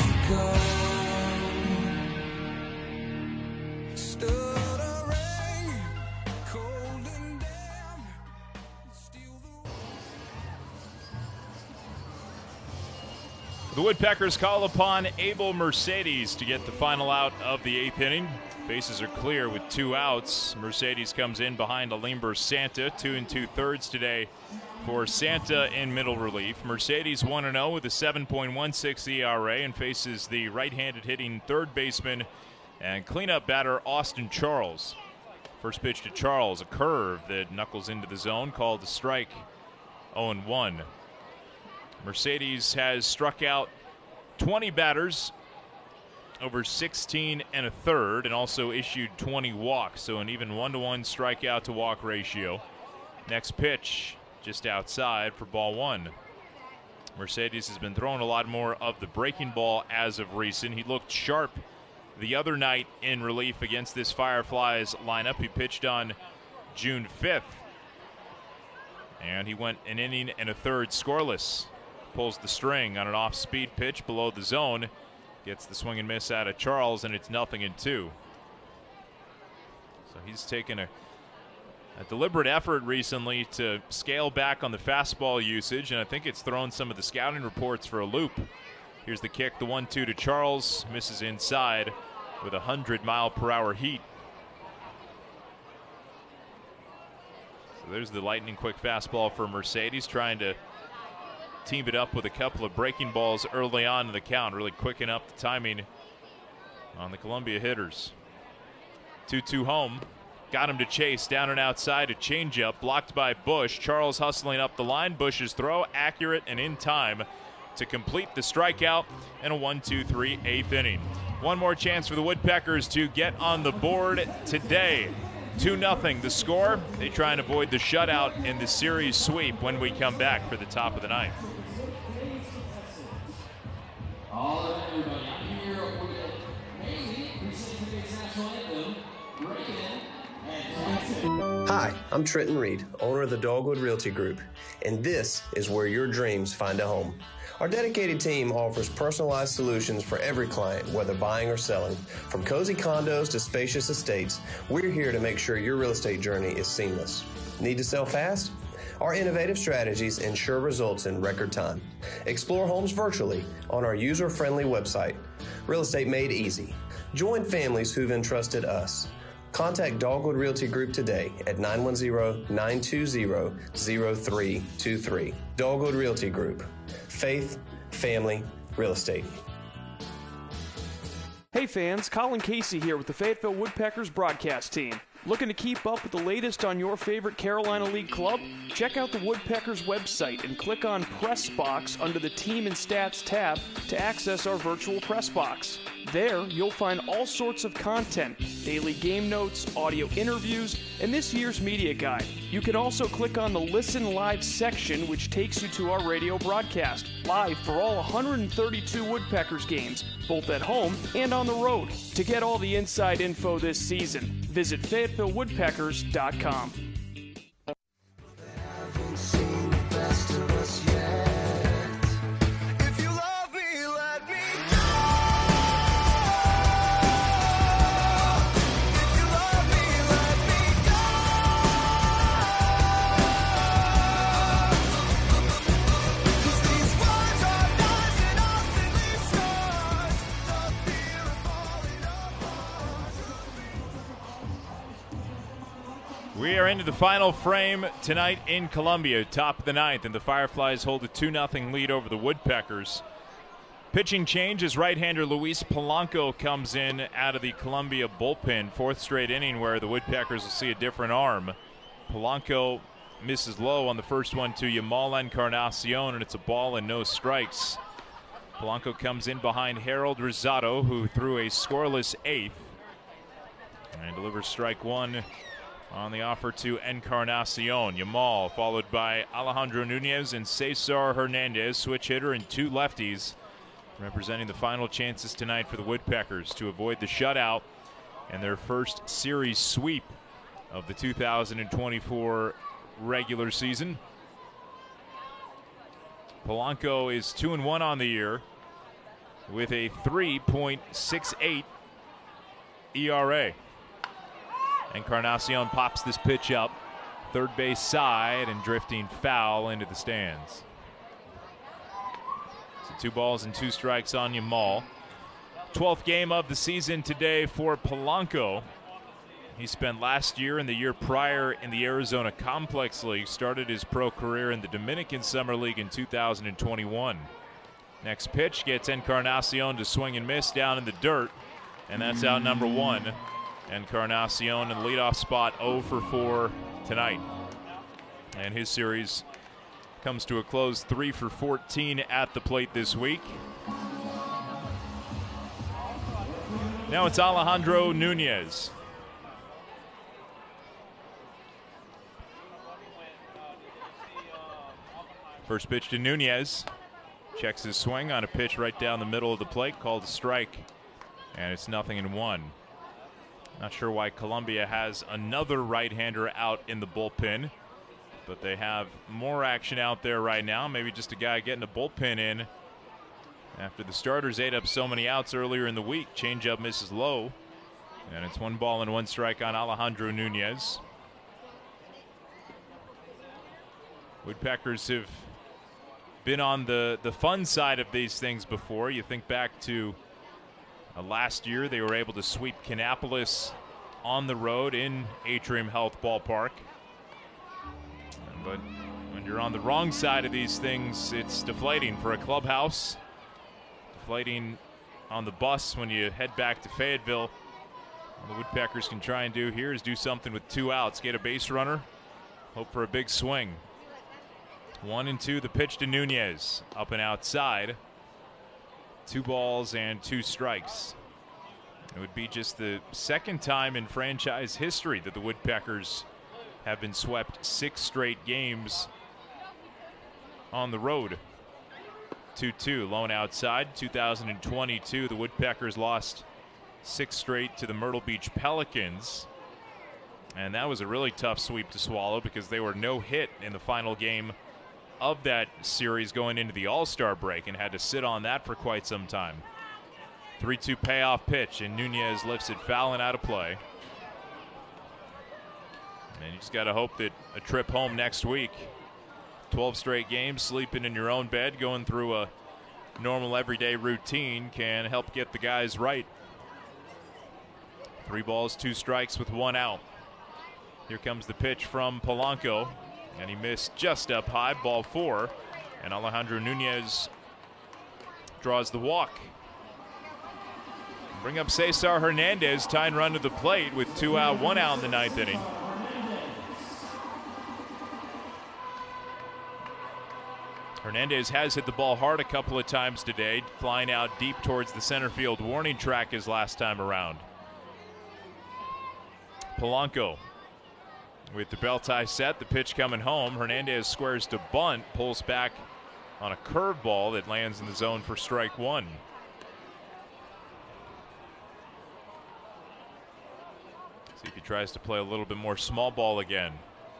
you come? Stuttering, cold and damp, steal the The Woodpeckers call upon Abel Mercedes to get the final out of the eighth inning. Bases are clear with two outs. Mercedes comes in behind Alimber Santa, two and two-thirds today for Santa in middle relief. Mercedes one and oh with a seven point one six E R A and faces the right-handed hitting third baseman and cleanup batter Austin Charles. First pitch to Charles, a curve that knuckles into the zone, called a strike, oh and one. Mercedes has struck out twenty batters over sixteen and a third and also issued twenty walks, so an even one-to-one strikeout to walk ratio. Next pitch just outside for ball one. Mercedes has been throwing a lot more of the breaking ball as of recent. He looked sharp the other night in relief against this Fireflies lineup. He pitched on June fifth, and he went an inning and a third scoreless. Pulls the string on an off-speed pitch below the zone. Gets the swing and miss out of Charles, and it's nothing in two. So he's taken a, a deliberate effort recently to scale back on the fastball usage, and I think it's thrown some of the scouting reports for a loop. Here's the kick, the one two to Charles. Misses inside with a one hundred mile per hour heat. So there's the lightning quick fastball for Mercedes, trying to team it up with a couple of breaking balls early on in the count, really quicken up the timing on the Columbia hitters. two two home. Got him to chase down and outside, a changeup blocked by Bush. Charles hustling up the line. Bush's throw accurate and in time to complete the strikeout and a one two three eighth inning. One more chance for the Woodpeckers to get on the board today. two nothing the score. They try and avoid the shutout in the series sweep when we come back for the top of the ninth. All right, everybody, I'm here with Haley, who's singing the national anthem, Reagan, and Jackson. Hi, I'm Trenton Reed, owner of the Dogwood Realty Group, and this is where your dreams find a home. Our dedicated team offers personalized solutions for every client, whether buying or selling. From cozy condos to spacious estates, we're here to make sure your real estate journey is seamless. Need to sell fast? Our innovative strategies ensure results in record time. Explore homes virtually on our user-friendly website. Real estate made easy. Join families who've entrusted us. Contact Dogwood Realty Group today at nine one zero, nine two zero, zero three two three. Dogwood Realty Group. Faith, family, real estate. Hey fans, Colin Casey here with the Fayetteville Woodpeckers broadcast team. Looking to keep up with the latest on your favorite Carolina League club? Check out the Woodpeckers website and click on Press Box under the Team and Stats tab to access our virtual press box. There, you'll find all sorts of content, daily game notes, audio interviews, and this year's media guide. You can also click on the Listen Live section, which takes you to our radio broadcast, live for all one hundred thirty-two Woodpeckers games, both at home and on the road. To get all the inside info this season, visit Fayetteville Woodpeckers dot com. Haven't seen the best of us yet. We are into the final frame tonight in Columbia, top of the ninth, and the Fireflies hold a two nothing lead over the Woodpeckers. Pitching change as right-hander Luis Polanco comes in out of the Columbia bullpen, fourth straight inning where the Woodpeckers will see a different arm. Polanco misses low on the first one to Yamal Encarnacion, and it's a ball and no strikes. Polanco comes in behind Harold Rosado, who threw a scoreless eighth, and delivers strike one on the offer to Encarnacion. Yamal followed by Alejandro Nunez and Cesar Hernandez, switch hitter and two lefties, representing the final chances tonight for the Woodpeckers to avoid the shutout and their first series sweep of the two thousand twenty-four regular season. Polanco is two and one on the year with a three point six eight E R A. Encarnacion pops this pitch up, third base side, and drifting foul into the stands. So two balls and two strikes on Yamal. twelfth game of the season today for Polanco. He spent last year and the year prior in the Arizona Complex League, started his pro career in the Dominican Summer League in two thousand twenty-one. Next pitch gets Encarnacion to swing and miss down in the dirt, and that's out number one. Encarnacion in the leadoff spot, oh for four tonight. And his series comes to a close, three for fourteen at the plate this week. Now it's Alejandro Nunez. First pitch to Nunez. Checks his swing on a pitch right down the middle of the plate, called a strike, and it's nothing in one. Not sure why Columbia has another right-hander out in the bullpen, but they have more action out there right now. Maybe just a guy getting a bullpen in after the starters ate up so many outs earlier in the week. Changeup misses low, and it's one ball and one strike on Alejandro Nunez. Woodpeckers have been on the, the fun side of these things before. You think back to Uh, last year, they were able to sweep Kannapolis on the road in Atrium Health Ballpark. But when you're on the wrong side of these things, it's deflating for a clubhouse. Deflating on the bus when you head back to Fayetteville. All the Woodpeckers can try and do here is do something with two outs, get a base runner, hope for a big swing. One and two, the pitch to Nunez, up and outside. Two balls and two strikes. It would be just the second time in franchise history that the Woodpeckers have been swept six straight games on the road. two two, lone outside. two thousand twenty-two, the Woodpeckers lost six straight to the Myrtle Beach Pelicans. And that was a really tough sweep to swallow because they were no hit in the final game of that series going into the All-Star break and had to sit on that for quite some time. three two payoff pitch, and Nunez lifts it foul and out of play. And you just got to hope that a trip home next week, twelve straight games, sleeping in your own bed, going through a normal everyday routine, can help get the guys right. Three balls, two strikes with one out. Here comes the pitch from Polanco. And he missed just up high, ball four. And Alejandro Nunez draws the walk. Bring up Cesar Hernandez, tying run to the plate with two out, one out in the ninth inning. Hernandez has hit the ball hard a couple of times today, flying out deep towards the center field warning track his last time around. Polanco with the bell tie set, the pitch coming home. Hernandez squares to bunt, pulls back on a curveball that lands in the zone for strike one. See if he tries to play a little bit more small ball again.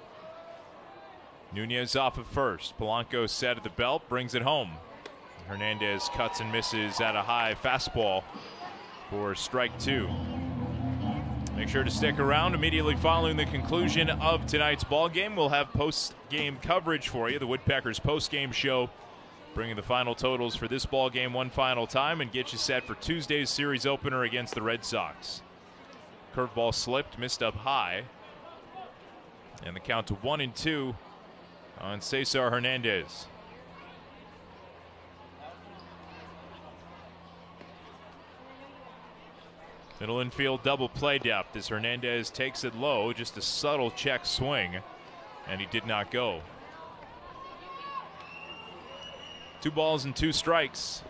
Nunez off of first. Polanco set at the belt, brings it home. Hernandez cuts and misses at a high fastball for strike two. Make sure to stick around. Immediately following the conclusion of tonight's ball game, we'll have post-game coverage for you. The Woodpeckers post-game show, bringing the final totals for this ball game one final time and get you set for Tuesday's series opener against the Red Sox. Curveball slipped, missed up high. And the count to one and two on Cesar Hernandez. Middle infield double play depth as Hernandez takes it low, just a subtle check swing, and he did not go. Two balls and two strikes.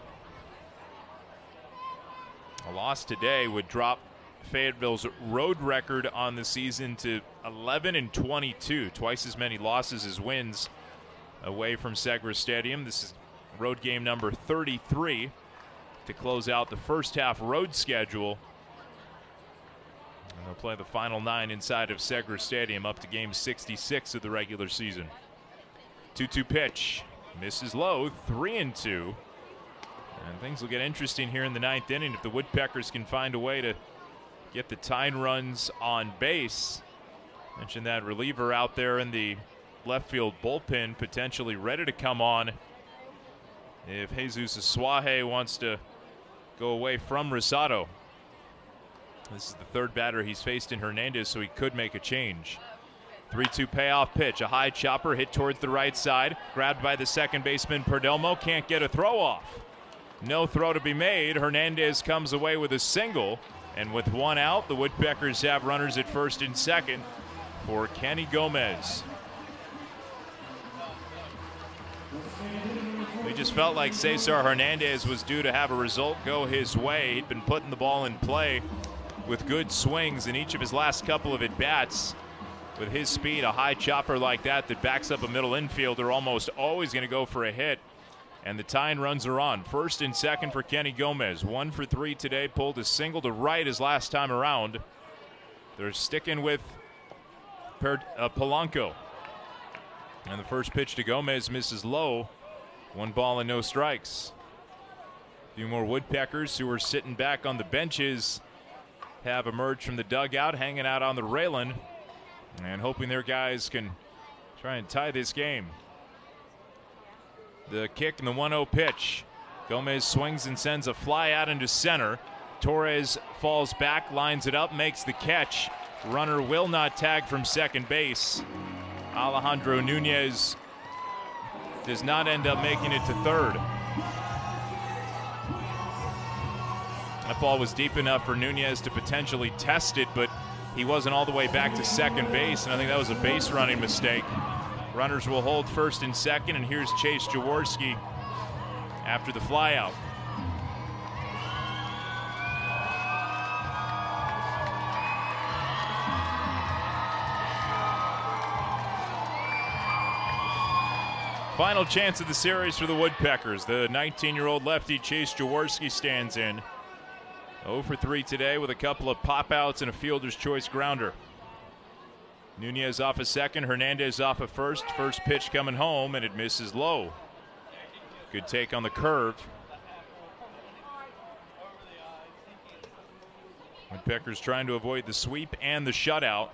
A loss today would drop Fayetteville's road record on the season to eleven and twenty-two, twice as many losses as wins away from Segra Stadium. This is road game number thirty-three to close out the first half road schedule. And they'll play the final nine inside of Segra Stadium up to game sixty-six of the regular season. two two pitch. Misses low, three and two. And things will get interesting here in the ninth inning if the Woodpeckers can find a way to get the tying runs on base. Mentioned that reliever out there in the left field bullpen potentially ready to come on if Jesus Asuaje wants to go away from Rosado. This is the third batter he's faced in Hernandez, so he could make a change. three two payoff pitch, a high chopper hit towards the right side, grabbed by the second baseman Perdomo, can't get a throw off. No throw to be made. Hernandez comes away with a single, and with one out, the Woodpeckers have runners at first and second for Kenny Gomez. We just felt like Cesar Hernandez was due to have a result go his way. He'd been putting the ball in play with good swings in each of his last couple of at-bats. With his speed, a high chopper like that that backs up a middle infielder almost always going to go for a hit. And the tying runs are on. First and second for Kenny Gomez. One for three today. Pulled a single to right his last time around. They're sticking with per, uh, Polanco. And the first pitch to Gomez misses low. One ball and no strikes. A few more Woodpeckers who are sitting back on the benches have emerged from the dugout, hanging out on the railing, and hoping their guys can try and tie this game. The kick and the one oh pitch. Gomez swings and sends a fly out into center. Torres falls back, lines it up, makes the catch. Runner will not tag from second base. Alejandro Nunez does not end up making it to third. That ball was deep enough for Nunez to potentially test it, but he wasn't all the way back to second base, and I think that was a base running mistake. Runners will hold first and second, and here's Chase Jaworski after the flyout. Final chance of the series for the Woodpeckers. The nineteen-year-old lefty Chase Jaworski stands in. oh for three today with a couple of pop-outs and a fielder's choice grounder. Nunez off a second, Hernandez off a first. First pitch coming home, and it misses low. Good take on the curve. Woodpeckers trying to avoid the sweep and the shutout.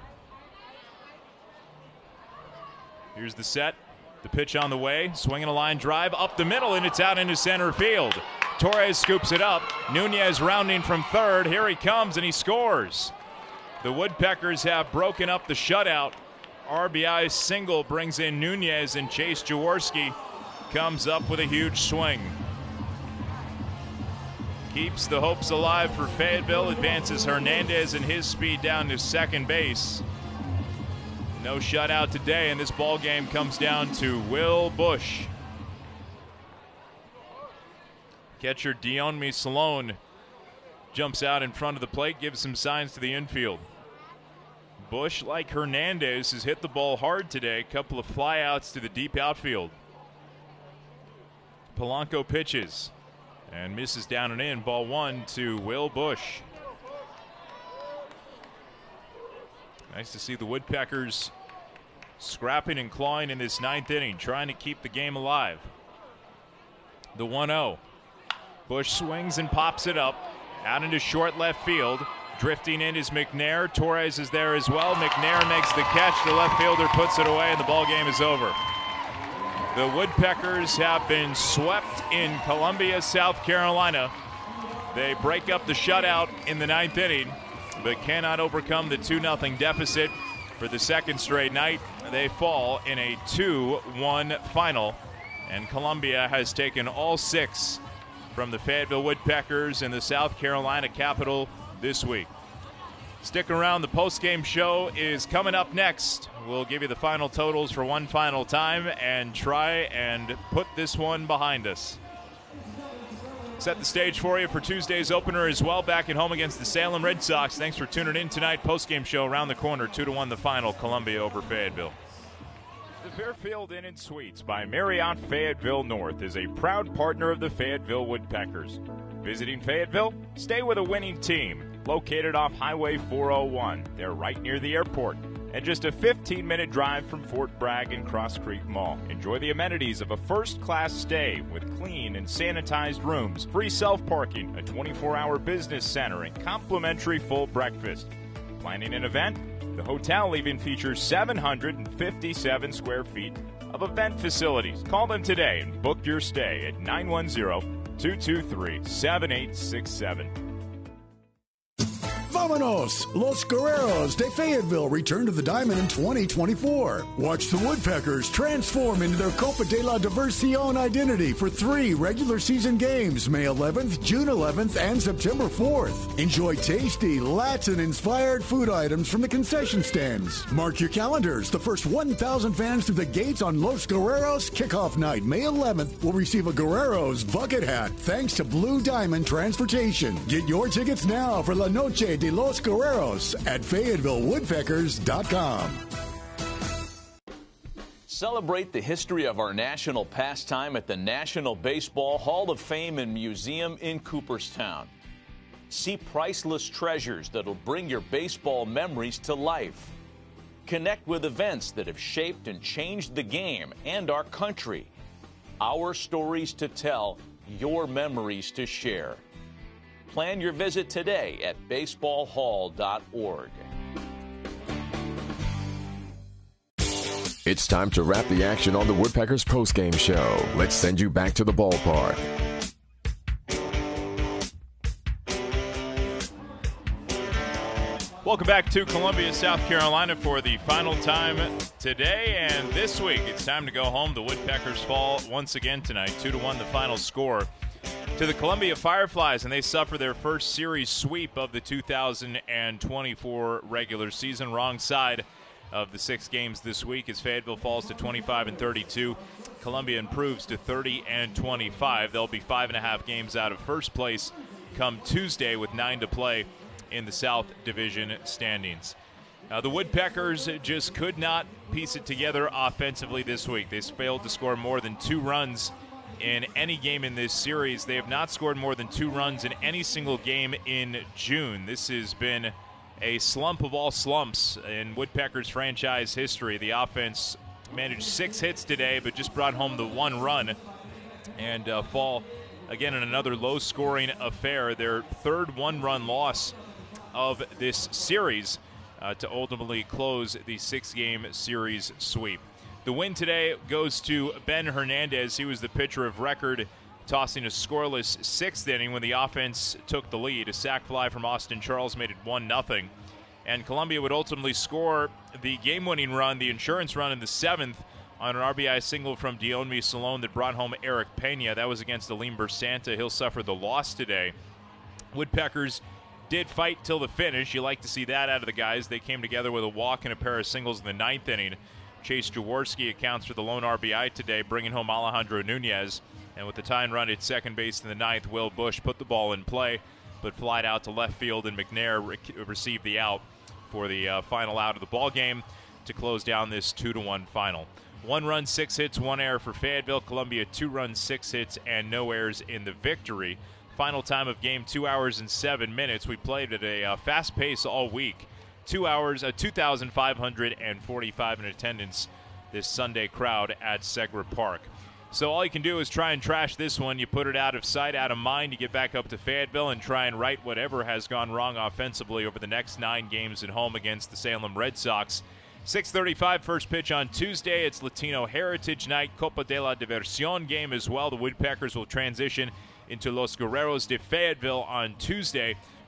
Here's the set. The pitch on the way. Swinging a line drive up the middle, and it's out into center field. Torres scoops it up. Nunez rounding from third. Here he comes, and he scores. The Woodpeckers have broken up the shutout. R B I single brings in Nunez, and Chase Jaworski comes up with a huge swing. Keeps the hopes alive for Fayetteville, advances Hernandez and his speed down to second base. No shutout today, and this ball game comes down to Will Bush. Catcher Dionmi Salone jumps out in front of the plate, gives some signs to the infield. Bush, like Hernandez, has hit the ball hard today. A couple of flyouts to the deep outfield. Polanco pitches and misses down and in. Ball one to Will Bush. Nice to see the Woodpeckers scrapping and clawing in this ninth inning, trying to keep the game alive. The one oh. Bush swings and pops it up out into short left field. Drifting in is McNair. Torres is there as well. McNair makes the catch. The left fielder puts it away, and the ball game is over. The Woodpeckers have been swept in Columbia, South Carolina. They break up the shutout in the ninth inning, but cannot overcome the two nothing deficit. For the second straight night, they fall in a two one final, and Columbia has taken all six from the Fayetteville Woodpeckers in the South Carolina Capitol this week. Stick around, the post-game show is coming up next. We'll give you the final totals for one final time and try and put this one behind us. Set the stage for you for Tuesday's opener as well, back at home against the Salem Red Sox. Thanks for tuning in tonight. Post-game show around the corner, two to one the final, Columbia over Fayetteville. The Fairfield Inn and Suites by Marriott Fayetteville North is a proud partner of the Fayetteville Woodpeckers. Visiting Fayetteville? Stay with a winning team. Located off Highway four oh one. They're right near the airport and just a fifteen minute drive from Fort Bragg and Cross Creek Mall. Enjoy the amenities of a first-class stay with clean and sanitized rooms, free self-parking, a twenty-four hour business center, and complimentary full breakfast. Planning an event? The hotel even features seven hundred fifty-seven square feet of event facilities. Call them today and book your stay at nine one zero, two two three, seven eight six seven. Vámonos! Los Guerreros de Fayetteville return to the Diamond in twenty twenty-four. Watch the Woodpeckers transform into their Copa de la Diversión identity for three regular season games, May eleventh, June eleventh, and September fourth. Enjoy tasty, Latin-inspired food items from the concession stands. Mark your calendars. The first one thousand fans through the gates on Los Guerreros kickoff night, May eleventh, will receive a Guerreros bucket hat thanks to Blue Diamond Transportation. Get your tickets now for La Noche de Los Guerreros at Fayetteville Woodpeckers dot com. Celebrate the history of our national pastime at the National Baseball Hall of Fame and Museum in Cooperstown. See priceless treasures that'll bring your baseball memories to life. Connect with events that have shaped and changed the game and our country. Our stories to tell, your memories to share. Plan your visit today at baseball hall dot org. It's time to wrap the action on the Woodpeckers postgame show. Let's send you back to the ballpark. Welcome back to Columbia, South Carolina for the final time today and this week. It's time to go home. The Woodpeckers fall once again tonight, two to one the final score to the Columbia Fireflies, and they suffer their first series sweep of the two thousand twenty-four regular season. Wrong side of the six games this week as Fayetteville falls to twenty-five and thirty-two. Columbia improves to thirty and twenty-five. They'll be five and a half games out of first place come Tuesday with nine to play in the South Division standings. Uh, the Woodpeckers just could not piece it together offensively this week. They failed to score more than two runs in any game in this series. They have not scored more than two runs in any single game in June. This has been a slump of all slumps in Woodpeckers franchise history. The offense managed six hits today, but just brought home the one run and uh, fall again in another low-scoring affair. Their third one-run loss of this series uh, to ultimately close the six-game series sweep. The win today goes to Ben Hernandez. He was the pitcher of record, tossing a scoreless sixth inning when the offense took the lead. A sac fly from Austin Charles made it one nothing. And Columbia would ultimately score the game-winning run, the insurance run in the seventh, on an R B I single from Dionmi Salone that brought home Eric Pena. That was against Aleem Bersanta. He'll suffer the loss today. Woodpeckers did fight till the finish. You like to see that out of the guys. They came together with a walk and a pair of singles in the ninth inning. Chase Jaworski accounts for the lone R B I today, bringing home Alejandro Nunez. And with the tying run at second base in the ninth, Will Bush put the ball in play, but flied out to left field, and McNair re- received the out for the uh, final out of the ball game to close down this two to one final. One run, six hits, one error for Fayetteville. Columbia, two runs, six hits, and no errors in the victory. Final time of game, two hours and seven minutes. We played at a uh, fast pace all week. Two hours, uh, two thousand five hundred forty-five in attendance, this Sunday crowd at Segra Park. So all you can do is try and trash this one. You put it out of sight, out of mind. You get back up to Fayetteville and try and right whatever has gone wrong offensively over the next nine games at home against the Salem Red Sox. six thirty-five first pitch on Tuesday. It's Latino Heritage Night, Copa de la Diversión game as well. The Woodpeckers will transition into Los Guerreros de Fayetteville on Tuesday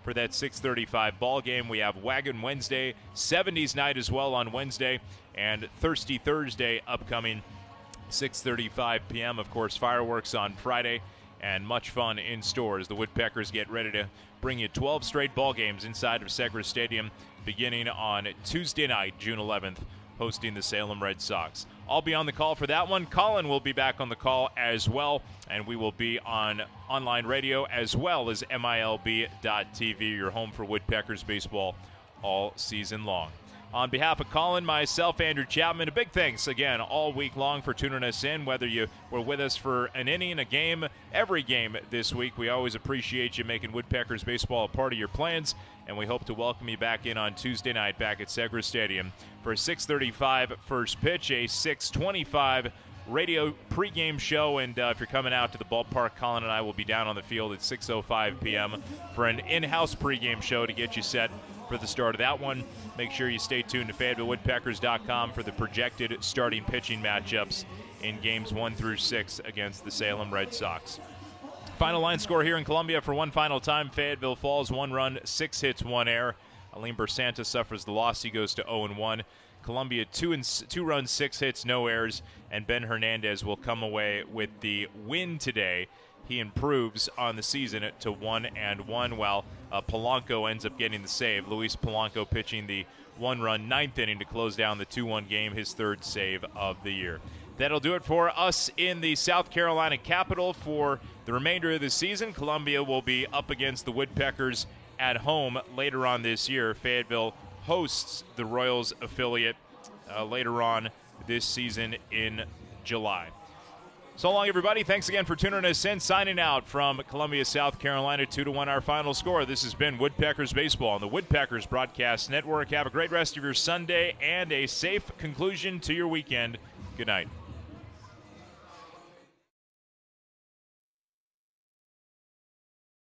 for that six thirty-five ball game. We have Wagon Wednesday, seventies night as well on Wednesday, and Thirsty Thursday upcoming six thirty-five p.m. Of course, fireworks on Friday, and much fun in store as the Woodpeckers get ready to bring you twelve straight ball games inside of Segra Stadium beginning on Tuesday night, June eleventh, hosting the Salem Red Sox. I'll be on the call for that one. Colin will be back on the call as well, and we will be on online radio as well as M I L B dot T V, your home for Woodpeckers baseball all season long. On behalf of Colin, myself, Andrew Chapman, a big thanks again all week long for tuning us in, whether you were with us for an inning, a game, every game this week. We always appreciate you making Woodpeckers baseball a part of your plans, and we hope to welcome you back in on Tuesday night back at Segra Stadium for a six thirty-five first pitch, a six twenty-five radio pregame show, and uh, if you're coming out to the ballpark, Colin and I will be down on the field at six oh five p.m. for an in-house pregame show to get you set for the start of that one. Make sure you stay tuned to Fayetteville Woodpeckers dot com for the projected starting pitching matchups in games one through six against the Salem Red Sox. Final line score here in Columbia for one final time. Fayetteville falls one run, six hits, one error. Alim Bersanta suffers the loss. He goes to oh and one. Columbia two and two runs, six hits, no errors, and Ben Hernandez will come away with the win today. He improves on the season to one and one, while uh, Polanco ends up getting the save. Luis Polanco pitching the one-run ninth inning to close down the two one game, his third save of the year. That'll do it for us in the South Carolina capital for the remainder of the season. Columbia will be up against the Woodpeckers at home later on this year. Fayetteville hosts the Royals affiliate uh, later on this season in July. So long, everybody. Thanks again for tuning us in. Signing out from Columbia, South Carolina, two to one our final score. This has been Woodpeckers Baseball on the Woodpeckers Broadcast Network. Have a great rest of your Sunday and a safe conclusion to your weekend. Good night.